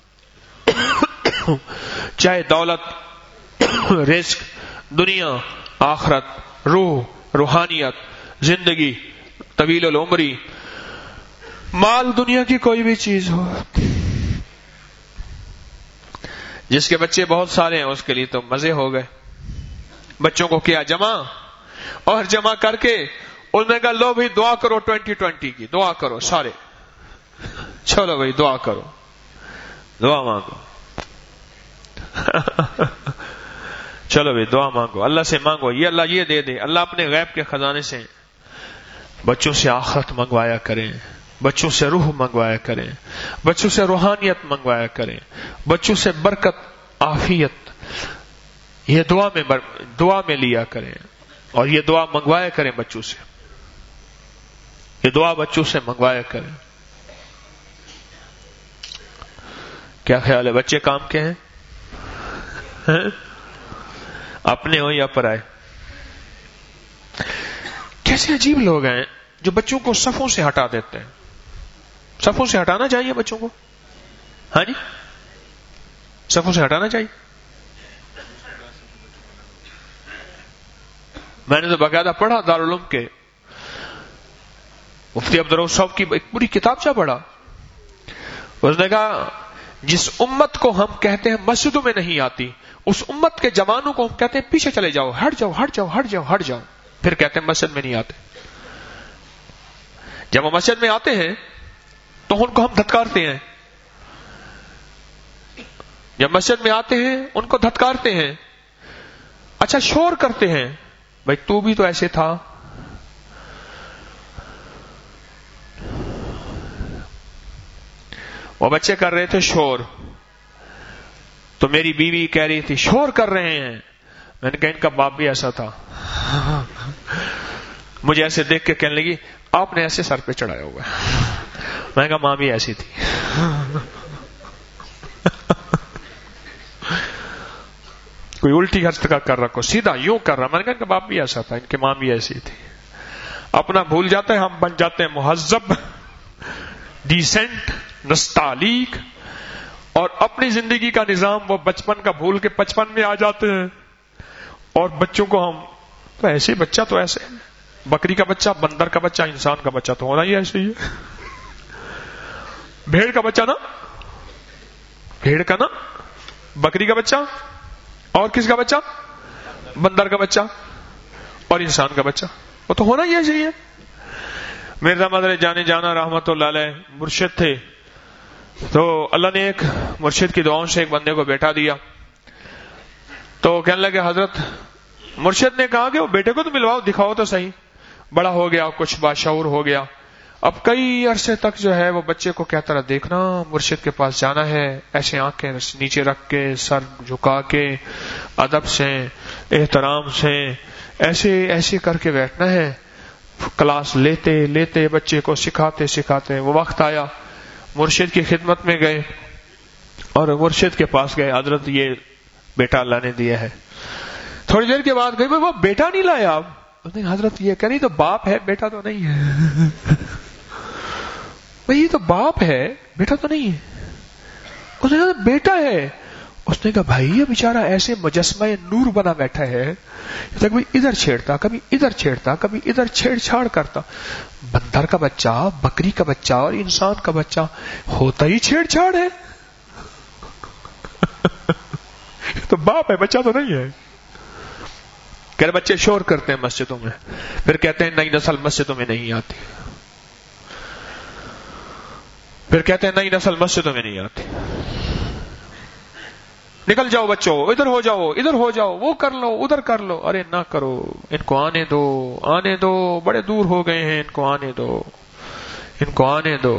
چاہے دولت، رزق، دنیا، آخرت، روح، روحانیت، زندگی، طویل العمری، مال، دنیا کی کوئی بھی چیز ہو۔ جس کے بچے بہت سارے ہیں اس کے لیے تو مزے ہو گئے، بچوں کو کیا جمع، اور جمع کر کے انہوں نے کہا لو بھائی دعا کرو، ٹوینٹی ٹوینٹی کی دعا کرو سارے، چلو بھائی دعا کرو، دعا مانگو چلو بھائی دعا مانگو، اللہ سے مانگو، یہ اللہ یہ دے دے۔ اللہ اپنے غیب کے خزانے سے بچوں سے آخرت منگوایا کریں، بچوں سے روح منگوایا کریں، بچوں سے روحانیت منگوایا کریں، بچوں سے برکت، عافیت، یہ دعا میں دعا میں لیا کریں، اور یہ دعا منگوایا کریں بچوں سے، یہ دعا بچوں سے منگوایا کریں۔ کیا خیال ہے بچے کام کے ہیں؟ اپنے ہو یا پرائے؟ کیسے عجیب لوگ ہیں جو بچوں کو صفوں سے ہٹا دیتے ہیں۔ صفوں سے ہٹانا چاہیے بچوں کو، ہاں جی، صفوں سے ہٹانا چاہیے۔ میں نے تو باقاعدہ پڑھا دارالعلوم کے مفتی عبدالرؤف صاحب کی ایک پوری کتابچہ پڑھا. اس نے کہا جس امت کو ہم کہتے ہیں مسجدوں میں نہیں آتی، اس امت کے جوانوں کو ہم کہتے ہیں پیچھے چلے جاؤ، ہٹ جاؤ ہٹ جاؤ ہٹ جاؤ ہٹ جاؤ، پھر کہتے ہیں مسجد میں نہیں آتے. جب وہ مسجد میں آتے ہیں تو ان کو ہم دھتکارتے ہیں، جب مسجد میں آتے ہیں ان کو دھتکارتے ہیں، اچھا شور کرتے ہیں، بھائی تو بھی تو ایسے تھا. وہ بچے کر رہے تھے شور، تو میری بیوی کہہ رہی تھی شور کر رہے ہیں. میں نے کہا ان کا باپ بھی ایسا تھا. مجھے ایسے دیکھ کے کہنے لگی آپ نے ایسے سر پہ چڑھایا ہوا ہے. میں نے کہا ماں بھی ایسی تھی. کوئی الٹی حرکت کر رکھو، سیدھا یوں کر رہا. میں نے کہا ان کا باپ بھی ایسا تھا، ان کی ماں بھی ایسی تھی. اپنا بھول جاتے ہیں، ہم بن جاتے ہیں مہذب، ڈیسنٹ، نستعلیق، اور اپنی زندگی کا نظام وہ بچپن کا بھول کے پچپن میں آ جاتے ہیں. اور بچوں کو ہم تو ایسے بچہ تو ایسے، بکری کا بچہ، بندر کا بچہ، انسان کا بچہ تو ہونا ہی ایسے ہی ہے. بھیڑ کا بچہ نا، بھیڑ کا نا، بکری کا بچہ، اور کس کا بچہ؟ بندر کا بچہ، اور انسان کا بچہ، وہ تو ہونا ہی ایسے ہی ہے. مرزا مدر جانے جانا رحمت اللہ علیہ مرشد تھے، تو اللہ نے ایک مرشد کی دعاؤں سے ایک بندے کو بیٹا دیا. تو کہنے لگے حضرت، مرشد نے کہا کہ وہ بیٹے کو تو ملواؤ، دکھاؤ تو صحیح. بڑا ہو گیا، کچھ باشعور ہو گیا، اب کئی عرصے تک جو ہے وہ بچے کو کہتا رہا دیکھنا مرشد کے پاس جانا ہے، ایسے آنکھیں نیچے رکھ کے، سر جھکا کے، ادب سے، احترام سے، ایسے ایسے کر کے بیٹھنا ہے. کلاس لیتے لیتے بچے کو سکھاتے سکھاتے وہ وقت آیا، مرشد کی خدمت میں گئے اور مرشد کے پاس گئے، حضرت یہ بیٹا اللہ نے دیا ہے. تھوڑی دیر کے بعد گئے، وہ بیٹا نہیں لایا آپ؟ حضرت یہ کہ نہیں تو باپ ہے، بیٹا تو نہیں ہے. بھئی یہ تو باپ ہے، بیٹا تو نہیں ہے. اس نے کہا بیٹا ہے. اس نے کہا بھائی یہ بیچارہ ایسے مجسمہ نور بنا بیٹھا ہے، کبھی ادھر چھیڑتا کبھی ادھر چھیڑتا کبھی ادھر چھیڑ چھاڑ کرتا. بندر کا بچہ، بکری کا بچہ اور انسان کا بچہ ہوتا ہی چھیڑ چھاڑ ہے. تو باپ ہے، بچہ تو نہیں ہے. کہ بچے شور کرتے ہیں مسجدوں میں، پھر کہتے ہیں نئی نسل مسجدوں میں نہیں آتی، پھر کہتے ہیں نئی نسل مسجدوں میں نہیں آتی. نکل جاؤ بچوں، ادھر ہو جاؤ ادھر ہو جاؤ، وہ کر لو ادھر کر لو. ارے نہ کرو، ان کو آنے دو آنے دو، بڑے دور ہو گئے ہیں، ان کو آنے دو ان کو آنے دو.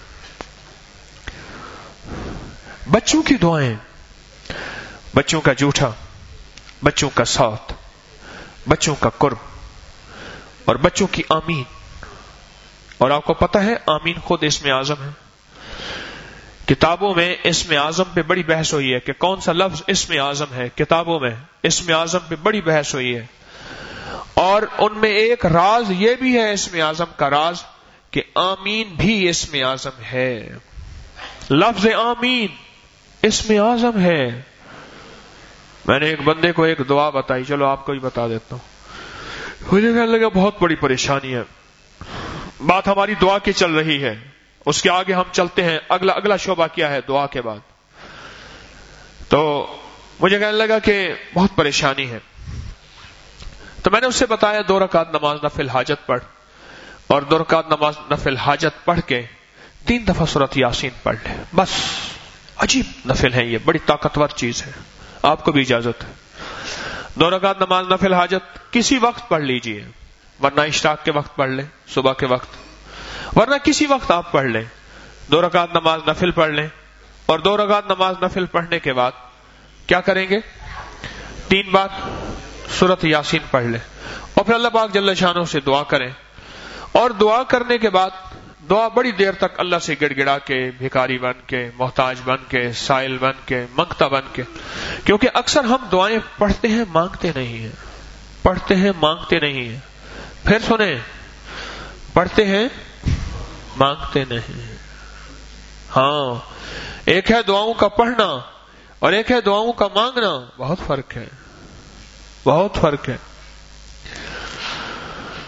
بچوں کی دعائیں، بچوں کا جھوٹا، بچوں کا ساتھ، بچوں کا قرب اور بچوں کی آمین. اور آپ کو پتہ ہے آمین خود اسم اعظم ہے. کتابوں میں اسم اعظم پہ بڑی بحث ہوئی ہے کہ کون سا لفظ اسم اعظم ہے. کتابوں میں اسم اعظم پہ بڑی بحث ہوئی ہے، اور ان میں ایک راز یہ بھی ہے اسم اعظم کا راز کہ آمین بھی اسم اعظم ہے. لفظ آمین اسم اعظم ہے. میں نے ایک بندے کو ایک دعا بتائی، چلو آپ کو بھی بتا دیتا ہوں. مجھے کہنے لگا بہت بڑی پریشانی ہے، بات ہماری دعا کی چل رہی ہے، اس کے آگے ہم چلتے ہیں، اگلا اگلا شعبہ کیا ہے دعا کے بعد. تو مجھے کہنے لگا کہ بہت پریشانی ہے. تو میں نے اس سے بتایا دو رکعت نماز نفل حاجت پڑھ، اور دو رکعت نماز نفل حاجت پڑھ کے تین دفعہ سورۃ یاسین پڑھ لے، بس. عجیب نفل ہے یہ، بڑی طاقتور چیز ہے، آپ کو بھی اجازت ہے. دو رکعت نماز نفل حاجت کسی وقت پڑھ لیجئے، ورنہ اشراق کے وقت پڑھ لیں، صبح کے وقت، ورنہ کسی وقت آپ پڑھ لیں. دو رکعت نماز نفل پڑھ لیں، اور دو رکعت نماز نفل پڑھنے کے بعد کیا کریں گے؟ تین بار سورۃ یاسین پڑھ لیں، اور پھر اللہ پاک جل شانہ سے دعا کریں. اور دعا کرنے کے بعد دعا بڑی دیر تک اللہ سے گڑ گڑا کے، بھکاری بن کے، محتاج بن کے، سائل بن کے، منگتا بن کے. کیونکہ اکثر ہم دعائیں پڑھتے ہیں مانگتے نہیں ہیں، پڑھتے ہیں مانگتے نہیں ہیں. پھر سنیں، پڑھتے ہیں مانگتے نہیں. ہاں، ایک ہے دعاؤں کا پڑھنا اور ایک ہے دعاؤں کا مانگنا، بہت فرق ہے، بہت فرق ہے.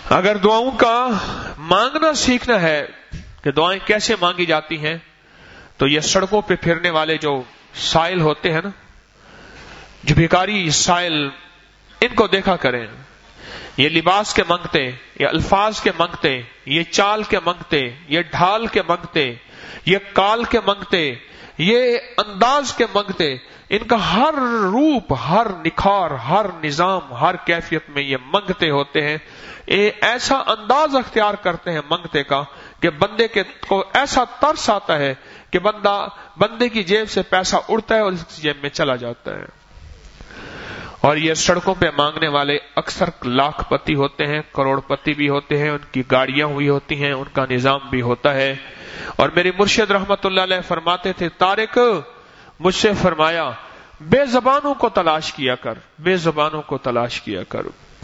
اگر دعاؤں کا مانگنا سیکھنا ہے کہ دعائیں کیسے مانگی جاتی ہیں تو یہ سڑکوں پہ پھرنے والے جو سائل ہوتے ہیں نا، جو بھیکاری سائل، ان کو دیکھا کریں. یہ لباس کے منگتے، یہ الفاظ کے منگتے، یہ چال کے منگتے، یہ ڈھال کے منگتے، یہ کال کے منگتے، یہ انداز کے منگتے، ان کا ہر روپ، ہر نکھار، ہر نظام، ہر کیفیت میں یہ منگتے ہوتے ہیں. یہ ایسا انداز اختیار کرتے ہیں منگتے کا کہ بندے کے کو ایسا ترس آتا ہے کہ بندہ بندے کی جیب سے پیسہ اڑتا ہے اور اس کی جیب میں چلا جاتا ہے. اور یہ سڑکوں پہ مانگنے والے اکثر لاکھ پتی ہوتے ہیں، کروڑ پتی بھی ہوتے ہیں، ان کی گاڑیاں ہوئی ہوتی ہیں، ان کا نظام بھی ہوتا ہے. اور میری مرشد رحمت اللہ علیہ فرماتے تھے، طارق مجھ سے فرمایا بے زبانوں کو تلاش کیا کر، بے زبانوں کو تلاش کیا کر.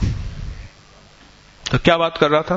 تو کیا بات کر رہا تھا؟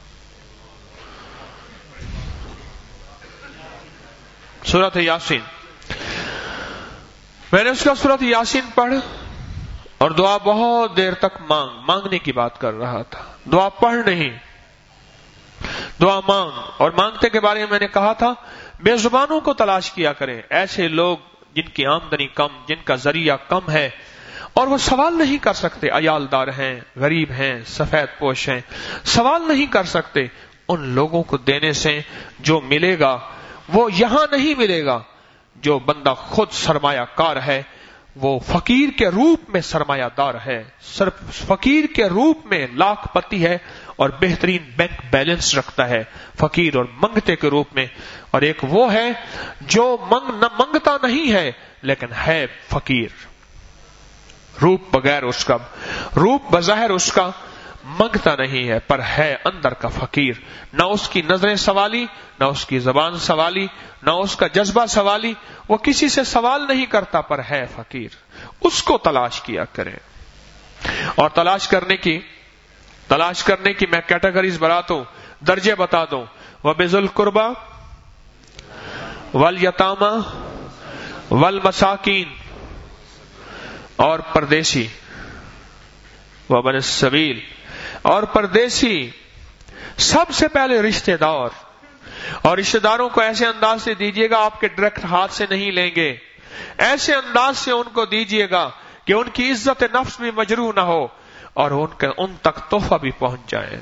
سورۃ یاسین. میں نے اس کا سورۃ یاسین پڑھ اور دعا بہت دیر تک مانگ مانگنے کی بات کر رہا تھا. دعا پڑھ نہیں، دعا مانگ. اور مانگتے کے بارے میں میں نے کہا تھا بے زبانوں کو تلاش کیا کریں. ایسے لوگ جن کی آمدنی کم، جن کا ذریعہ کم ہے اور وہ سوال نہیں کر سکتے، عیال دار ہیں، غریب ہیں، سفید پوش ہیں، سوال نہیں کر سکتے، ان لوگوں کو دینے سے جو ملے گا وہ یہاں نہیں ملے گا. جو بندہ خود سرمایہ کار ہے وہ فقیر کے روپ میں سرمایہ دار ہے، فقیر کے روپ میں لاکھ پتی ہے اور بہترین بینک بیلنس رکھتا ہے فقیر اور منگتے کے روپ میں. اور ایک وہ ہے جو منگ نہ منگتا نہیں ہے لیکن ہے فقیر، روپ بغیر اس کا، روپ بظاہر اس کا منگتا نہیں ہے پر ہے اندر کا فقیر. نہ اس کی نظریں سوالی، نہ اس کی زبان سوالی، نہ اس کا جذبہ سوالی، وہ کسی سے سوال نہیں کرتا پر ہے فقیر. اس کو تلاش کیا کریں. اور تلاش کرنے کی تلاش کرنے کی میں کیٹیگریز بتاتا ہوں، درجے بتا دوں. وَبِذِي الْقُرْبَى وَالْيَتَامَى وَالْمَسَاكِينِ، اور پردیسی، وَابْنِ السَّبِيلِ، اور پردیسی. سب سے پہلے رشتہ دار، اور رشتہ داروں کو ایسے انداز سے دیجیے گا آپ کے ڈائریکٹ ہاتھ سے نہیں لیں گے، ایسے انداز سے ان کو دیجیے گا کہ ان کی عزت نفس بھی مجروح نہ ہو اور ان کے ان تک تحفہ بھی پہنچ جائے.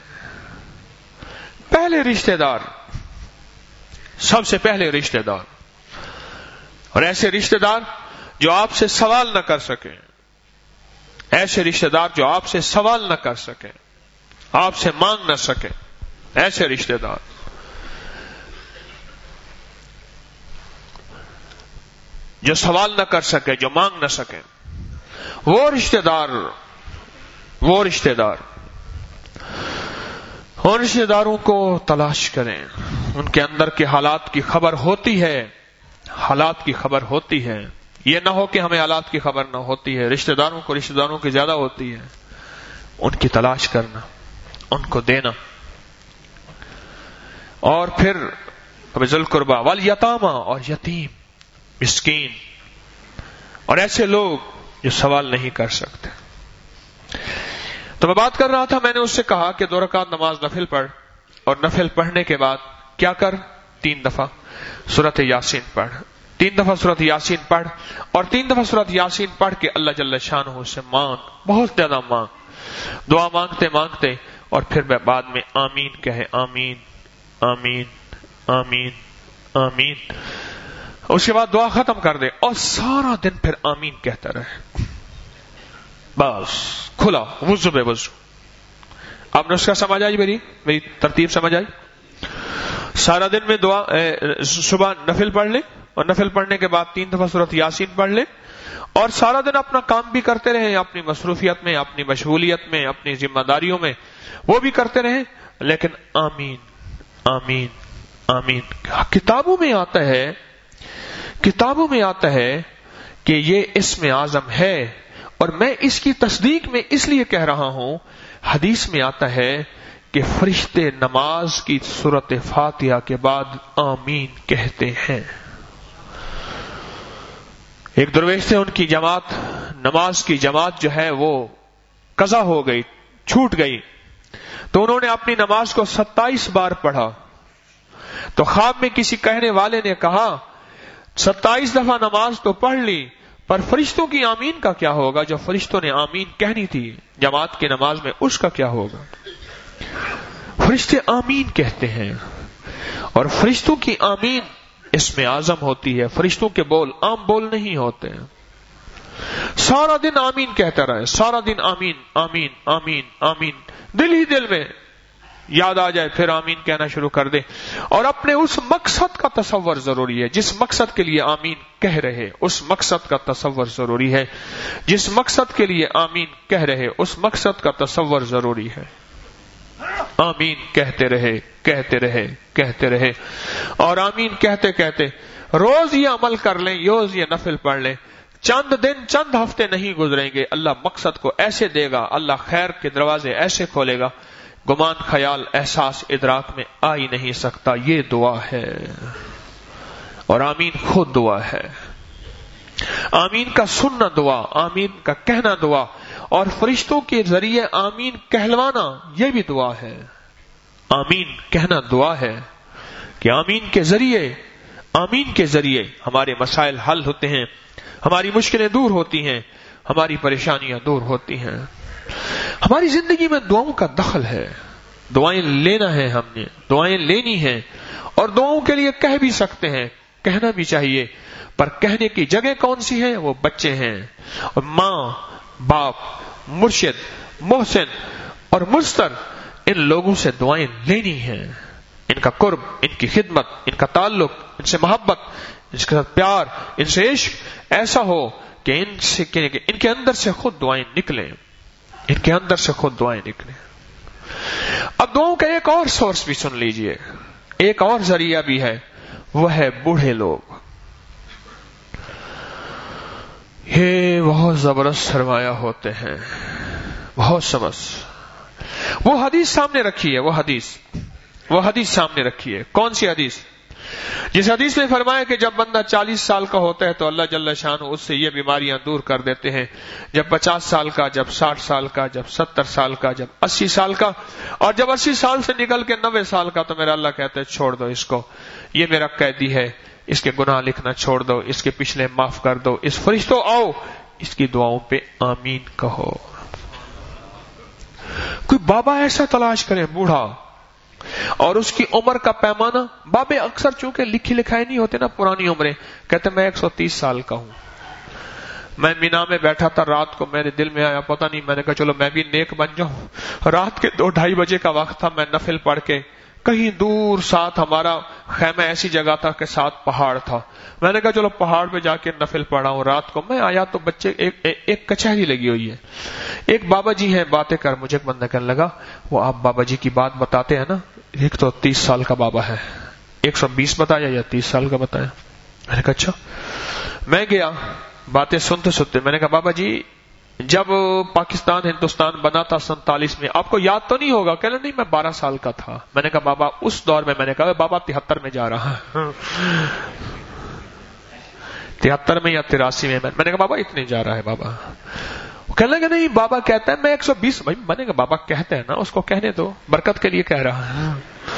پہلے رشتہ دار، سب سے پہلے رشتہ دار، اور ایسے رشتہ دار جو آپ سے سوال نہ کر سکیں، ایسے رشتہ دار جو آپ سے سوال نہ کر سکیں، آپ سے مانگ نہ سکیں، ایسے رشتہ دار. جو سوال نہ کر سکے، جو مانگ نہ سکے، وہ رشتہ دار، وہ رشتہ دار. اور رشتہ داروں کو تلاش کریں. ان کے اندر کے حالات کی خبر ہوتی ہے، حالات کی خبر ہوتی ہے. یہ نہ ہو کہ ہمیں حالات کی خبر نہ ہوتی ہے. رشتہ داروں کو رشتہ داروں کی زیادہ ہوتی ہے. ان کی تلاش کرنا، ان کو دینا. اور پھر وَبِذِي الْقُرْبَى وَالْيَتَامَى، اور یتیم، مسکین، اور ایسے لوگ جو سوال نہیں کر سکتے. تو میں بات کر رہا تھا، میں نے اس سے کہا کہ دو رکعت نماز نفل پڑھ، اور نفل پڑھنے کے بعد کیا کر؟ تین دفعہ سورۃ یاسین پڑھ. تین دفعہ سورۃ یاسین پڑھ اور تین دفعہ سورۃ یاسین پڑھ کے اللہ جل شانہ سے مانگ، بہت زیادہ مانگ. دعا مانگتے مانگتے اور پھر بعد میں آمین کہے، آمین آمین آمین آمین. اس کے بعد دعا ختم کر دے اور سارا دن پھر آمین کہتا رہے. بس کھلا وضو بے وضو. آپ نے اس کا سمجھ آئی؟ میری میری ترتیب سمجھ آئی؟ سارا دن میں دعا، صبح نفل پڑھ لے اور نفل پڑھنے کے بعد تین دفعہ سورۃ یاسین پڑھ لے اور سارا دن اپنا کام بھی کرتے رہیں، اپنی مصروفیت میں، اپنی مشغولیت میں، اپنی ذمہ داریوں میں وہ بھی کرتے رہیں، لیکن آمین آمین آمین. کتابوں میں آتا ہے کتابوں میں آتا ہے کہ یہ اسم اعظم ہے، اور میں اس کی تصدیق میں اس لیے کہہ رہا ہوں. حدیث میں آتا ہے کہ فرشتے نماز کی سورۃ فاتحہ کے بعد آمین کہتے ہیں. ایک درویش سے ان کی جماعت، نماز کی جماعت جو ہے وہ قضا ہو گئی، چھوٹ گئی. تو انہوں نے اپنی نماز کو ستائیس بار پڑھا. تو خواب میں کسی کہنے والے نے کہا ستائیس دفعہ نماز تو پڑھ لی، پر فرشتوں کی آمین کا کیا ہوگا؟ جو فرشتوں نے آمین کہنی تھی جماعت کی نماز میں، اس کا کیا ہوگا؟ فرشتے آمین کہتے ہیں، اور فرشتوں کی آمین اس میں اعظم ہوتی ہے. فرشتوں کے بول عام بول نہیں ہوتے ہیں. سارا دن آمین کہتا رہے، سارا دن آمین آمین آمین آمین، دل ہی دل میں یاد آ جائے پھر آمین کہنا شروع کر دے. اور اپنے اس مقصد کا تصور ضروری ہے جس مقصد کے لیے آمین کہہ رہے، اس مقصد کا تصور ضروری ہے. جس مقصد کے لیے آمین کہہ رہے اس مقصد کا تصور ضروری ہے. آمین کہتے رہے کہتے رہے کہتے رہے، اور آمین کہتے کہتے روز یہ عمل کر لیں، روز یہ نفل پڑھ لیں. چند دن چند ہفتے نہیں گزریں گے، اللہ مقصد کو ایسے دے گا، اللہ خیر کے دروازے ایسے کھولے گا، گمان خیال احساس ادراک میں آ ہی نہیں سکتا. یہ دعا ہے، اور آمین خود دعا ہے. آمین کا سننا دعا، آمین کا کہنا دعا، اور فرشتوں کے ذریعے آمین کہلوانا یہ بھی دعا ہے. آمین کہنا دعا ہے کہ آمین کے ذریعے آمین کے ذریعے ہمارے مسائل حل ہوتے ہیں، ہماری مشکلیں دور ہوتی ہیں، ہماری پریشانیاں دور ہوتی ہیں. ہماری زندگی میں دعاؤں کا دخل ہے. دعائیں لینا ہے، ہم نے دعائیں لینی ہیں، اور دعاؤں کے لیے کہہ بھی سکتے ہیں، کہنا بھی چاہیے. پر کہنے کی جگہ کون سی ہے؟ وہ بچے ہیں، اور ماں باپ مرشد محسن اور مستر، ان لوگوں سے دعائیں لینی ہیں. ان کا قرب، ان کی خدمت، ان کا تعلق، ان سے محبت، ان کے ساتھ پیار، ان سے عشق ایسا ہو کہ ان سے ان کے اندر سے خود دعائیں نکلیں، ان کے اندر سے خود دعائیں نکلیں. اب دعاؤں کا ایک اور سورس بھی سن لیجئے، ایک اور ذریعہ بھی ہے، وہ ہے بوڑھے لوگ. یہ بہت زبردست سرمایہ ہوتے ہیں، بہت سبز. وہ حدیث سامنے رکھی ہے، وہ حدیث وہ حدیث سامنے رکھی ہے. کون سی حدیث؟ جس حدیث میں فرمایا کہ جب بندہ چالیس سال کا ہوتا ہے تو اللہ جل شانہ اس سے یہ بیماریاں دور کر دیتے ہیں. جب پچاس سال کا، جب ساٹھ سال کا، جب ستر سال کا، جب اسی سال کا، اور جب اسی سال سے نکل کے نوے سال کا، تو میرا اللہ کہتا ہے چھوڑ دو اس کو، یہ میرا قیدی ہے، اس کے گناہ لکھنا چھوڑ دو، اس کے پچھلے معاف کر دو. اس فرشتوں آؤ، اس کی دعاؤں پہ آمین کہو. کوئی بابا ایسا تلاش کرے بوڑھا، اور اس کی عمر کا پیمانہ، بابے اکثر چونکہ لکھی لکھائی نہیں ہوتے نا، پرانی عمریں، کہتے میں ایک سو تیس سال کا ہوں. میں مینا میں بیٹھا تھا، رات کو میرے دل میں آیا، پتہ نہیں، میں نے کہا چلو میں بھی نیک بن جاؤں. رات کے دو ڈھائی بجے کا وقت تھا، میں نفل پڑھ کے کہیں دور ساتھ ہمارا خیمہ ایسی جگہ تھا کہ ساتھ پہاڑ تھا، میں نے کہا چلو پہاڑ پہ جا کے نفل پڑھا ہوں. رات کو میں آیا تو بچے ایک, ایک, ایک کچہری لگی ہوئی ہے، ایک بابا جی ہیں، باتیں کر. مجھے ایک بندہ کہنے لگا وہ آپ بابا جی کی بات بتاتے ہیں نا، ایک تو تیس سال کا بابا ہے، ایک سو بیس بتایا یا تیس سال کا بتایا. میں نے کہا اچھا. میں گیا باتیں سنتے سنتے، میں نے کہا بابا جی جب پاکستان ہندوستان بنا تھا سینتالیس میں، آپ کو یاد تو نہیں ہوگا؟ کہنا نہیں میں بارہ سال کا تھا. میں نے کہا بابا اس دور میں، میں نے کہا بابا تہتر میں جا رہا تہتر میں یا تراسی میں، میں نے کہا بابا اتنے جا رہا ہے بابا. کہنے لگا نہیں بابا کہتا ہے میں ایک سو بیس. بھائی میں نے کہا بابا کہتے ہیں نا، اس کو کہنے دو، برکت کے لیے کہہ رہا ہے.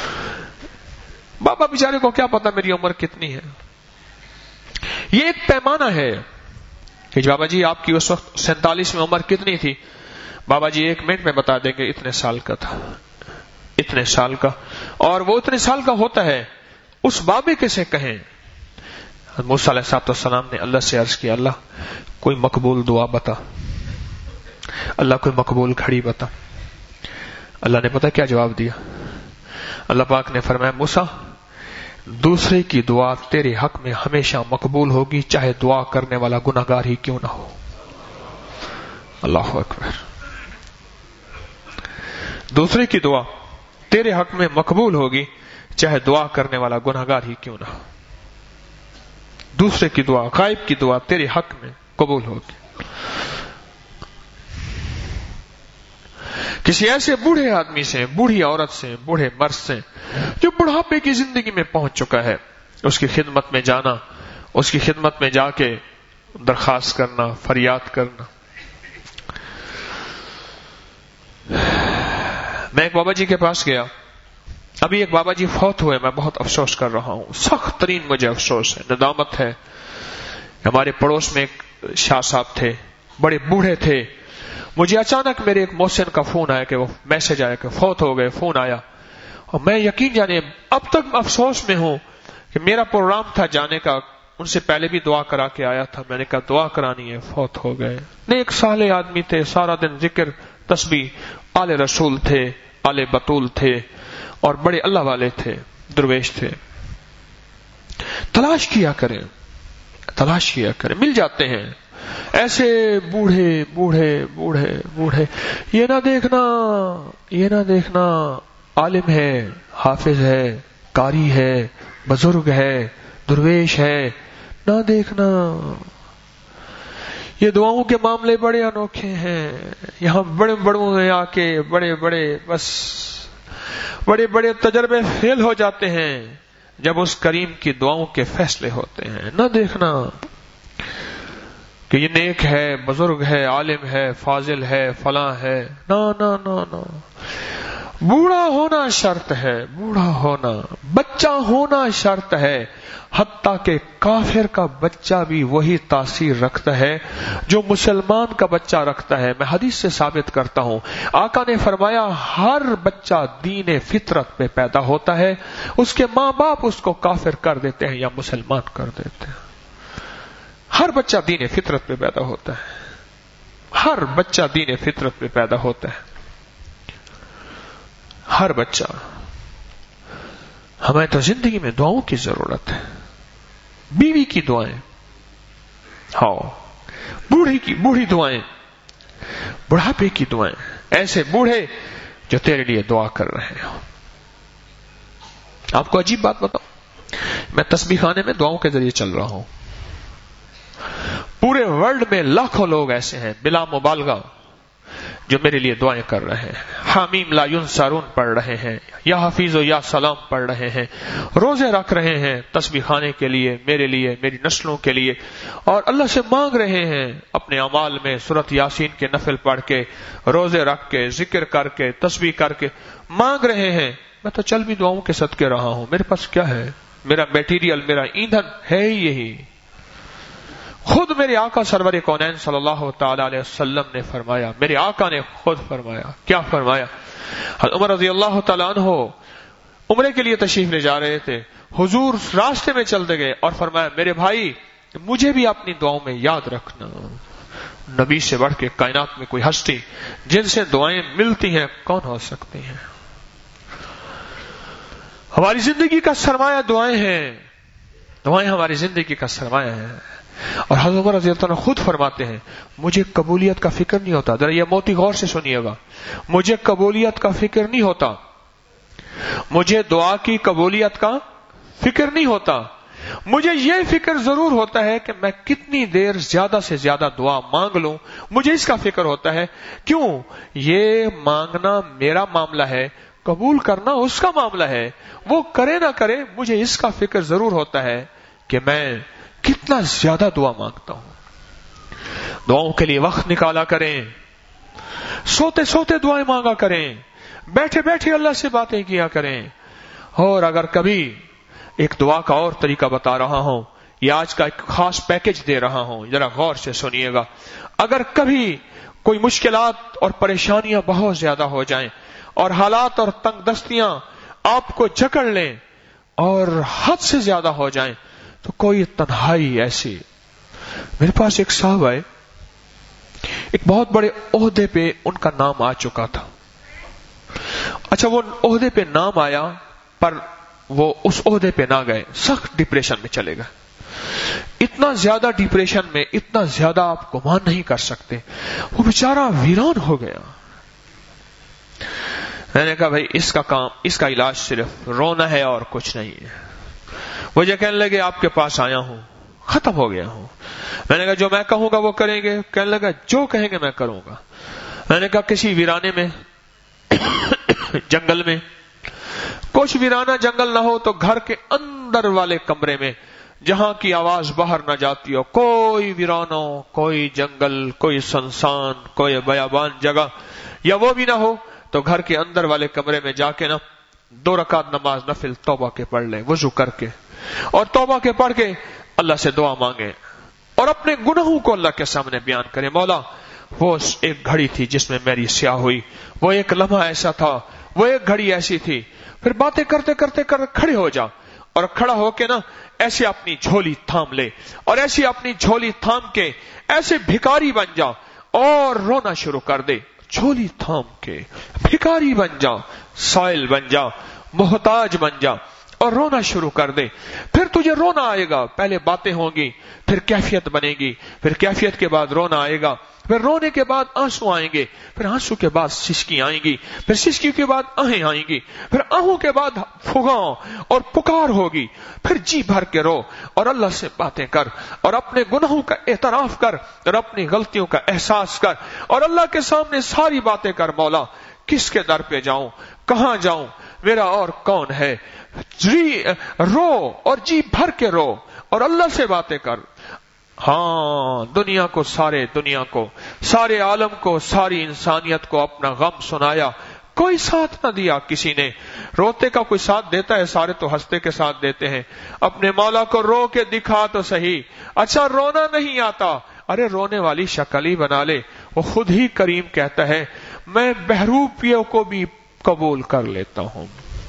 بابا بیچارے کو کیا پتا میری عمر کتنی ہے. یہ ایک پیمانہ ہے کہ بابا جی آپ کی اس وقت سینتالیس میں عمر کتنی تھی؟ بابا جی ایک منٹ میں بتا دیں گے اتنے سال کا تھا، اتنے سال کا. اور وہ اتنے سال کا ہوتا ہے، اس بابے کیسے کہیں؟ موسیٰ علیہ السلام نے اللہ سے عرض کیا اللہ کوئی مقبول دعا بتا، اللہ کوئی مقبول گھڑی بتا. اللہ نے پتہ کیا جواب دیا؟ اللہ پاک نے فرمایا موسیٰ دوسرے کی دعا تیرے حق میں ہمیشہ مقبول ہوگی، چاہے دعا کرنے والا گناہگار ہی کیوں نہ ہو. اللہ اکبر. دوسرے کی دعا تیرے حق میں مقبول ہوگی، چاہے دعا کرنے والا گناہگار ہی کیوں نہ ہو. دوسرے کی دعا، غائب کی دعا تیرے حق میں قبول ہوگی. کسی ایسے بوڑھے آدمی سے، بوڑھی عورت سے، بوڑھے مرد سے جو بڑھاپے کی زندگی میں پہنچ چکا ہے، اس کی خدمت میں جانا، اس کی خدمت میں جا کے درخواست کرنا، فریاد کرنا. میں ایک بابا جی کے پاس گیا، ابھی ایک بابا جی فوت ہوئے، میں بہت افسوس کر رہا ہوں، سخت ترین مجھے افسوس ہے، ندامت ہے۔ ہمارے پڑوس میں ایک شاہ صاحب تھے، بڑے بوڑھے تھے، مجھے اچانک میرے ایک محسن کا فون آیا کہ وہ میسج آیا کہ فوت ہو گئے، فون آیا، اور میں یقین جانے اب تک افسوس میں ہوں کہ میرا پروگرام تھا جانے کا، ان سے پہلے بھی دعا کرا کے آیا تھا، میں نے کہا دعا کرانی ہے، فوت ہو گئے۔ نیک صالح آدمی تھے، سارا دن ذکر تسبیح، آل رسول تھے، آل بطول تھے، اور بڑے اللہ والے تھے، درویش تھے۔ تلاش کیا کریں، تلاش کیا کریں، مل جاتے ہیں ایسے بوڑھے بوڑھے بوڑھے بوڑھے۔ یہ نہ دیکھنا یہ نہ دیکھنا عالم ہے، حافظ ہے، قاری ہے، بزرگ ہے، درویش ہے، نہ دیکھنا۔ یہ دعاؤں کے معاملے بڑے انوکھے ہیں، یہاں بڑے بڑوں میں آ کے بڑے بڑے بس بڑے بڑے تجربے فیل ہو جاتے ہیں جب اس کریم کی دعاؤں کے فیصلے ہوتے ہیں۔ نہ دیکھنا کہ یہ نیک ہے، بزرگ ہے، عالم ہے، فاضل ہے، فلاں ہے، نہ نہ نہ نہ۔ بوڑھا ہونا شرط ہے، بوڑھا ہونا، بچہ ہونا شرط ہے، حتیٰ کہ کافر کا بچہ بھی وہی تاثیر رکھتا ہے جو مسلمان کا بچہ رکھتا ہے۔ میں حدیث سے ثابت کرتا ہوں، آقا نے فرمایا ہر بچہ دین فطرت پہ پیدا ہوتا ہے، اس کے ماں باپ اس کو کافر کر دیتے ہیں یا مسلمان کر دیتے ہیں۔ ہر بچہ دین فطرت پہ پیدا ہوتا ہے، ہر بچہ دین فطرت پہ پیدا ہوتا ہے، ہر بچہ۔ ہمیں تو زندگی میں دعاؤں کی ضرورت ہے، بیوی کی دعائیں، ہاں، بوڑھی کی بوڑھی دعائیں، بڑھاپے کی دعائیں، ایسے بوڑھے جو تیرے لیے دعا کر رہے ہوں۔ آپ کو عجیب بات بتاؤں، میں تسبیح خانے میں دعاؤں کے ذریعے چل رہا ہوں، پورے ورلڈ میں لاکھوں لوگ ایسے ہیں بلا مبالغہ جو میرے لیے دعائیں کر رہے ہیں، حامیم لا ینصرون پڑھ رہے ہیں، یا حفیظ و یا سلام پڑھ رہے ہیں، روزے رکھ رہے ہیں تسبیح خانے کے لیے، میرے لیے، میری نسلوں کے لیے، اور اللہ سے مانگ رہے ہیں اپنے اعمال میں سورۃ یاسین کے نفل پڑھ کے، روزے رکھ کے، ذکر کر کے، تسبیح کر کے مانگ رہے ہیں۔ میں تو چل بھی دعاؤں کے صدقے رہا ہوں، میرے پاس کیا ہے؟ میرا میٹیریل، میرا ایندھن ہے ہی یہی۔ خود میرے آقا سرور کونین صلی اللہ تعالی علیہ وسلم نے فرمایا، میرے آقا نے خود فرمایا، کیا فرمایا؟ حضرت عمر رضی اللہ تعالیٰ عنہ عمرے کے لیے تشریف لے جا رہے تھے، حضور راستے میں چلتے گئے اور فرمایا میرے بھائی مجھے بھی اپنی دعاؤں میں یاد رکھنا۔ نبی سے بڑھ کے کائنات میں کوئی ہستی جن سے دعائیں ملتی ہیں کون ہو سکتی ہیں؟ ہماری زندگی کا سرمایہ دعائیں ہیں، دعائیں ہماری زندگی کا سرمایہ ہیں۔ اور حضرت عمر رضی اللہ عنہ خود فرماتے ہیں مجھے قبولیت کا فکر نہیں ہوتا، ذرا یہ موتی غور سے سنیے گا، مجھے قبولیت کا فکر نہیں ہوتا، مجھے دعا کی قبولیت کا فکر نہیں ہوتا، مجھے یہ فکر ضرور ہوتا ہے کہ میں کتنی دیر زیادہ سے زیادہ دعا مانگ لوں، مجھے اس کا فکر ہوتا ہے۔ کیوں؟ یہ مانگنا میرا معاملہ ہے، قبول کرنا اس کا معاملہ ہے، وہ کرے نہ کرے مجھے اس کا فکر ضرور ہوتا ہے کہ میں کتنا زیادہ دعا مانگتا ہوں۔ دعاؤں کے لیے وقت نکالا کریں، سوتے سوتے دعائیں مانگا کریں، بیٹھے بیٹھے اللہ سے باتیں کیا کریں۔ اور اگر کبھی ایک دعا کا اور طریقہ بتا رہا ہوں، یہ آج کا ایک خاص پیکج دے رہا ہوں، ذرا غور سے سنیے گا۔ اگر کبھی کوئی مشکلات اور پریشانیاں بہت زیادہ ہو جائیں اور حالات اور تنگ دستیاں آپ کو جکڑ لیں اور حد سے زیادہ ہو جائیں تو کوئی تنہائی ایسی، میرے پاس ایک صاحب آئے، ایک بہت بڑے عہدے پہ ان کا نام آ چکا تھا۔ اچھا وہ عہدے پہ نام آیا پر وہ اس عہدے پہ نہ گئے، سخت ڈپریشن میں چلے گئے، اتنا زیادہ ڈپریشن میں، اتنا زیادہ آپ گمان نہیں کر سکتے، وہ بیچارہ ویران ہو گیا۔ میں نے کہا بھائی اس کا کام، اس کا علاج صرف رونا ہے اور کچھ نہیں ہے۔ مجھے کہنے لگے آپ کے پاس آیا ہوں، ختم ہو گیا ہوں۔ میں نے کہا جو میں کہوں گا وہ کریں گے؟ کہنے لگا جو کہیں گے میں کروں گا۔ میں نے کہا کسی ویرانے میں، جنگل میں، کچھ ویرانہ جنگل نہ ہو تو گھر کے اندر والے کمرے میں جہاں کی آواز باہر نہ جاتی ہو، کوئی ویرانوں، کوئی جنگل، کوئی سنسان، کوئی بیابان جگہ، یا وہ بھی نہ ہو تو گھر کے اندر والے کمرے میں جا کے نا دو رکعت نماز نفل توبہ کے پڑھ لیں وضو کر کے، اور توبہ کے پڑھ کے اللہ سے دعا مانگیں اور اپنے گناہوں کو اللہ کے سامنے بیان کریں. مولا وہ ایک گھڑی تھی جس میں میری سیاہ ہوئی، وہ ایک لمحہ ایسا تھا، وہ ایک گھڑی ایسی تھی. پھر باتیں کرتے کرتے کر کھڑے ہو جا اور کھڑا ہو کے نا ایسے اپنی جھولی تھام لے اور ایسی اپنی جھولی تھام کے ایسے بھکاری بن جا اور رونا شروع کر دے. جھولی تھام کے بھکاری بن جا، سائل بن جا، محتاج بن جا اور رونا شروع کر دے. پھر تجھے رونا آئے گا، پہلے باتیں ہوں گی، پھر کیفیت بنے گی، پھر کیفیت کے بعد رونا آئے گا، پھر رونے کے بعد آنسو آئیں گے، پھر آنسو کے بعد سسکی آئیں گی، پھر سسکی کے بعد آہیں آئیں گی، پھر آہوں کے بعد فغاں اور پکار ہوگی. پھر جی بھر کے رو اور اللہ سے باتیں کر اور اپنے گناہوں کا اعتراف کر اور اپنی غلطیوں کا احساس کر اور اللہ کے سامنے ساری باتیں کر. مولا کس کے در پہ جاؤں، کہاں جاؤں، میرا اور کون ہے. جی رو اور جی بھر کے رو اور اللہ سے باتیں کر. ہاں دنیا کو، سارے دنیا کو، سارے عالم کو، ساری انسانیت کو اپنا غم سنایا، کوئی ساتھ نہ دیا کسی نے. روتے کا کوئی ساتھ دیتا ہے؟ سارے تو ہنستے کے ساتھ دیتے ہیں. اپنے مولا کو رو کے دکھا تو صحیح. اچھا رونا نہیں آتا، ارے رونے والی شکل ہی بنا لے. وہ خود ہی کریم کہتا ہے میں بہروپیوں کو بھی قبول کر لیتا ہوں.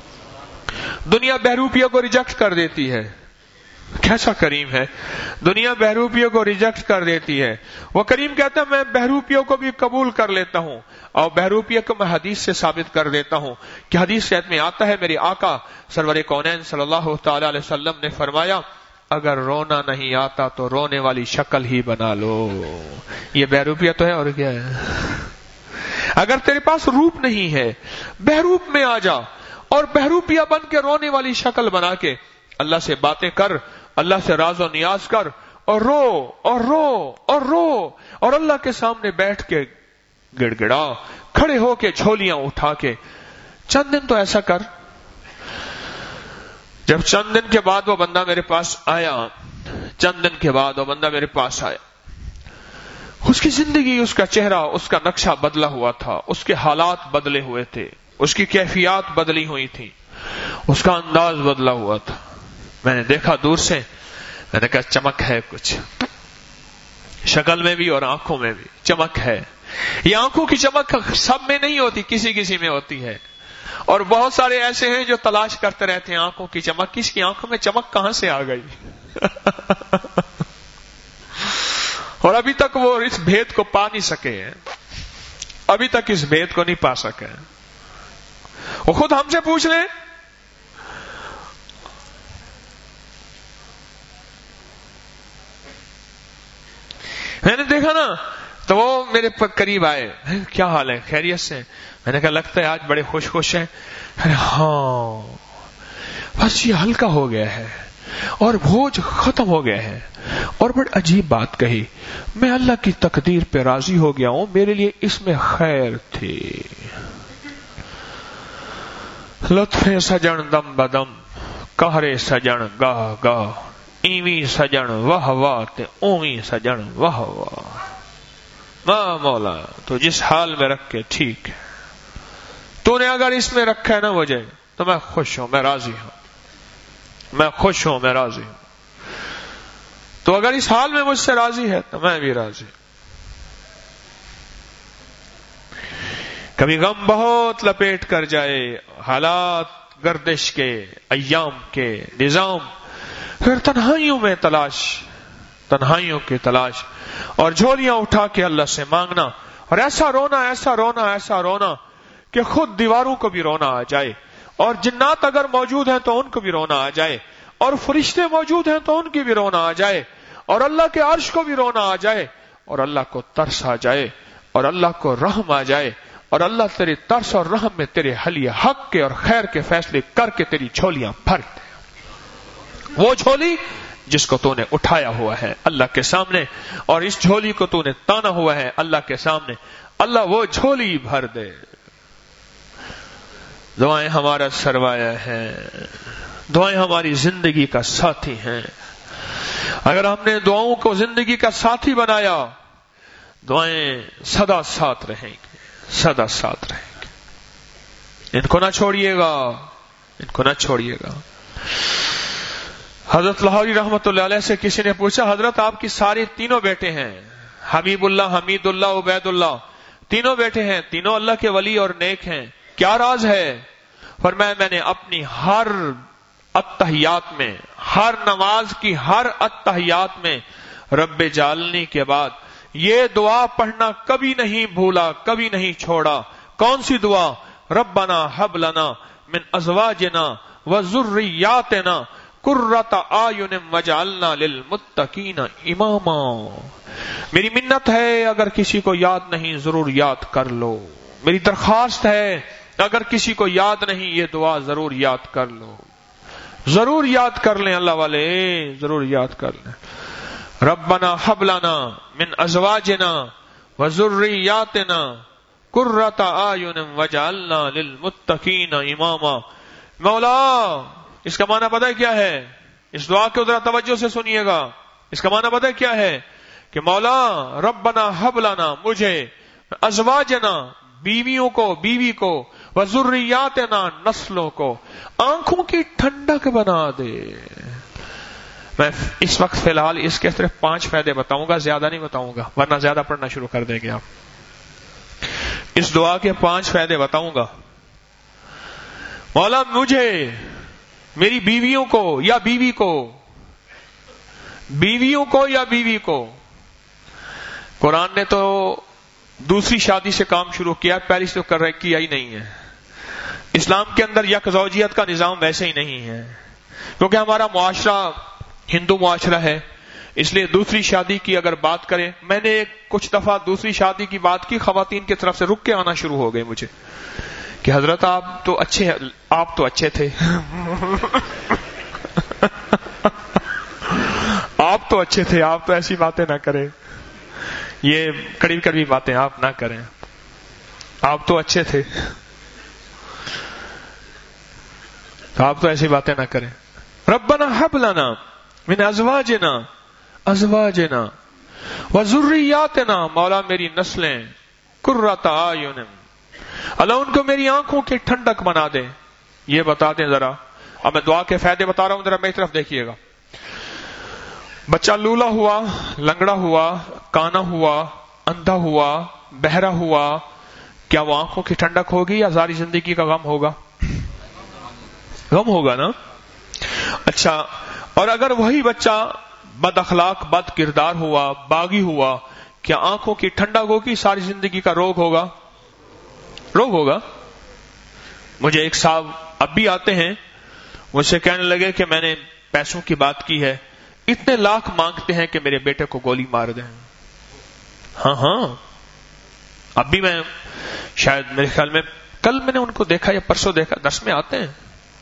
دنیا بہروپیوں کو ریجیکٹ کر دیتی ہے. کیسا کریم ہے، دنیا بہروپیوں کو ریجیکٹ کر دیتی ہے. وہ کریم کہتا ہے میں بہروپیوں کو بھی قبول کر لیتا ہوں. اور بہروپیوں کو میں حدیث سے ثابت کر دیتا ہوں کہ حدیث شاید میں آتا ہے میرے آقا سرور کونین صلی اللہ تعالی علیہ وسلم نے فرمایا اگر رونا نہیں آتا تو رونے والی شکل ہی بنا لو. یہ بہروپیہ تو ہے اور کیا ہے. اگر تیرے پاس روپ نہیں ہے بہروپ میں آ جا اور بہروپیہ بن کے رونے والی شکل بنا کے اللہ سے باتیں کر، اللہ سے راز و نیاز کر اور رو اور رو اور رو اور اللہ کے سامنے بیٹھ کے گڑ گڑا، کھڑے ہو کے جھولیاں اٹھا کے. چند دن تو ایسا کر. جب چند دن کے بعد وہ بندہ میرے پاس آیا، چند دن کے بعد وہ بندہ میرے پاس آیا، اس کی زندگی، اس کا چہرہ، اس کا نقشہ بدلا ہوا تھا، اس کے حالات بدلے ہوئے تھے، اس کی کیفیات بدلی ہوئی تھی، اس کا انداز بدلا ہوا تھا. میں نے دیکھا دور سے، میں نے کہا چمک ہے کچھ شکل میں بھی اور آنکھوں میں بھی چمک ہے. یہ آنکھوں کی چمک سب میں نہیں ہوتی، کسی کسی میں ہوتی ہے. اور بہت سارے ایسے ہیں جو تلاش کرتے رہتے ہیں آنکھوں کی چمک. کس کی آنکھوں میں چمک کہاں سے آ گئی اور ابھی تک وہ اس بھید کو پا نہیں سکے ہیں، ابھی تک اس بھید کو نہیں پا سکے. وہ خود ہم سے پوچھ لیں. میں نے دیکھا نا تو وہ میرے قریب آئے، کیا حال ہے، خیریت سے؟ میں نے کہا لگتا ہے آج بڑے خوش خوش ہیں. ہاں بس یہ ہلکا ہو گیا ہے اور بوجھ ختم ہو گیا ہے. اور بڑی عجیب بات کہی، میں اللہ کی تقدیر پہ راضی ہو گیا ہوں، میرے لیے اس میں خیر تھی. لطف سجن دم بدم، قہر سجن گاہ گاہ، ایویں سجن واہ واہ تے اویں سجن واہ واہ. ماں مولا تو جس حال میں رکھ کے ٹھیک ہے، تو نے اگر اس میں رکھا ہے نا مجھے تو میں خوش ہوں، میں راضی ہوں، میں خوش ہوں، میں راضی ہوں. تو اگر اس حال میں مجھ سے راضی ہے تو میں بھی راضی. کبھی غم بہت لپیٹ کر جائے، حالات گردش کے، ایام کے، نظام، پھر تنہائیوں میں تلاش، تنہائیوں کی تلاش اور جھولیاں اٹھا کے اللہ سے مانگنا اور ایسا رونا، ایسا رونا، ایسا رونا کہ خود دیواروں کو بھی رونا آ جائے، اور جنات اگر موجود ہیں تو ان کو بھی رونا آ جائے، اور فرشتے موجود ہیں تو ان کی بھی رونا آ جائے، اور اللہ کے عرش کو بھی رونا آ جائے، اور اللہ کو ترس آ جائے، اور اللہ کو رحم آ جائے، اور اللہ تیرے ترس اور رحم میں تیرے حلیہ حق کے اور خیر کے فیصلے کر کے تیری جھولیاں بھر دے. وہ جھولی جس کو تو نے اٹھایا ہوا ہے اللہ کے سامنے، اور اس جھولی کو تو نے تانا ہوا ہے اللہ کے سامنے، اللہ وہ جھولی بھر دے. دعائیں ہمارا سرمایہ ہیں، دعائیں ہماری زندگی کا ساتھی ہیں. اگر ہم نے دعاؤں کو زندگی کا ساتھی بنایا، دعائیں سدا ساتھ رہیں گے، سدا ساتھ رہیں گے. ان کو نہ چھوڑیے گا، ان کو نہ چھوڑیے گا۔ حضرت لاہوری رحمت اللہ علیہ سے کسی نے پوچھا، حضرت آپ کی سارے تینوں بیٹے ہیں، حبیب اللہ، حمید اللہ، عبید اللہ، تینوں بیٹے ہیں، تینوں اللہ کے ولی اور نیک ہیں، کیا راز ہے؟ فرمایا میں نے اپنی ہر اتحیات میں، ہر نماز کی ہر اتحیات میں رب جعلنی کے بعد یہ دعا پڑھنا کبھی نہیں بھولا، کبھی نہیں چھوڑا۔ کون سی دعا؟ ربنا حب لنا من ازواجنا وذریاتنا قرۃ اعین واجعلنا للمتقین اماما۔ میری منت ہے اگر کسی کو یاد نہیں ضرور یاد کر لو، میری درخواست ہے اگر کسی کو یاد نہیں یہ دعا ضرور یاد کر لو، ضرور یاد کر لیں اللہ والے، ضرور یاد کر لیں۔ ربنا حب لنا من ازواجنا وذریاتنا قرۃ اعین واجعلنا للمتقین اماما۔ مولا، اس کا معنی پتہ ہے کیا ہے؟ اس دعا کو ذرا توجہ سے سنیے گا۔ اس کا معنی پتہ ہے کیا ہے؟ کہ مولا ربنا حب لنا، مجھے، ازواجنا، بیویوں کو، بیوی کو، وذریاتنا، نسلوں کو، آنکھوں کی ٹھنڈک بنا دے۔ میں اس وقت فی الحال اس کے صرف پانچ فائدے بتاؤں گا، زیادہ نہیں بتاؤں گا ورنہ زیادہ پڑھنا شروع کر دیں گے آپ۔ اس دعا کے پانچ فائدے بتاؤں گا۔ مولا مجھے، میری بیویوں کو یا بیوی کو، بیویوں کو یا بیوی کو، قرآن نے تو دوسری شادی سے کام شروع کیا، پہلی سے کر رہے کیا ہی نہیں ہے۔ اسلام کے اندر یک زوجیت کا نظام ویسے ہی نہیں ہے، کیونکہ ہمارا معاشرہ ہندو معاشرہ ہے، اس لیے دوسری شادی کی اگر بات کریں، میں نے کچھ دفعہ دوسری شادی کی بات کی، خواتین کی طرف سے رک کے آنا شروع ہو گئے مجھے کہ حضرت آپ تو اچھے آپ تو اچھے تھے آپ تو اچھے تھے، آپ تو ایسی باتیں نہ کریں، یہ کڑوی کڑوی باتیں آپ نہ کریں، آپ تو اچھے تھے، آپ تو ایسی باتیں نہ کریں۔ ربنا حب لنا من ازواجنا ازواجنا وذریاتنا، مولا میری نسلیں، قرۃ اعین، اللہ ان کو میری آنکھوں کی ٹھنڈک بنا دے۔ یہ بتا دیں ذرا، اب میں دعا کے فائدے بتا رہا ہوں، ذرا میری طرف دیکھیے گا۔ بچہ لولا ہوا، لنگڑا ہوا، کانا ہوا، اندھا ہوا، بہرا ہوا، کیا وہ آنکھوں کی ٹھنڈک ہوگی یا ساری زندگی کا غم ہوگا؟ غم ہوگا نا۔ اچھا، اور اگر وہی بچہ بد اخلاق، بد کردار ہوا، باغی ہوا، کیا آنکھوں کی ٹھنڈک ہوگی؟ ساری زندگی کا روگ ہوگا؟ روگ ہوگا۔ مجھے ایک صاحب اب بھی آتے ہیں، مجھ سے کہنے لگے کہ میں نے پیسوں کی بات کی ہے، اتنے لاکھ مانگتے ہیں کہ میرے بیٹے کو گولی مار دیں۔ ہاں ہاں، اب بھی میں شاید میرے خیال میں کل میں نے ان کو دیکھا یا پرسوں دیکھا، درس میں آتے ہیں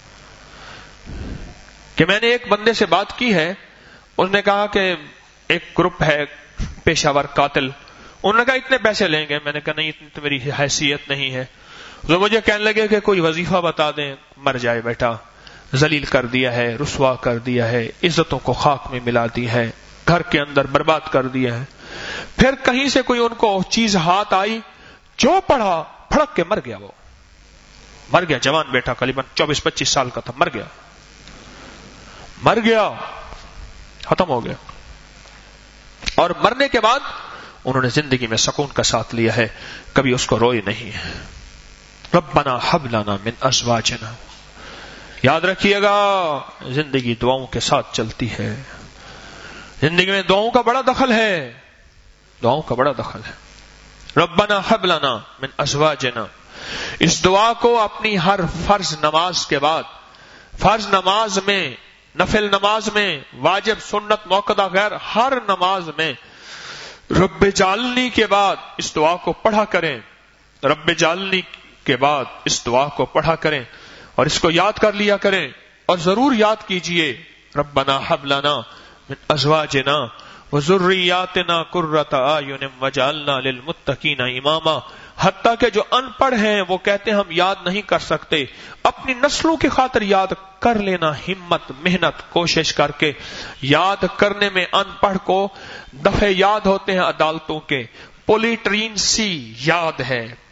کہ میں نے ایک بندے سے بات کی ہے، اس نے کہا کہ ایک گروپ ہے پیشہ ور قاتل، انہوں نے کہا اتنے پیسے لیں گے، میں نے کہا نہیں اتنی تو میری حیثیت نہیں ہے۔ وہ مجھے کہنے لگے کہ کوئی وظیفہ بتا دیں، مر جائے بیٹا، ذلیل کر دیا ہے، رسوا کر دیا ہے، عزتوں کو خاک میں ملا دی ہے، گھر کے اندر برباد کر دیا ہے۔ پھر کہیں سے کوئی ان کو چیز ہاتھ آئی، جو پڑھا پھڑک کے مر گیا، وہ مر گیا، جوان بیٹا قریباً چوبیس پچیس سال کا تھا، مر گیا مر گیا ختم ہو گیا۔ اور مرنے کے بعد انہوں نے زندگی میں سکون کا ساتھ لیا ہے، کبھی اس کو روئے نہیں ہے۔ ربنا حب لنا من ازواجنا، یاد رکھیے گا زندگی دعاؤں کے ساتھ چلتی ہے، زندگی میں دعاؤں کا بڑا دخل ہے، دعاؤں کا بڑا دخل ہے۔ ربنا حب لنا من ازواجنا، اس دعا کو اپنی ہر فرض نماز کے بعد، فرض نماز میں، نفل نماز میں، واجب سنت موقع غیر ہر نماز میں رب جعلنی کے بعد اس دعا کو پڑھا کریں، رب جعلنی کے بعد اس دعا کو پڑھا کریں اور اس کو یاد کر لیا کریں، اور ضرور یاد کیجئے ربنا حب لنا من ازواجنا وذریاتنا قرۃ اعین واجعلنا للمتقین اماما۔ حتیٰ کہ جو ان پڑھ ہیں وہ کہتے ہیں ہم یاد نہیں کر سکتے، اپنی نسلوں کی خاطر یاد کر لینا، ہمت محنت کوشش کر کے یاد کرنے میں ان پڑھ کو دفعے یاد ہوتے ہیں عدالتوں کے، پولیٹرین سی یاد ہے،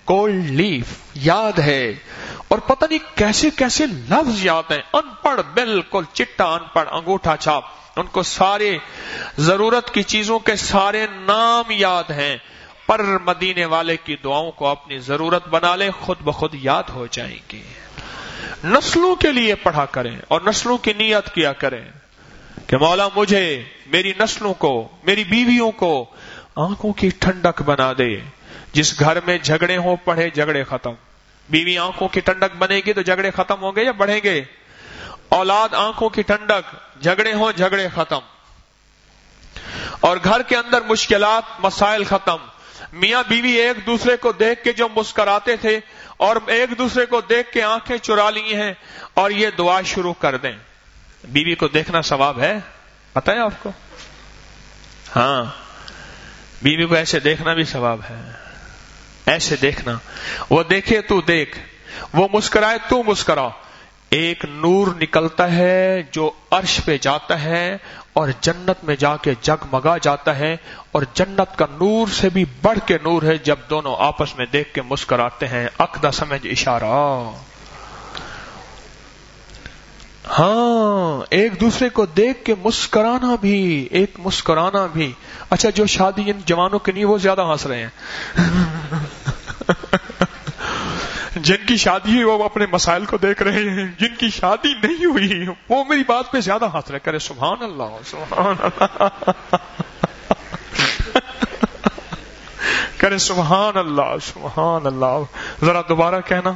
گولڈ لیف یاد ہے، اور پتہ نہیں کیسے کیسے لفظ یاد ہیں، ان پڑھ بالکل چٹا ان پڑھ انگوٹھا چھاپ، ان کو سارے ضرورت کی چیزوں کے سارے نام یاد ہیں، پر مدینے والے کی دعاؤں کو اپنی ضرورت بنا لیں، خود بخود یاد ہو جائیں گی۔ نسلوں کے لیے پڑھا کریں اور نسلوں کی نیت کیا کریں کہ مولا مجھے، میری نسلوں کو، میری بیویوں کو آنکھوں کی ٹھنڈک بنا دے۔ جس گھر میں جھگڑے ہوں پڑھے جھگڑے ختم۔ بیوی آنکھوں کی ٹھنڈک بنے گی تو جھگڑے ختم ہوں گے یا بڑھیں گے؟ اولاد آنکھوں کی ٹھنڈک، جھگڑے ہوں جھگڑے ختم، اور گھر کے اندر مشکلات مسائل ختم۔ میاں بیوی ایک دوسرے کو دیکھ کے جو مسکراتے تھے اور ایک دوسرے کو دیکھ کے آنکھیں چرا لی ہیں اور یہ دعا شروع کر دیں۔ بیوی کو دیکھنا ثواب ہے، پتہ ہے آپ کو؟ ہاں، بیوی کو ایسے دیکھنا بھی ثواب ہے، ایسے دیکھنا، وہ دیکھے تو دیکھ، وہ مسکرائے تو مسکرا، ایک نور نکلتا ہے جو عرش پہ جاتا ہے اور جنت میں جا کے جگمگا جاتا ہے، اور جنت کا نور سے بھی بڑھ کے نور ہے جب دونوں آپس میں دیکھ کے مسکراتے ہیں۔ عقدہ سمجھ اشارہ۔ ہاں، ایک دوسرے کو دیکھ کے مسکرانا بھی، ایک مسکرانا بھی۔ اچھا، جو شادی ان جوانوں کی نہیں وہ زیادہ ہنس رہے ہیں، جن کی شادی ہوئی وہ اپنے مسائل کو دیکھ رہے ہیں، جن کی شادی نہیں ہوئی وہ میری بات پہ زیادہ ہنس رہے۔ کرے سبحان اللہ، سبحان اللہ، کرے سبحان اللہ، سبحان اللہ۔ ذرا دوبارہ کہنا،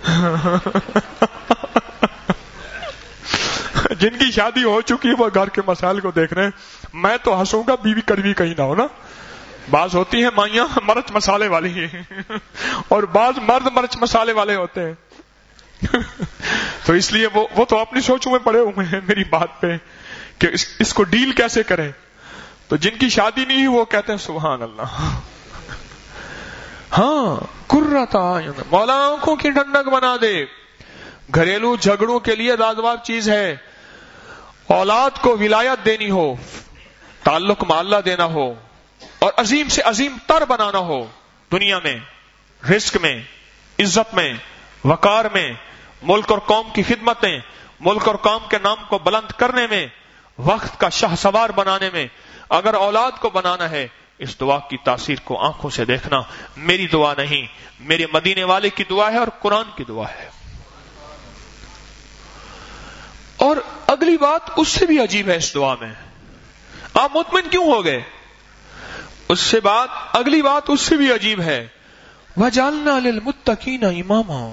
جن کی شادی ہو چکی ہے وہ گھر کے مسائل کو دیکھ رہے ہیں۔ میں تو ہنسوں گا، بیوی کڑوی کہیں نہ ہو نا۔ بعض ہوتی ہیں مائیاں مرچ مسالے والی ہیں اور بعض مرد مرچ مسالے والے ہوتے ہیں، تو اس لیے وہ وہ تو اپنی سوچوں میں پڑے ہوئے ہیں میری بات پہ کہ اس, اس کو ڈیل کیسے کریں۔ تو جن کی شادی نہیں وہ کہتے ہیں سبحان اللہ۔ ہاں، قرۃ اعین، مولا آنکھوں کی ٹھنڈک بنا دے۔ گھریلو جھگڑوں کے لیے لازواب چیز ہے، اولاد کو ولایت دینی ہو، تعلق مع اللہ دینا ہو، اور عظیم سے عظیم تر بنانا ہو، دنیا میں، رزق میں، عزت میں، وقار میں، ملک اور قوم کی خدمت میں، ملک اور قوم کے نام کو بلند کرنے میں، وقت کا شاہ سوار بنانے میں۔ اگر اولاد کو بنانا ہے، اس دعا کی تاثیر کو آنکھوں سے دیکھنا۔ میری دعا نہیں، میرے مدینے والے کی دعا ہے اور قرآن کی دعا ہے۔ اور اگلی بات اس سے بھی عجیب ہے اس دعا میں، آپ مطمئن کیوں ہو گئے؟ اس سے بات اگلی بات اس سے بھی عجیب ہے، وَجَعَلْنَا لِلْمُتَّقِينَ إِمَامًا۔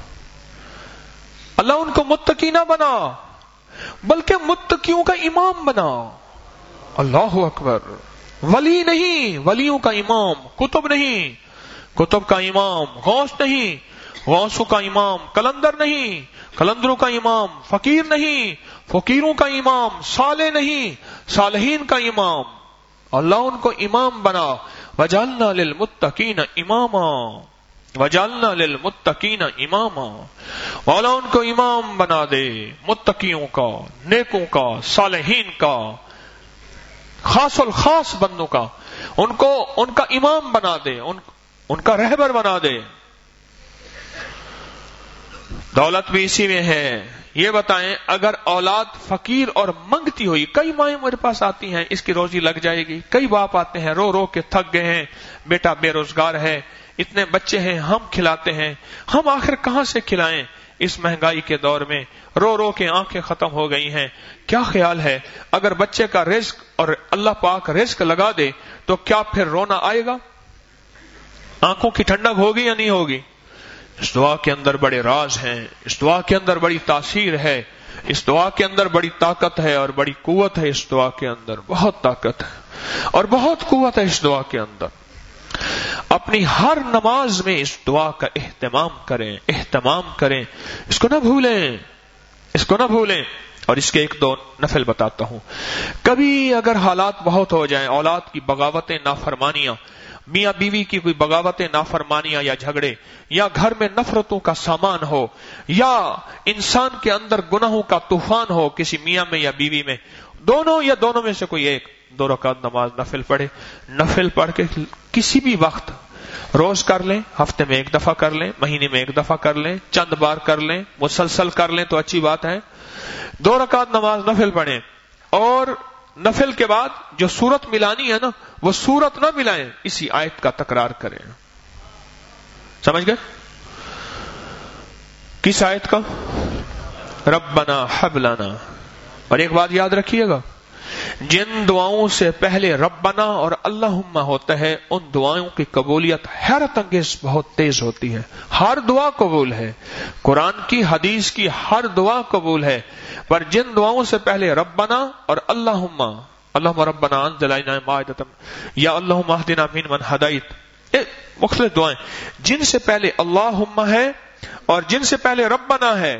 اللہ ان کو متقی نہ بنا بلکہ متقیوں کا امام بنا۔ اللہ اکبر۔ ولی نہیں، ولیوں کا امام، کتب نہیں، کتب کا امام، غوث نہیں، غوثوں کا امام، کلندر نہیں، کلندروں کا امام، فقیر نہیں، فقیروں کا امام، صالح نہیں، صالحین کا امام۔ اللہ ان کو امام بنا۔ وَجَعَلْنَا لِلْمُتَّقِينَ إِمَامًا، وَجَعَلْنَا لِلْمُتَّقِينَ إِمَامًا۔ مولا ان کو امام بنا دے، متقیوں کا، نیکوں کا، صالحین کا، خاص الخاص بندوں کا، ان کو ان کا امام بنا دے، ان, ان کا رہبر بنا دے۔ دولت بھی اسی میں ہے۔ یہ بتائیں، اگر اولاد فقیر اور منگتی ہوئی، کئی مائیں میرے پاس آتی ہیں اس کی روزی لگ جائے گی، کئی باپ آتے ہیں رو رو کے تھک گئے ہیں، بیٹا بے روزگار ہے، اتنے بچے ہیں، ہم کھلاتے ہیں، ہم آخر کہاں سے کھلائیں اس مہنگائی کے دور میں، رو رو کے آنکھیں ختم ہو گئی ہیں۔ کیا خیال ہے اگر بچے کا رزق اور اللہ پاک رزق لگا دے تو کیا پھر رونا آئے گا؟ آنکھوں کی ٹھنڈک ہوگی یا نہیں ہوگی؟ اس دعا کے اندر بڑے راز ہیں، اس دعا کے اندر بڑی تاثیر ہے، اس دعا کے اندر بڑی طاقت ہے اور بڑی قوت ہے۔ اس دعا کے اندر بہت طاقت ہے اور بہت قوت ہے اس دعا کے اندر۔ اپنی ہر نماز میں اس دعا کا اہتمام کریں، اہتمام کریں، اس کو نہ بھولیں، اس کو نہ بھولیں۔ اور اس کے ایک دو نفل بتاتا ہوں۔ کبھی اگر حالات بہت ہو جائیں، اولاد کی بغاوتیں، نافرمانیاں، میاں بیوی کی کوئی بغاوتیں، نافرمانیاں یا جھگڑے، یا گھر میں نفرتوں کا سامان ہو، یا انسان کے اندر گناہوں کا طوفان ہو کسی میاں میں یا بیوی میں، دونوں یا دونوں میں سے کوئی ایک، دو رکعت نماز نفل پڑھے۔ نفل پڑھ کے کسی بھی وقت روز کر لیں، ہفتے میں ایک دفعہ کر لیں، مہینے میں ایک دفعہ کر لیں، چند بار کر لیں، مسلسل کر لیں تو اچھی بات ہے. دو رکعت نماز نفل پڑھیں، اور نفل کے بعد جو سورت ملانی ہے نا وہ سورت نہ ملائیں، اسی آیت کا تکرار کریں. سمجھ گئے؟ کس آیت کا؟ ربنا حب لنا. اور ایک بات یاد رکھیے گا، جن دعاؤں سے پہلے ربنا اور اللہم ہوتا ہے ان دعاؤں کی قبولیت حیرت انگیز بہت تیز ہوتی ہے. ہر دعا قبول ہے، قرآن کی حدیث کی ہر دعا قبول ہے، پر جن دعاؤں سے پہلے ربنا اور اللہم، اللہم ربنا انزل علینا مائدۃ یا اللہم اہدنا فیمن ہدیت، مختلف دعائیں، جن سے پہلے اللہم ہے اور جن سے پہلے ربنا ہے،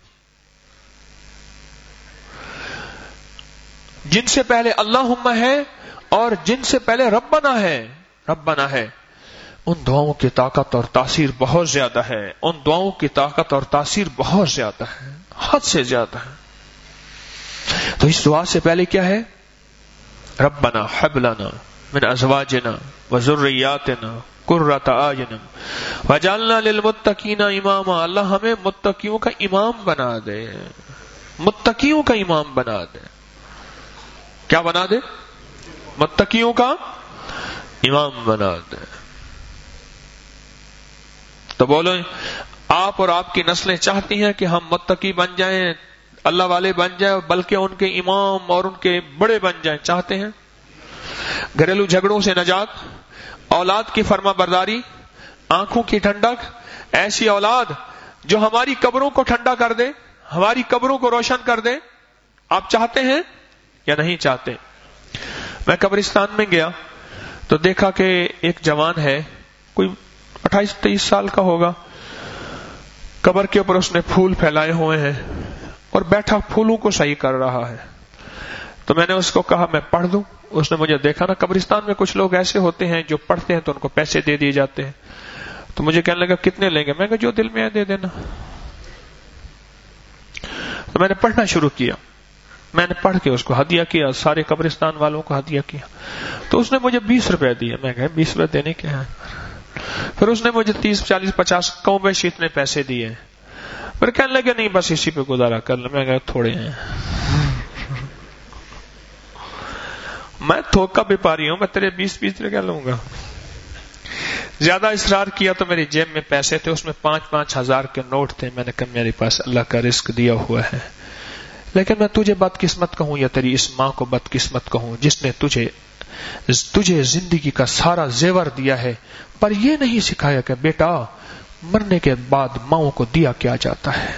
جن سے پہلے اللہم ہے اور جن سے پہلے ربنا ہے ربنا ہے ان دعاؤں کی طاقت اور تاثیر بہت زیادہ ہے. ان دعاؤں کی طاقت اور تاثیر بہت زیادہ ہے، حد سے زیادہ ہے. تو اس دعا سے پہلے کیا ہے؟ ربنا حب لنا من ازواجنا وذریاتنا قرۃ اعین واجعلنا للمتقین اماما. اللہ ہمیں متقیوں کا امام بنا دے، متقیوں کا امام بنا دے. کیا بنا دے؟ متقیوں کا امام بنا دے. تو بولو، آپ اور آپ کی نسلیں چاہتی ہیں کہ ہم متقی بن جائیں، اللہ والے بن جائیں، بلکہ ان کے امام اور ان کے بڑے بن جائیں، چاہتے ہیں؟ گھریلو جھگڑوں سے نجات، اولاد کی فرما برداری، آنکھوں کی ٹھنڈک، ایسی اولاد جو ہماری قبروں کو ٹھنڈا کر دے، ہماری قبروں کو روشن کر دے، آپ چاہتے ہیں یا نہیں چاہتے؟ میں قبرستان میں گیا تو دیکھا کہ ایک جوان ہے، کوئی اٹھائیس تیئیس سال کا ہوگا، قبر کے اوپر اس نے پھول پھیلائے ہوئے ہیں اور بیٹھا پھولوں کو صحیح کر رہا ہے. تو میں نے اس کو کہا میں پڑھ دوں. اس نے مجھے دیکھا نا، قبرستان میں کچھ لوگ ایسے ہوتے ہیں جو پڑھتے ہیں تو ان کو پیسے دے دیے جاتے ہیں. تو مجھے کہنے لگا کتنے لیں گے؟ میں کہا جو دل میں ہے دے دینا. تو میں نے پڑھنا شروع کیا، میں نے پڑھ کے اس کو ہدیہ کیا، سارے قبرستان والوں کو ہدیہ کیا. تو اس نے مجھے بیس روپے دیے. میں کہا بیس روپے دینے کے ہیں؟ پھر اس نے مجھے تیس چالیس پچاس کم بیش اتنے پیسے دیے. پھر کہنے لگے نہیں بس اسی پہ گزارا کر لیں. میں کہا تھوڑے ہیں، میں تھوکا بیپاری ہوں، میں تیرے بیس بیس کیا لوں گا؟ زیادہ اصرار کیا تو میری جیب میں پیسے تھے، اس میں پانچ پانچ ہزار کے نوٹ تھے. میں نے کہا میرے پاس اللہ کا رزق دیا ہوا ہے، لیکن میں تجھے بدقسمت کہوں یا تیری اس ماں کو بدقسمت کہوں جس نے تجھے تجھے زندگی کا سارا زیور دیا ہے، پر یہ نہیں سکھایا کہ بیٹا مرنے کے بعد ماؤں کو دیا کیا جاتا ہے.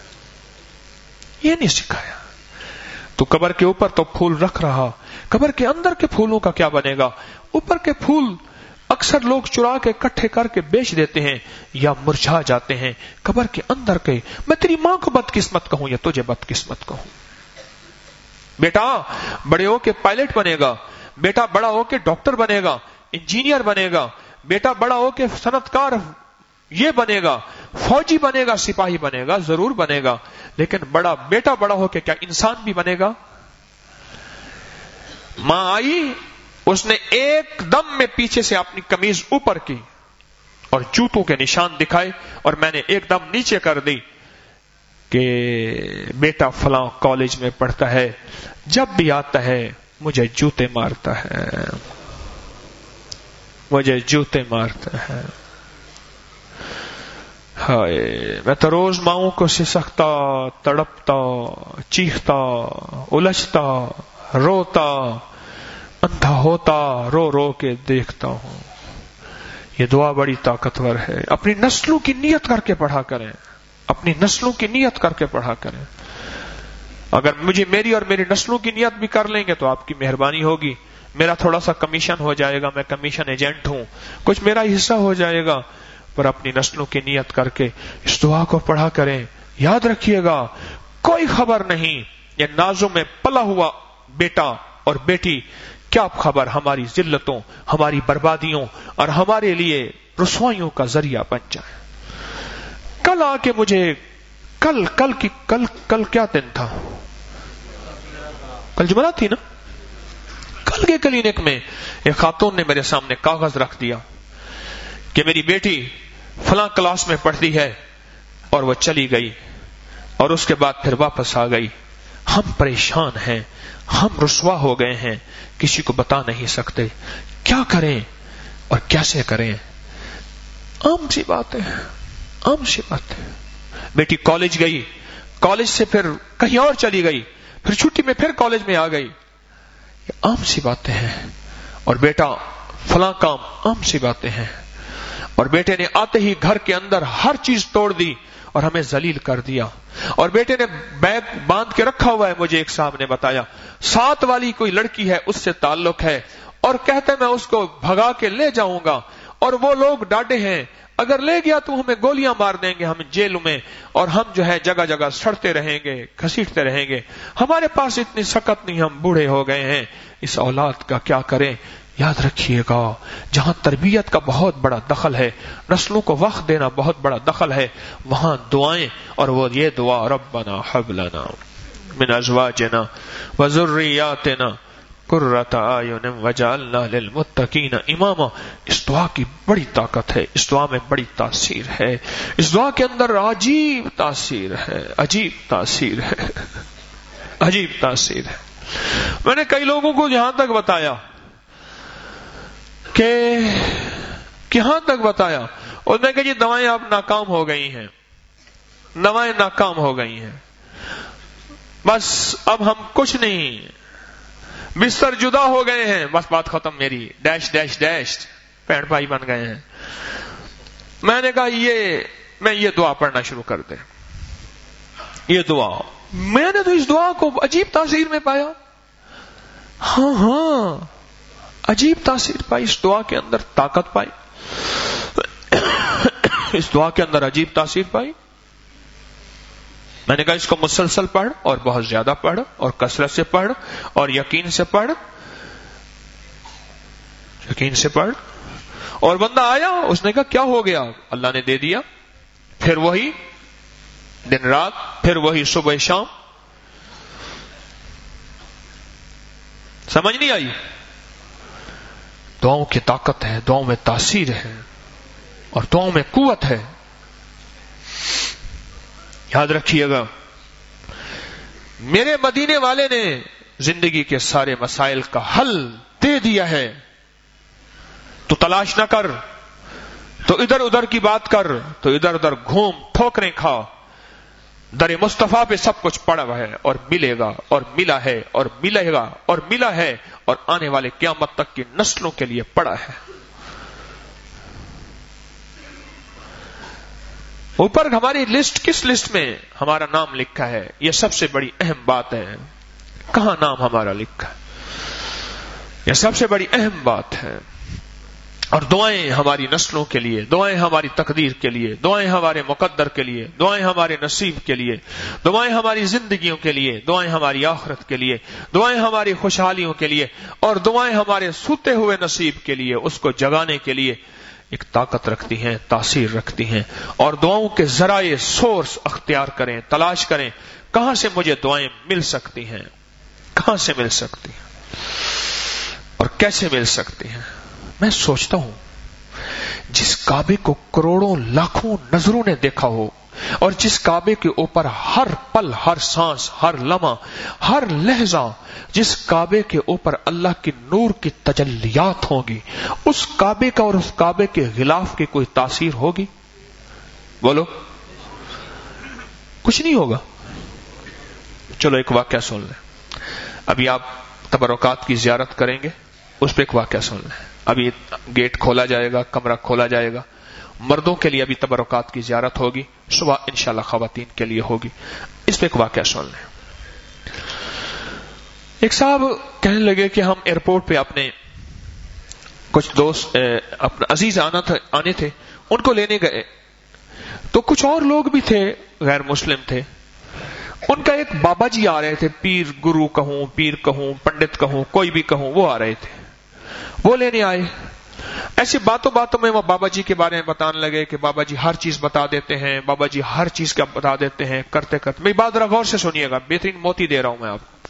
یہ نہیں سکھایا. تو قبر کے اوپر تو پھول رکھ رہا، قبر کے اندر کے پھولوں کا کیا بنے گا؟ اوپر کے پھول اکثر لوگ چرا کے اکٹھے کر کے بیچ دیتے ہیں یا مرجھا جاتے ہیں. قبر کے اندر کے، میں تیری ماں کو بدقسمت کہوں یا تجھے بدقسمت کہوں؟ بیٹا بڑے ہو کے پائلٹ بنے گا، بیٹا بڑا ہو کے ڈاکٹر بنے گا، انجینئر بنے گا، بیٹا بڑا ہو کے صنعتکار یہ بنے گا، فوجی بنے گا، سپاہی بنے گا، ضرور بنے گا، لیکن بڑا بیٹا بڑا ہو کے کیا انسان بھی بنے گا؟ ماں آئی، اس نے ایک دم میں پیچھے سے اپنی قمیض اوپر کی اور جوتوں کے نشان دکھائے اور میں نے ایک دم نیچے کر دی کہ بیٹا فلاں کالج میں پڑھتا ہے، جب بھی آتا ہے مجھے جوتے مارتا ہے، مجھے جوتے مارتا ہے. ہائے میں تو روز ماؤں کو سسکتا، تڑپتا، چیختا، الجھتا، روتا، اندھا ہوتا، رو رو کے دیکھتا ہوں. یہ دعا بڑی طاقتور ہے. اپنی نسلوں کی نیت کر کے پڑھا کریں، اپنی نسلوں کی نیت کر کے پڑھا کریں. اگر مجھے میری اور میری نسلوں کی نیت بھی کر لیں گے تو آپ کی مہربانی ہوگی. میرا تھوڑا سا کمیشن ہو جائے گا، میں کمیشن ایجنٹ ہوں، کچھ میرا حصہ ہو جائے گا، پر اپنی نسلوں کی نیت کر کے اس دعا کو پڑھا کریں. یاد رکھیے گا کوئی خبر نہیں یہ نازوں میں پلا ہوا بیٹا اور بیٹی کیا خبر ہماری ذلتوں، ہماری بربادیوں اور ہمارے لیے رسوائیوں کا ذریعہ بن جائے. کل آ کے مجھے کل کل کی کل کل کیا دن تھا؟ کل جمعرات تھی نا. کل کے کلینک میں ایک خاتون نے میرے سامنے کاغذ رکھ دیا کہ میری بیٹی فلاں کلاس میں پڑھتی ہے اور وہ چلی گئی اور اس کے بعد پھر واپس آ گئی. ہم پریشان ہیں, ہم رسوا ہو گئے ہیں, کسی کو بتا نہیں سکتے, کیا کریں اور کیسے کریں. عام سی بات ہے, عام سی بات ہے. بیٹی کالج گئی, کالج سے پھر کہیں اور چلی گئی, پھر چھٹی میں پھر کالج میں آ گئی, یہ عام سی باتیں ہیں. اور بیٹا فلاں کام, عام سی باتیں ہیں. اور بیٹے نے آتے ہی گھر کے اندر ہر چیز توڑ دی اور ہمیں ذلیل کر دیا. اور بیٹے نے بیگ باندھ کے رکھا ہوا ہے, مجھے ایک صاحب نے بتایا, سات والی کوئی لڑکی ہے اس سے تعلق ہے, اور کہتے میں اس کو بھگا کے لے جاؤں گا, اور وہ لوگ ڈاٹے ہیں اگر لے گیا تو ہمیں گولیاں مار دیں گے ہم جیل میں, اور ہم جو ہے جگہ جگہ سڑتے رہیں گے, گھسیٹتے رہیں گے. ہمارے پاس اتنی سکت نہیں, ہم بوڑھے ہو گئے ہیں, اس اولاد کا کیا کریں. یاد رکھیے گا, جہاں تربیت کا بہت بڑا دخل ہے, نسلوں کو وقت دینا بہت بڑا دخل ہے, وہاں دعائیں, اور وہ یہ دعا ربنا حب لنا من ازواجنا وذریاتنا قرۃ اعین وجعلنا للمتقین اماما. اس دعا کی بڑی طاقت ہے, اس دعا میں بڑی تاثیر ہے, اس دعا کے اندر عجیب تاثیر ہے, عجیب تاثیر ہے, عجیب تاثیر ہے. میں نے کئی لوگوں کو یہاں تک بتایا کہ کہاں تک بتایا, اور میں کہ جی دوائیں اب ناکام ہو گئی ہیں, دوائیں ناکام ہو گئی ہیں, بس اب ہم کچھ نہیں, بستر جدا ہو گئے ہیں, بس بات ختم میری, ڈیش ڈیش ڈیش, پینٹ بھائی بن گئے ہیں. میں نے کہا یہ میں یہ دعا پڑھنا شروع کر دیں, یہ دعا. میں نے تو اس دعا کو عجیب تاثیر میں پایا, ہاں ہاں عجیب تاثیر پائی, اس دعا کے اندر طاقت پائی, اس دعا کے اندر عجیب تاثیر پائی. میں نے کہا اس کو مسلسل پڑھ, اور بہت زیادہ پڑھ, اور کثرت سے پڑھ, اور یقین سے پڑھ, یقین سے پڑھ. اور بندہ آیا, اس نے کہا کیا ہو گیا, اللہ نے دے دیا. پھر وہی دن رات, پھر وہی صبح شام. سمجھ نہیں آئی؟ دعاؤں کی طاقت ہے, دعاؤں میں تاثیر ہے, اور دعاؤں میں قوت ہے. یاد رکھیے گا, میرے مدینے والے نے زندگی کے سارے مسائل کا حل دے دیا ہے. تو تلاش نہ کر, تو ادھر ادھر کی بات کر, تو ادھر ادھر گھوم ٹھوکریں کھا. در مصطفیٰ پہ سب کچھ پڑا ہوا ہے, اور ملے گا, اور ملا ہے, اور ملے گا, اور ملا ہے, اور آنے والے قیامت تک کی نسلوں کے لیے پڑا ہے. اوپر ہماری لسٹ, کس لسٹ میں ہمارا نام لکھا ہے, یہ سب سے بڑی اہم بات ہے. کہاں نام ہمارا لکھا ہے, یہ سب سے بڑی اہم بات ہے. اور دعائیں ہماری نسلوں کے لیے, دعائیں ہماری تقدیر کے لیے, دعائیں ہمارے مقدر کے لیے, دعائیں ہمارے نصیب کے لیے, دعائیں ہماری زندگیوں کے لیے, دعائیں ہماری آخرت کے لیے, دعائیں ہماری خوشحالیوں کے لیے, اور دعائیں ہمارے سوتے ہوئے نصیب کے لیے, اس کو جگانے کے لیے ایک طاقت رکھتی ہیں, تاثیر رکھتی ہیں. اور دعاؤں کے ذرائع, سورس اختیار کریں, تلاش کریں, کہاں سے مجھے دعائیں مل سکتی ہیں, کہاں سے مل سکتی ہیں, اور کیسے مل سکتی ہیں. میں سوچتا ہوں, جس کعبے کو کروڑوں لاکھوں نظروں نے دیکھا ہو, اور جس کعبے کے اوپر ہر پل, ہر سانس, ہر لمحہ, ہر لہجہ, جس کعبے کے اوپر اللہ کی نور کی تجلیات ہوں گی, اس کعبے کا اور اس کعبے کے غلاف کی کوئی تاثیر ہوگی؟ بولو, کچھ نہیں ہوگا. چلو ایک واقعہ سن لیں. ابھی آپ تبرکات کی زیارت کریں گے, اس پہ ایک واقعہ سن لیں. ابھی گیٹ کھولا جائے گا, کمرہ کھولا جائے گا, مردوں کے لیے ابھی تبرکات کی زیارت ہوگی, صبح انشاءاللہ خواتین کے لیے ہوگی. اس پہ ایک واقعہ سن لیں. ایک صاحب کہنے لگے کہ ہم ایئرپورٹ پہ اپنے کچھ دوست اپنا عزیز آنا تھا آنے تھے, ان کو لینے گئے, تو کچھ اور لوگ بھی تھے, غیر مسلم تھے. ان کا ایک بابا جی آ رہے تھے, پیر گرو کہوں, پیر کہوں, پنڈت کہوں, کوئی بھی کہوں, وہ آ رہے تھے. وہ لینے آئے. ایسی باتوں باتوں میں وہ بابا جی کے بارے میں بتانے لگے کہ بابا جی ہر چیز بتا دیتے ہیں, بابا جی ہر چیز کا بتا دیتے ہیں. کرتے کرتے میری بات ذرا غور سے سنیے گا, بہترین موتی دے رہا ہوں میں آپ کو.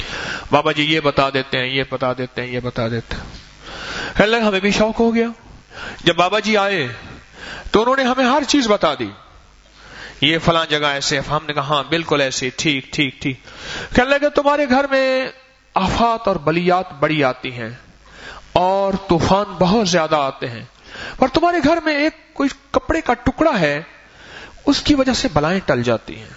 بابا جی یہ بتا دیتے ہیں, یہ بتا دیتے ہیں, یہ بتا دیتے ہیں. کہنے لگے ہمیں بھی شوق ہو گیا, جب بابا جی آئے تو انہوں نے ہمیں ہر چیز بتا دی، یہ فلاں جگہ ایسے، ہم نے کہا ہاں بالکل ایسے، ٹھیک ٹھیک ٹھیک. کہنے لگے تمہارے گھر میں آفات اور بلیات بڑی آتی ہیں اور طوفان بہت زیادہ آتے ہیں، پر تمہارے گھر میں ایک کوئی کپڑے کا ٹکڑا ہے، اس کی وجہ سے بلائیں ٹل جاتی ہیں.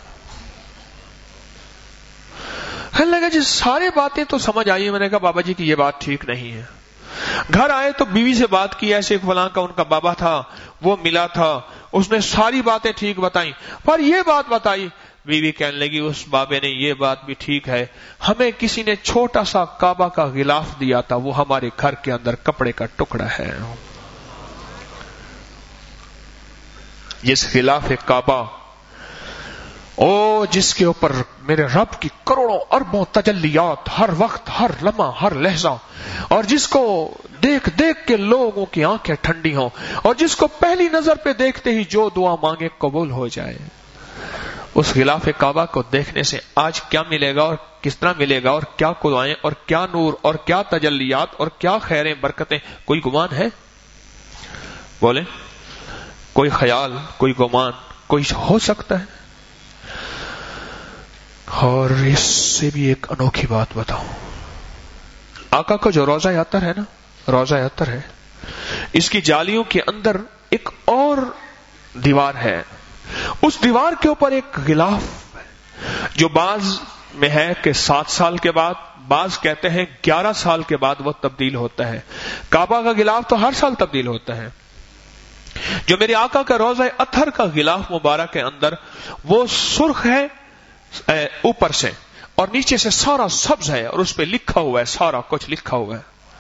کہنے لگا جی ساری باتیں تو سمجھ آئی. میں نے کہا بابا جی کی یہ بات ٹھیک نہیں ہے. گھر آئے تو بیوی سے بات کی، ایسے فلاں کا ان کا بابا تھا، وہ ملا تھا، اس نے ساری باتیں ٹھیک بتائیں، پر یہ بات بتائی. بیوی کہنے لگی اس بابے نے یہ بات بھی ٹھیک ہے، ہمیں کسی نے چھوٹا سا کعبہ کا غلاف دیا تھا، وہ ہمارے گھر کے اندر کپڑے کا ٹکڑا ہے. جس غلاف کعبہ، او جس کے اوپر میرے رب کی کروڑوں اربوں تجلیات ہر وقت، ہر لمحہ، ہر لہجہ، اور جس کو دیکھ دیکھ کے لوگوں کی آنکھیں ٹھنڈی ہوں، اور جس کو پہلی نظر پہ دیکھتے ہی جو دعا مانگے قبول ہو جائے، اس غلاف کعبہ کو دیکھنے سے آج کیا ملے گا اور کس طرح ملے گا، اور کیا دعائیں اور کیا نور اور کیا تجلیات اور کیا خیریں برکتیں، کوئی گمان ہے؟ بولیں، کوئی خیال، کوئی گمان، کوئی ہو سکتا ہے؟ اور اس سے بھی ایک انوکھی بات بتاؤں، آقا کا جو روضہ اطہر ہے نا، روضہ اطہر ہے، اس کی جالیوں کے اندر ایک اور دیوار ہے، اس دیوار کے اوپر ایک غلاف ہے جو بعض میں ہے کہ سات سال کے بعد، بعض کہتے ہیں گیارہ سال کے بعد وہ تبدیل ہوتا ہے. کعبہ کا غلاف تو ہر سال تبدیل ہوتا ہے. جو میرے آقا کا روضہ اطہر کا غلاف مبارک کے اندر، وہ سرخ ہے اوپر سے، اور نیچے سے سارا سبز ہے، اور اس پہ لکھا ہوا ہے، سارا کچھ لکھا ہوا ہے.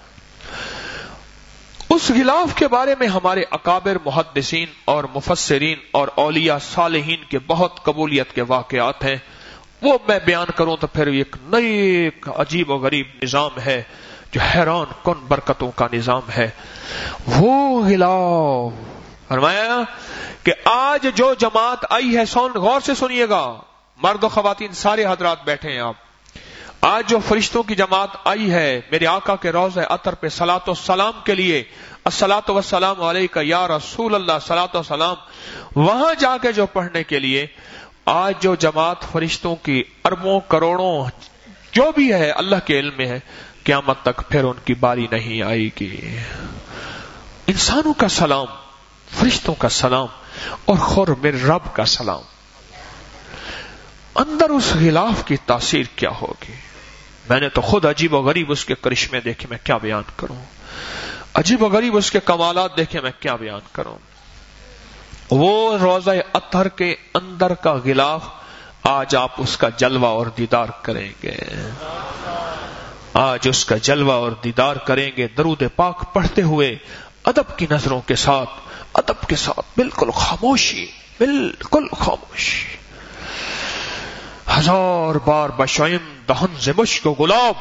اس غلاف کے بارے میں ہمارے اکابر محدثین اور مفسرین اور اولیاء صالحین کے بہت قبولیت کے واقعات ہیں. وہ میں بیان کروں تو پھر ایک نئی ایک عجیب و غریب نظام ہے جو حیران کن برکتوں کا نظام ہے. وہ غلاف فرمایا کہ آج جو جماعت آئی ہے، سن غور سے سنیے گا، مرد و خواتین سارے حضرات بیٹھے ہیں آپ، آج جو فرشتوں کی جماعت آئی ہے میرے آقا کے روضہ اطہر پہ صلاۃ و سلام کے لیے، الصلاۃ والسلام علیک یا رسول اللہ، صلاۃ و سلام وہاں جا کے جو پڑھنے کے لیے، آج جو جماعت فرشتوں کی اربوں کروڑوں جو بھی ہے اللہ کے علم میں ہے، قیامت تک پھر ان کی باری نہیں آئے گی. انسانوں کا سلام، فرشتوں کا سلام، اور خور میرے رب کا سلام، اندر اس غلاف کی تاثیر کیا ہوگی. میں نے تو خود عجیب و غریب اس کے کرشمے دیکھے، میں کیا بیان کروں، عجیب و غریب اس کے کمالات دیکھے، میں کیا بیان کروں. وہ روضہ اطہر کے اندر کا غلاف، آج آپ اس کا جلوہ اور دیدار کریں گے، آج اس کا جلوہ اور دیدار کریں گے، درود پاک پڑھتے ہوئے ادب کی نظروں کے ساتھ، ادب کے ساتھ، بالکل خاموشی، بالکل خاموشی. ہزار بار بشویم دہن ز مشک و گلاب،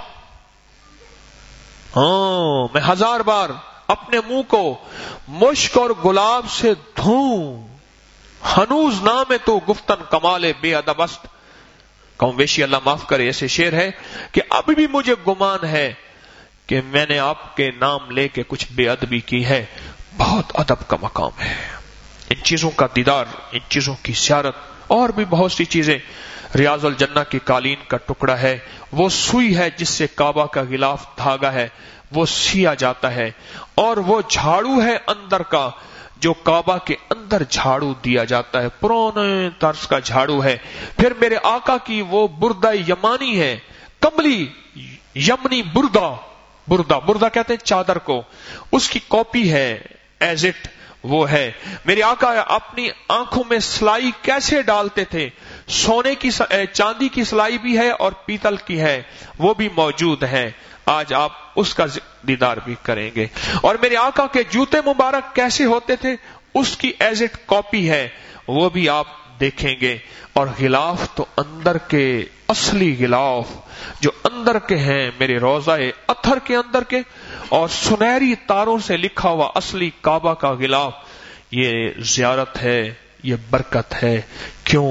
ہاں میں ہزار بار اپنے منہ کو مشک اور گلاب سے دھوں، ہنوز نام تو گفتن کمال بے ادب است. کم بیشی اللہ معاف کرے، ایسے شعر ہے کہ اب بھی مجھے گمان ہے کہ میں نے آپ کے نام لے کے کچھ بے ادبی کی ہے. بہت ادب کا مقام ہے، ان چیزوں کا دیدار، ان چیزوں کی زیارت، اور بھی بہت سی چیزیں. ریاض الجنہ کی قالین کا ٹکڑا ہے، وہ سوئی ہے جس سے کعبہ کا غلاف دھاگا ہے وہ سیا جاتا ہے، اور وہ جھاڑو ہے اندر کا جو کعبہ کے اندر جھاڑو دیا جاتا ہے، پرانے طرز کا جھاڑو ہے. پھر میرے آقا کی وہ بردہ یمانی ہے، کملی یمنی بردہ، بردہ بردہ کہتے ہیں چادر کو، اس کی کاپی ہے ایز اٹ، وہ ہے. میرے آقا اپنی آنکھوں میں سلائی کیسے ڈالتے تھے، سونے کی چاندی کی سلائی بھی ہے اور پیتل کی ہے، وہ بھی موجود ہے. آج آپ اس کا دیدار بھی کریں گے. اور میرے آقا کے جوتے مبارک کیسے ہوتے تھے، اس کی ایز اٹ کاپی ہے، وہ بھی آپ دیکھیں گے. اور غلاف تو اندر کے اصلی غلاف جو اندر کے ہیں میرے روضہ اطہر کے اندر کے، اور سنہری تاروں سے لکھا ہوا اصلی کعبہ کا غلاف، یہ زیارت ہے، یہ برکت ہے. کیوں؟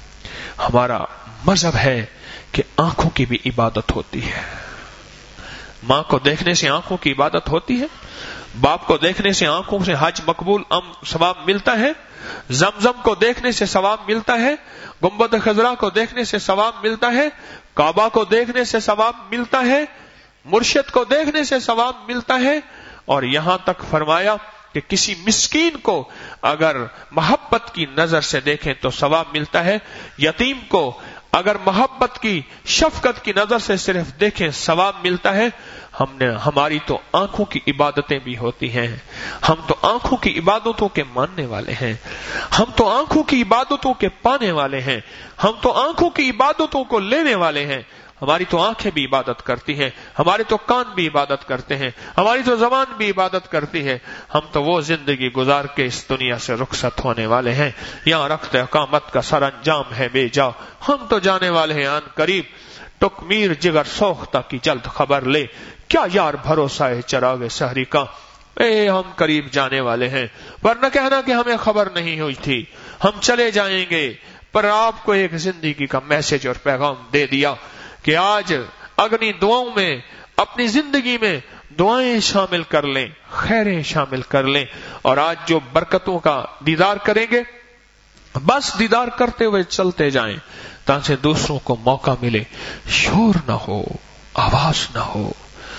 ہمارا مذہب ہے کہ آنکھوں کی بھی عبادت ہوتی ہے، ماں کو دیکھنے سے آنکھوں کی عبادت ہوتی ہے؟ باپ کو دیکھنے سے آنکھوں سے حج مقبول ام ثواب ملتا ہے؟ زمزم کو دیکھنے سے ثواب ملتا ہے؟ گنبد خضرا کو دیکھنے سے ثواب ملتا ہے؟ کعبہ کو دیکھنے سے ثواب ملتا ہے؟ مرشد کو دیکھنے سے ثواب ملتا ہے؟ اور یہاں تک فرمایا کہ کسی مسکین کو اگر محبت کی نظر سے دیکھیں تو ثواب ملتا ہے، یتیم کو اگر محبت کی شفقت کی نظر سے صرف دیکھیں ثواب ملتا ہے۔ ہم نے ہماری تو آنکھوں کی عبادتیں بھی ہوتی ہیں، ہم تو آنکھوں کی عبادتوں کے ماننے والے ہیں، ہم تو آنکھوں کی عبادتوں کے پانے والے ہیں، ہم تو آنکھوں کی عبادتوں کو لینے والے ہیں۔ ہماری تو آنکھیں بھی عبادت کرتی ہیں، ہمارے تو کان بھی عبادت کرتے ہیں، ہماری تو زبان بھی عبادت کرتی ہے۔ ہم تو وہ زندگی گزار کے اس دنیا سے رخصت ہونے والے ہیں، یہاں رخت اقامت کا سر انجام ہے بے جا، ہم تو جانے والے ہیں آن قریب۔ ٹک میر جگر سوختہ کی جلد خبر لے، کیا یار بھروسہ ہے چراغ سحری کا، اے ہم قریب جانے والے ہیں۔ ورنہ کہنا کہ ہمیں خبر نہیں ہوئی تھی، ہم چلے جائیں گے، پر آپ کو ایک زندگی کا میسج اور پیغام دے دیا کہ آج اگنی دعاؤں میں اپنی زندگی میں دعائیں شامل کر لیں، خیریں شامل کر لیں، اور آج جو برکتوں کا دیدار کریں گے بس دیدار کرتے ہوئے چلتے جائیں تاکہ دوسروں کو موقع ملے، شور نہ ہو، آواز نہ ہو،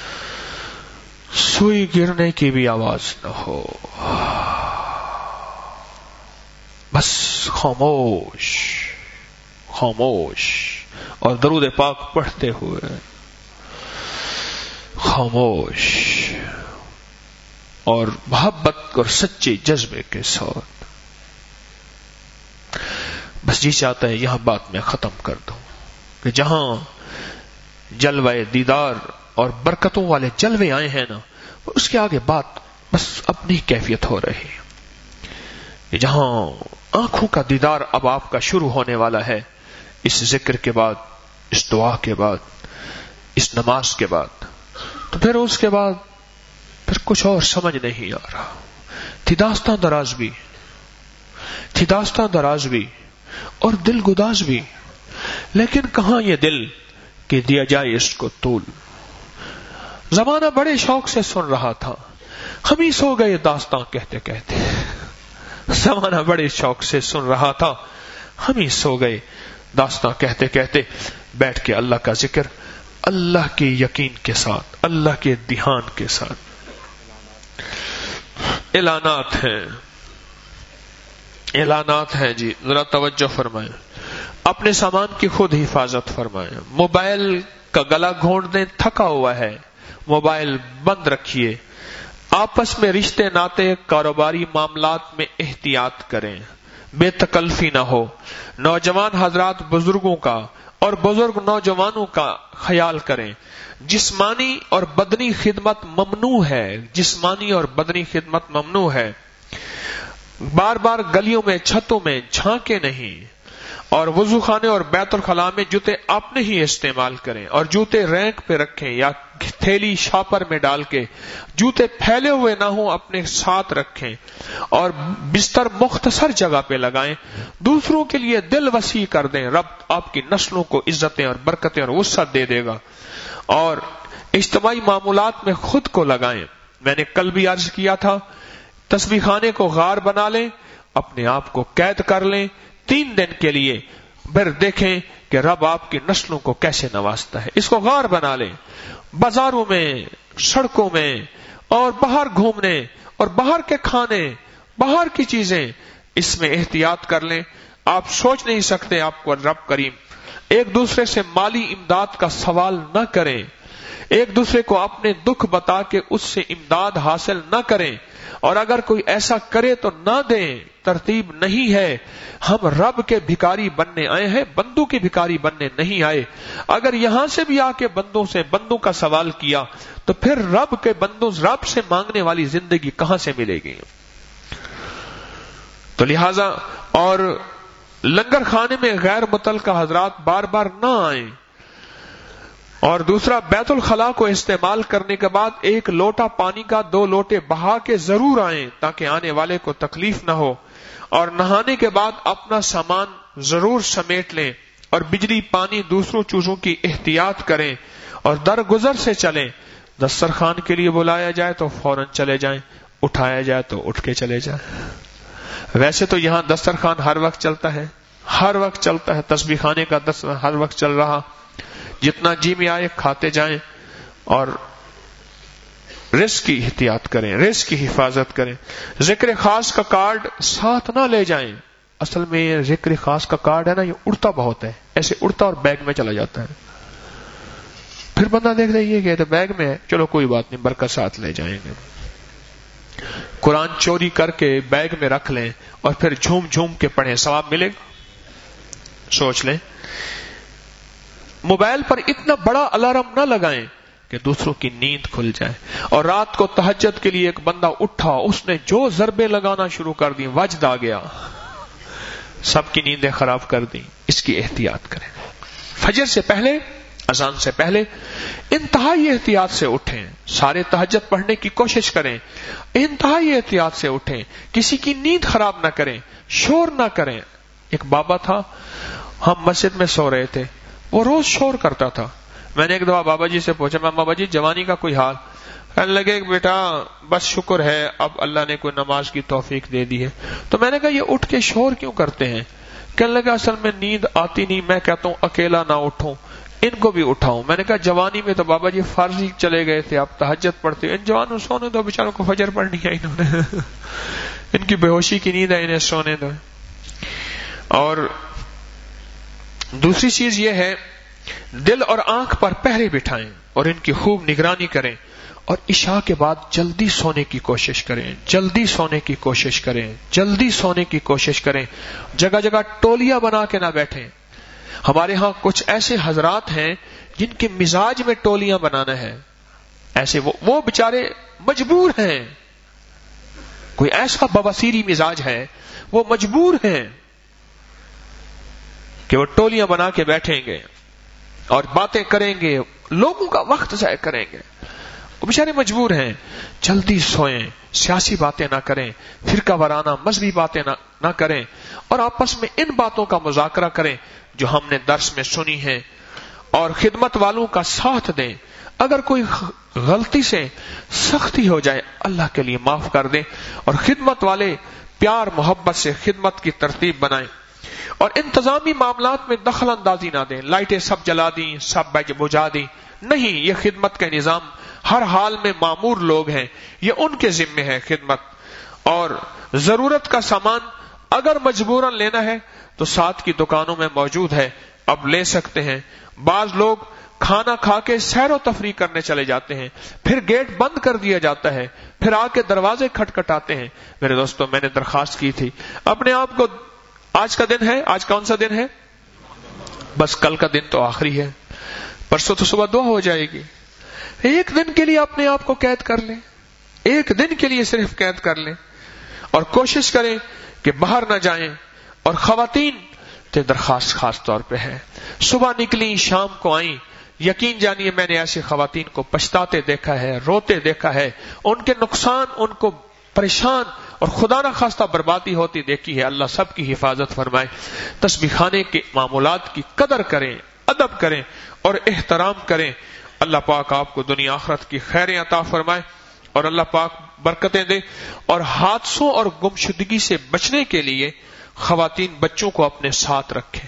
سوئی گرنے کی بھی آواز نہ ہو، بس خاموش خاموش اور درود پاک پڑھتے ہوئے خاموش اور محبت اور سچے جذبے کے ساتھ۔ بس جی چاہتا ہے یہاں بات میں ختم کر دوں کہ جہاں جلوہ دیدار اور برکتوں والے جلوے آئے ہیں نا، اس کے آگے بات بس اپنی کیفیت ہو رہی ہے۔ جہاں آنکھوں کا دیدار اب آپ کا شروع ہونے والا ہے، اس ذکر کے بعد، اس دعا کے بعد، اس نماز کے بعد، تو پھر اس کے بعد پھر کچھ اور سمجھ نہیں آ رہا۔ تھی داستان دراز بھی تھی داستان دراز بھی اور دل گداز بھی، لیکن کہاں یہ دل کہ دیا جائے اس کو طول۔ زمانہ بڑے شوق سے سن رہا تھا، ہم ہی سو گئے داستان کہتے کہتے۔ زمانہ بڑے شوق سے سن رہا تھا، ہم ہی سو گئے داستان کہتے کہتے۔ بیٹھ کے اللہ کا ذکر، اللہ کے یقین کے ساتھ، اللہ کے دھیان کے ساتھ۔ اعلانات ہیں اعلانات ہیں جی، ذرا توجہ فرمائیں، اپنے سامان کی خود حفاظت فرمائیں۔ موبائل کا گلا گھونٹ دیں، تھکا ہوا ہے، موبائل بند رکھیے۔ آپس میں رشتے ناطے کاروباری معاملات میں احتیاط کریں، بے تکلفی نہ ہو۔ نوجوان حضرات بزرگوں کا اور بزرگ نوجوانوں کا خیال کریں۔ جسمانی اور بدنی خدمت ممنوع ہے، جسمانی اور بدنی خدمت ممنوع ہے۔ بار بار گلیوں میں چھتوں میں جھانکے نہیں، اور وضو خانے اور بیت الخلاء میں جوتے اپنے ہی استعمال کریں، اور جوتے رینک پہ رکھیں یا تھیلی شاپر میں ڈال کے۔ جوتے پھیلے ہوئے نہ ہوں، اپنے ساتھ رکھیں، اور بستر مختصر جگہ پہ لگائیں۔ دوسروں کے لیے دل وسیع کر دیں، رب آپ کی نسلوں کو عزتیں اور برکتیں اور وسعت دے دے گا۔ اور اجتماعی معمولات میں خود کو لگائیں۔ میں نے کل بھی عرض کیا تھا، تسبیح خانے کو غار بنا لیں، اپنے آپ کو قید کر لیں تین دن کے لیے، پھر دیکھیں کہ رب آپ کی نسلوں کو کیسے نوازتا ہے۔ اس کو غار بنا لیں، بازاروں میں، سڑکوں میں، اور باہر گھومنے اور باہر کے کھانے، باہر کی چیزیں، اس میں احتیاط کر لیں۔ آپ سوچ نہیں سکتے آپ کو رب کریم۔ ایک دوسرے سے مالی امداد کا سوال نہ کریں، ایک دوسرے کو اپنے دکھ بتا کے اس سے امداد حاصل نہ کریں، اور اگر کوئی ایسا کرے تو نہ دیں، ترتیب نہیں ہے۔ ہم رب کے بھکاری بننے آئے ہیں، بندوں کے بھکاری بننے نہیں آئے۔ اگر یہاں سے بھی آ کے بندوں سے بندوں کا سوال کیا تو پھر رب کے بندوں رب سے مانگنے والی زندگی کہاں سے ملے گی؟ تو لہذا اور لنگر خانے میں غیر متعلقہ حضرات بار بار نہ آئیں۔ اور دوسرا، بیت الخلاء کو استعمال کرنے کے بعد ایک لوٹا پانی کا دو لوٹے بہا کے ضرور آئیں تاکہ آنے والے کو تکلیف نہ ہو۔ اور نہانے کے بعد اپنا سامان ضرور سمیٹ لیں، اور بجلی، پانی، دوسروں چیزوں کی احتیاط کریں، اور درگزر سے چلیں۔ دسترخوان کے لیے بلایا جائے تو فوراً چلے جائیں، اٹھایا جائے تو اٹھ کے چلے جائیں۔ ویسے تو یہاں دسترخوان ہر وقت چلتا ہے، ہر وقت چلتا ہے، تسبیح خانے کا دسترخوان ہر وقت چل رہا، جتنا جی میں آئے کھاتے جائیں، اور رزق کی احتیاط کریں، رزق کی حفاظت کریں۔ ذکر خاص کا کارڈ ساتھ نہ لے جائیں۔ اصل میں یہ ذکر خاص کا کارڈ ہے نا، یہ اڑتا بہت ہے، ایسے اڑتا اور بیگ میں چلا جاتا ہے، پھر بندہ دیکھ رہا ہے کہ بیگ میں ہے، چلو کوئی بات نہیں، برکت ساتھ لے جائیں گے۔ قرآن چوری کر کے بیگ میں رکھ لیں اور پھر جھوم جھوم کے پڑھیں، ثواب ملے گا؟ سوچ لیں۔ موبائل پر اتنا بڑا الارم نہ لگائیں کہ دوسروں کی نیند کھل جائے، اور رات کو تہجد کے لیے ایک بندہ اٹھا، اس نے جو ضربے لگانا شروع کر دی، وجد آ گیا، سب کی نیندیں خراب کر دی۔ اس کی احتیاط کریں۔ فجر سے پہلے، اذان سے پہلے انتہائی احتیاط سے اٹھیں، سارے تہجد پڑھنے کی کوشش کریں، انتہائی احتیاط سے اٹھیں، کسی کی نیند خراب نہ کریں، شور نہ کریں۔ ایک بابا تھا، ہم مسجد میں سو رہے تھے، وہ روز شور کرتا تھا۔ میں نے ایک دفعہ بابا جی سے پوچھا، میں بابا جی جوانی کا کوئی حال؟ کہنے لگے بیٹا بس شکر ہے، اب اللہ نے کوئی نماز کی توفیق دے دی ہے۔ تو میں نے کہا یہ اٹھ کے شور کیوں کرتے ہیں؟ کہنے لگا اصل میں نیند آتی نہیں، میں کہتا ہوں اکیلا نہ اٹھوں، ان کو بھی اٹھاؤں۔ میں نے کہا جوانی میں تو بابا جی فرض ہی چلے گئے تھے، آپ تہجد پڑھتے ہو، ان جوانوں سونے دو، بیچاروں کو فجر پڑھنی ہے انہوں نے ان کی بے ہوشی کی نیند ہے، انہیں سونے دو۔ اور دوسری چیز یہ ہے، دل اور آنکھ پر پہرے بٹھائیں اور ان کی خوب نگرانی کریں، اور عشاء کے بعد جلدی سونے کی کوشش کریں، جلدی سونے کی کوشش کریں، جلدی سونے کی کوشش کریں۔ جگہ جگہ ٹولیاں بنا کے نہ بیٹھیں۔ ہمارے ہاں کچھ ایسے حضرات ہیں جن کے مزاج میں ٹولیاں بنانا ہے، ایسے وہ وہ بیچارے مجبور ہیں، کوئی ایسا بواسیری مزاج ہے، وہ مجبور ہیں کہ وہ ٹولیاں بنا کے بیٹھیں گے اور باتیں کریں گے، لوگوں کا وقت ضائع کریں گے، وہ بیچارے مجبور ہیں۔ جلدی سوئیں، سیاسی باتیں نہ کریں، فرقہ وارانہ مذہبی باتیں نہ نہ کریں، اور آپس میں ان باتوں کا مذاکرہ کریں جو ہم نے درس میں سنی ہیں، اور خدمت والوں کا ساتھ دیں۔ اگر کوئی غلطی سے سختی ہو جائے اللہ کے لیے معاف کر دیں، اور خدمت والے پیار محبت سے خدمت کی ترتیب بنائیں، اور انتظامی معاملات میں دخل اندازی نہ دیں، لائٹیں سب جلا دیں، سب بجھا دیں، نہیں، یہ خدمت کا نظام، ہر حال میں معمور لوگ ہیں، یہ ان کے ذمے ہے خدمت۔ اور ضرورت کا سامان اگر مجبوراً لینا ہے تو ساتھ کی دکانوں میں موجود ہے، اب لے سکتے ہیں۔ بعض لوگ کھانا کھا کے سیر و تفریح کرنے چلے جاتے ہیں، پھر گیٹ بند کر دیا جاتا ہے، پھر آ کے دروازے کھٹکھٹاتے ہیں۔ میرے دوستوں، میں نے درخواست کی تھی اپنے آپ کو، آج کا دن ہے، آج کون سا دن ہے؟ بس کل کا دن تو آخری ہے، پرسوں تو صبح دعا ہو جائے گی۔ ایک دن کے لیے اپنے آپ کو قید کر لیں، ایک دن کے لیے صرف قید کر لیں، اور کوشش کریں کہ باہر نہ جائیں۔ اور خواتین تو درخواست خاص طور پہ ہے، صبح نکلی شام کو آئیں، یقین جانیے میں نے ایسی خواتین کو پچھتاتے دیکھا ہے، روتے دیکھا ہے، ان کے نقصان، ان کو پریشان اور خدا نہ خواستہ بربادی ہوتی دیکھی ہے۔ اللہ سب کی حفاظت فرمائے۔ تسبیح خانے کے معمولات کی قدر کریں، ادب کریں اور احترام کریں۔ اللہ پاک آپ کو دنیا آخرت کی خیریں عطا فرمائے اور اللہ پاک برکتیں دے۔ اور حادثوں اور گمشدگی سے بچنے کے لیے خواتین بچوں کو اپنے ساتھ رکھیں۔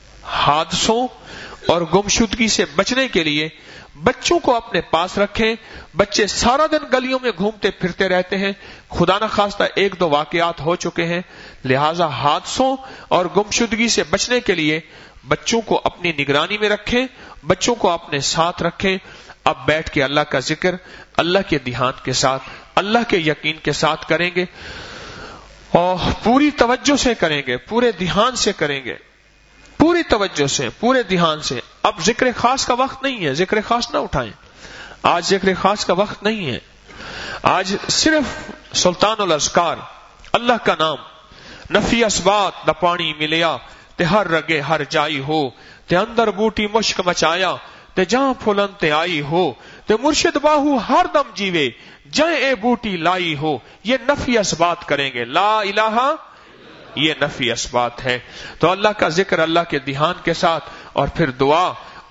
حادثوں اور گمشدگی سے بچنے کے لیے بچوں کو اپنے پاس رکھیں۔ بچے سارا دن گلیوں میں گھومتے پھرتے رہتے ہیں، خدا نہ خواستہ ایک دو واقعات ہو چکے ہیں، لہذا حادثوں اور گمشدگی سے بچنے کے لیے بچوں کو اپنی نگرانی میں رکھیں، بچوں کو اپنے ساتھ رکھیں۔ اب بیٹھ کے اللہ کا ذکر اللہ کے دھیان کے ساتھ، اللہ کے یقین کے ساتھ کریں گے، اور پوری توجہ سے کریں گے، پورے دھیان سے کریں گے، پوری توجہ سے، پورے دھیان سے۔ اب ذکر خاص کا وقت نہیں ہے، ذکر خاص نہ اٹھائیں، آج ذکر خاص کا وقت نہیں ہے۔ آج صرف سلطان الاذکار، اللہ کا نام، نفی اسبات دا پانی ملیا تے ہر رگے ہر جائی ہو، تے اندر بوٹی مشک مچایا تے جہاں پھولن تے آئی ہو، تے مرشد باہو ہر دم جیوے جائیں اے بوٹی لائی ہو۔ یہ نفی اسبات کریں گے، لا الہ، یہ نفی اسبات ہے۔ تو اللہ کا ذکر اللہ کے دھیان کے ساتھ، اور پھر دعا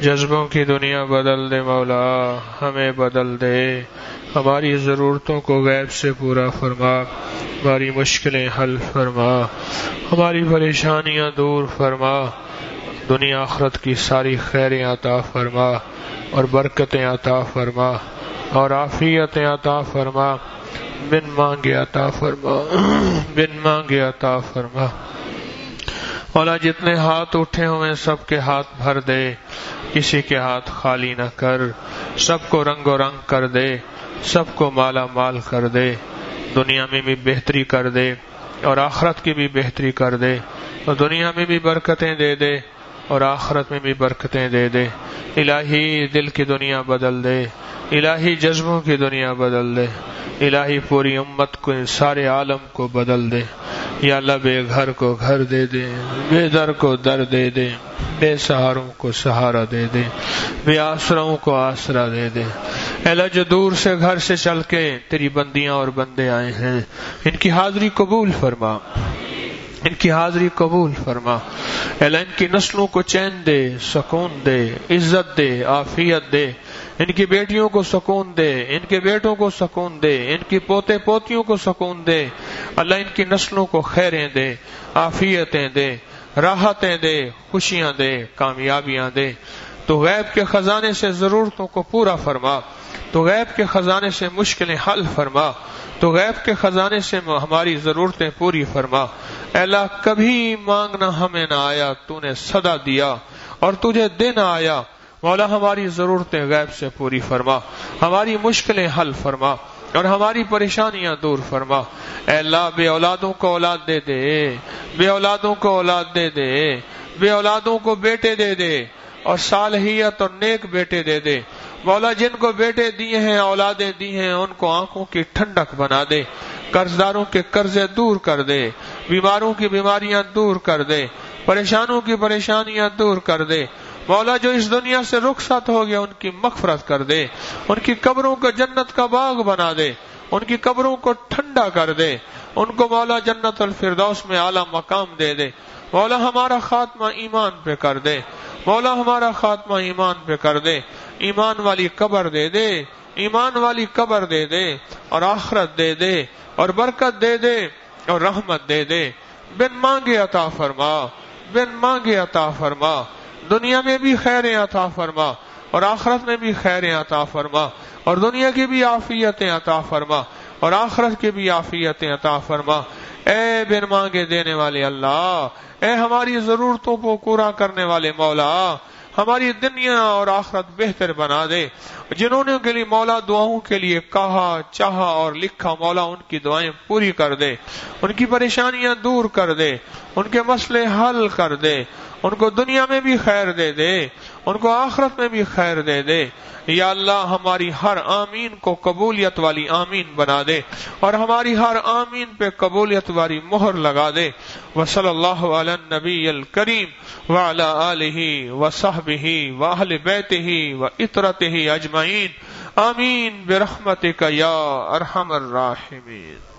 جذبوں کی دنیا بدل دے مولا، ہمیں بدل دے، ہماری ضرورتوں کو غیب سے پورا فرما، ہماری مشکلیں حل فرما، ہماری پریشانیاں دور فرما، دنیا آخرت کی ساری خیریں عطا فرما اور برکتیں عطا فرما اور عافیتیں عطا فرما، بن مانگے عطا فرما، بن مانگے عطا فرما۔ مولا جتنے ہاتھ اٹھے ہوئے سب کے ہاتھ بھر دے، کسی کے ہاتھ خالی نہ کر، سب کو رنگ و رنگ کر دے، سب کو مالا مال کر دے، دنیا میں بھی بہتری کر دے اور آخرت کی بھی بہتری کر دے، اور دنیا میں بھی برکتیں دے دے اور آخرت میں بھی برکتیں دے دے۔ الہی دل کی دنیا بدل دے، الہی جذبوں کی دنیا بدل دے، الہی پوری امت کو، سارے عالم کو بدل دے۔ یا اللہ بے گھر کو گھر دے دے، بے در کو در دے دے، بے سہاروں کو سہارا دے دے، بے آسراؤں کو آسرا دے دے۔ اے اللہ جو دور سے گھر سے چل کے تیری بندیاں اور بندے آئے ہیں، ان کی حاضری قبول فرما، ان کی حاضری قبول فرما۔ اے اللہ ان کی نسلوں کو چین دے، سکون دے، عزت دے، عافیت دے، ان کی بیٹیوں کو سکون دے، ان کے بیٹوں کو سکون دے، ان کی پوتے پوتیوں کو سکون دے، اللہ ان کی نسلوں کو خیریں دے، عافیتیں دے، راحتیں دے، خوشیاں دے، کامیابیاں دے۔ تو غیب کے خزانے سے ضرورتوں کو پورا فرما، تو غیب کے خزانے سے مشکلیں حل فرما، تو غیب کے خزانے سے ہماری ضرورتیں پوری فرما۔ اے اللہ کبھی مانگنا ہمیں نہ آیا، تو نے صدا دیا اور تجھے دینا آیا۔ مولا ہماری ضرورتیں غیب سے پوری فرما، ہماری مشکلیں حل فرما اور ہماری پریشانیاں دور فرما۔ اے اللہ بے اولادوں کو اولاد دے دے، بے اولادوں کو اولاد دے دے، بے اولادوں کو بیٹے دے دے اور صالحیت اور نیک بیٹے دے دے۔ مولا جن کو بیٹے دیے ہیں، اولادیں دی ہیں، ان کو آنکھوں کی ٹھنڈک بنا دے، قرضداروں کے قرضے دور کر دے، بیماروں کی بیماریاں دور کر دے، پریشانوں کی پریشانیاں دور کر دے۔ مولا جو اس دنیا سے رخصت ہو گیا ان کی مغفرت کر دے، ان کی قبروں کو جنت کا باغ بنا دے، ان کی قبروں کو ٹھنڈا کر دے، ان کو مولا جنت الفردوس میں اعلیٰ مقام دے دے۔ مولا ہمارا خاتمہ ایمان پہ کر دے، مولا ہمارا خاتمہ ایمان پہ کر دے، ایمان والی قبر دے دے، ایمان والی قبر دے دے اور آخرت دے دے اور برکت دے دے اور رحمت دے دے۔ بن مانگے عطا فرما، بن مانگے عطا فرما، دنیا میں بھی خیریں عطا فرما اور آخرت میں بھی خیریں عطا فرما، اور دنیا کی بھی عافیتیں عطا فرما اور آخرت کی بھی عافیتیں عطا فرما۔ اے بن مانگے دینے والے اللہ، اے ہماری ضرورتوں کو پورا کرنے والے مولا، ہماری دنیا اور آخرت بہتر بنا دے۔ جنہوں نے کے لیے مولا دعاؤں کے لیے کہا، چاہا اور لکھا، مولا ان کی دعائیں پوری کر دے، ان کی پریشانیاں دور کر دے، ان کے مسئلے حل کر دے، ان کو دنیا میں بھی خیر دے دے، ان کو آخرت میں بھی خیر دے دے۔ یا اللہ ہماری ہر آمین کو قبولیت والی آمین بنا دے اور ہماری ہر آمین پہ قبولیت والی مہر لگا دے۔ وصلی اللہ علی النبی الکریم وعلی آلہ وصحبہ واہل بیتہ وعطرتہ اجمعین، آمین برحمتک یا ارحم الراحمین۔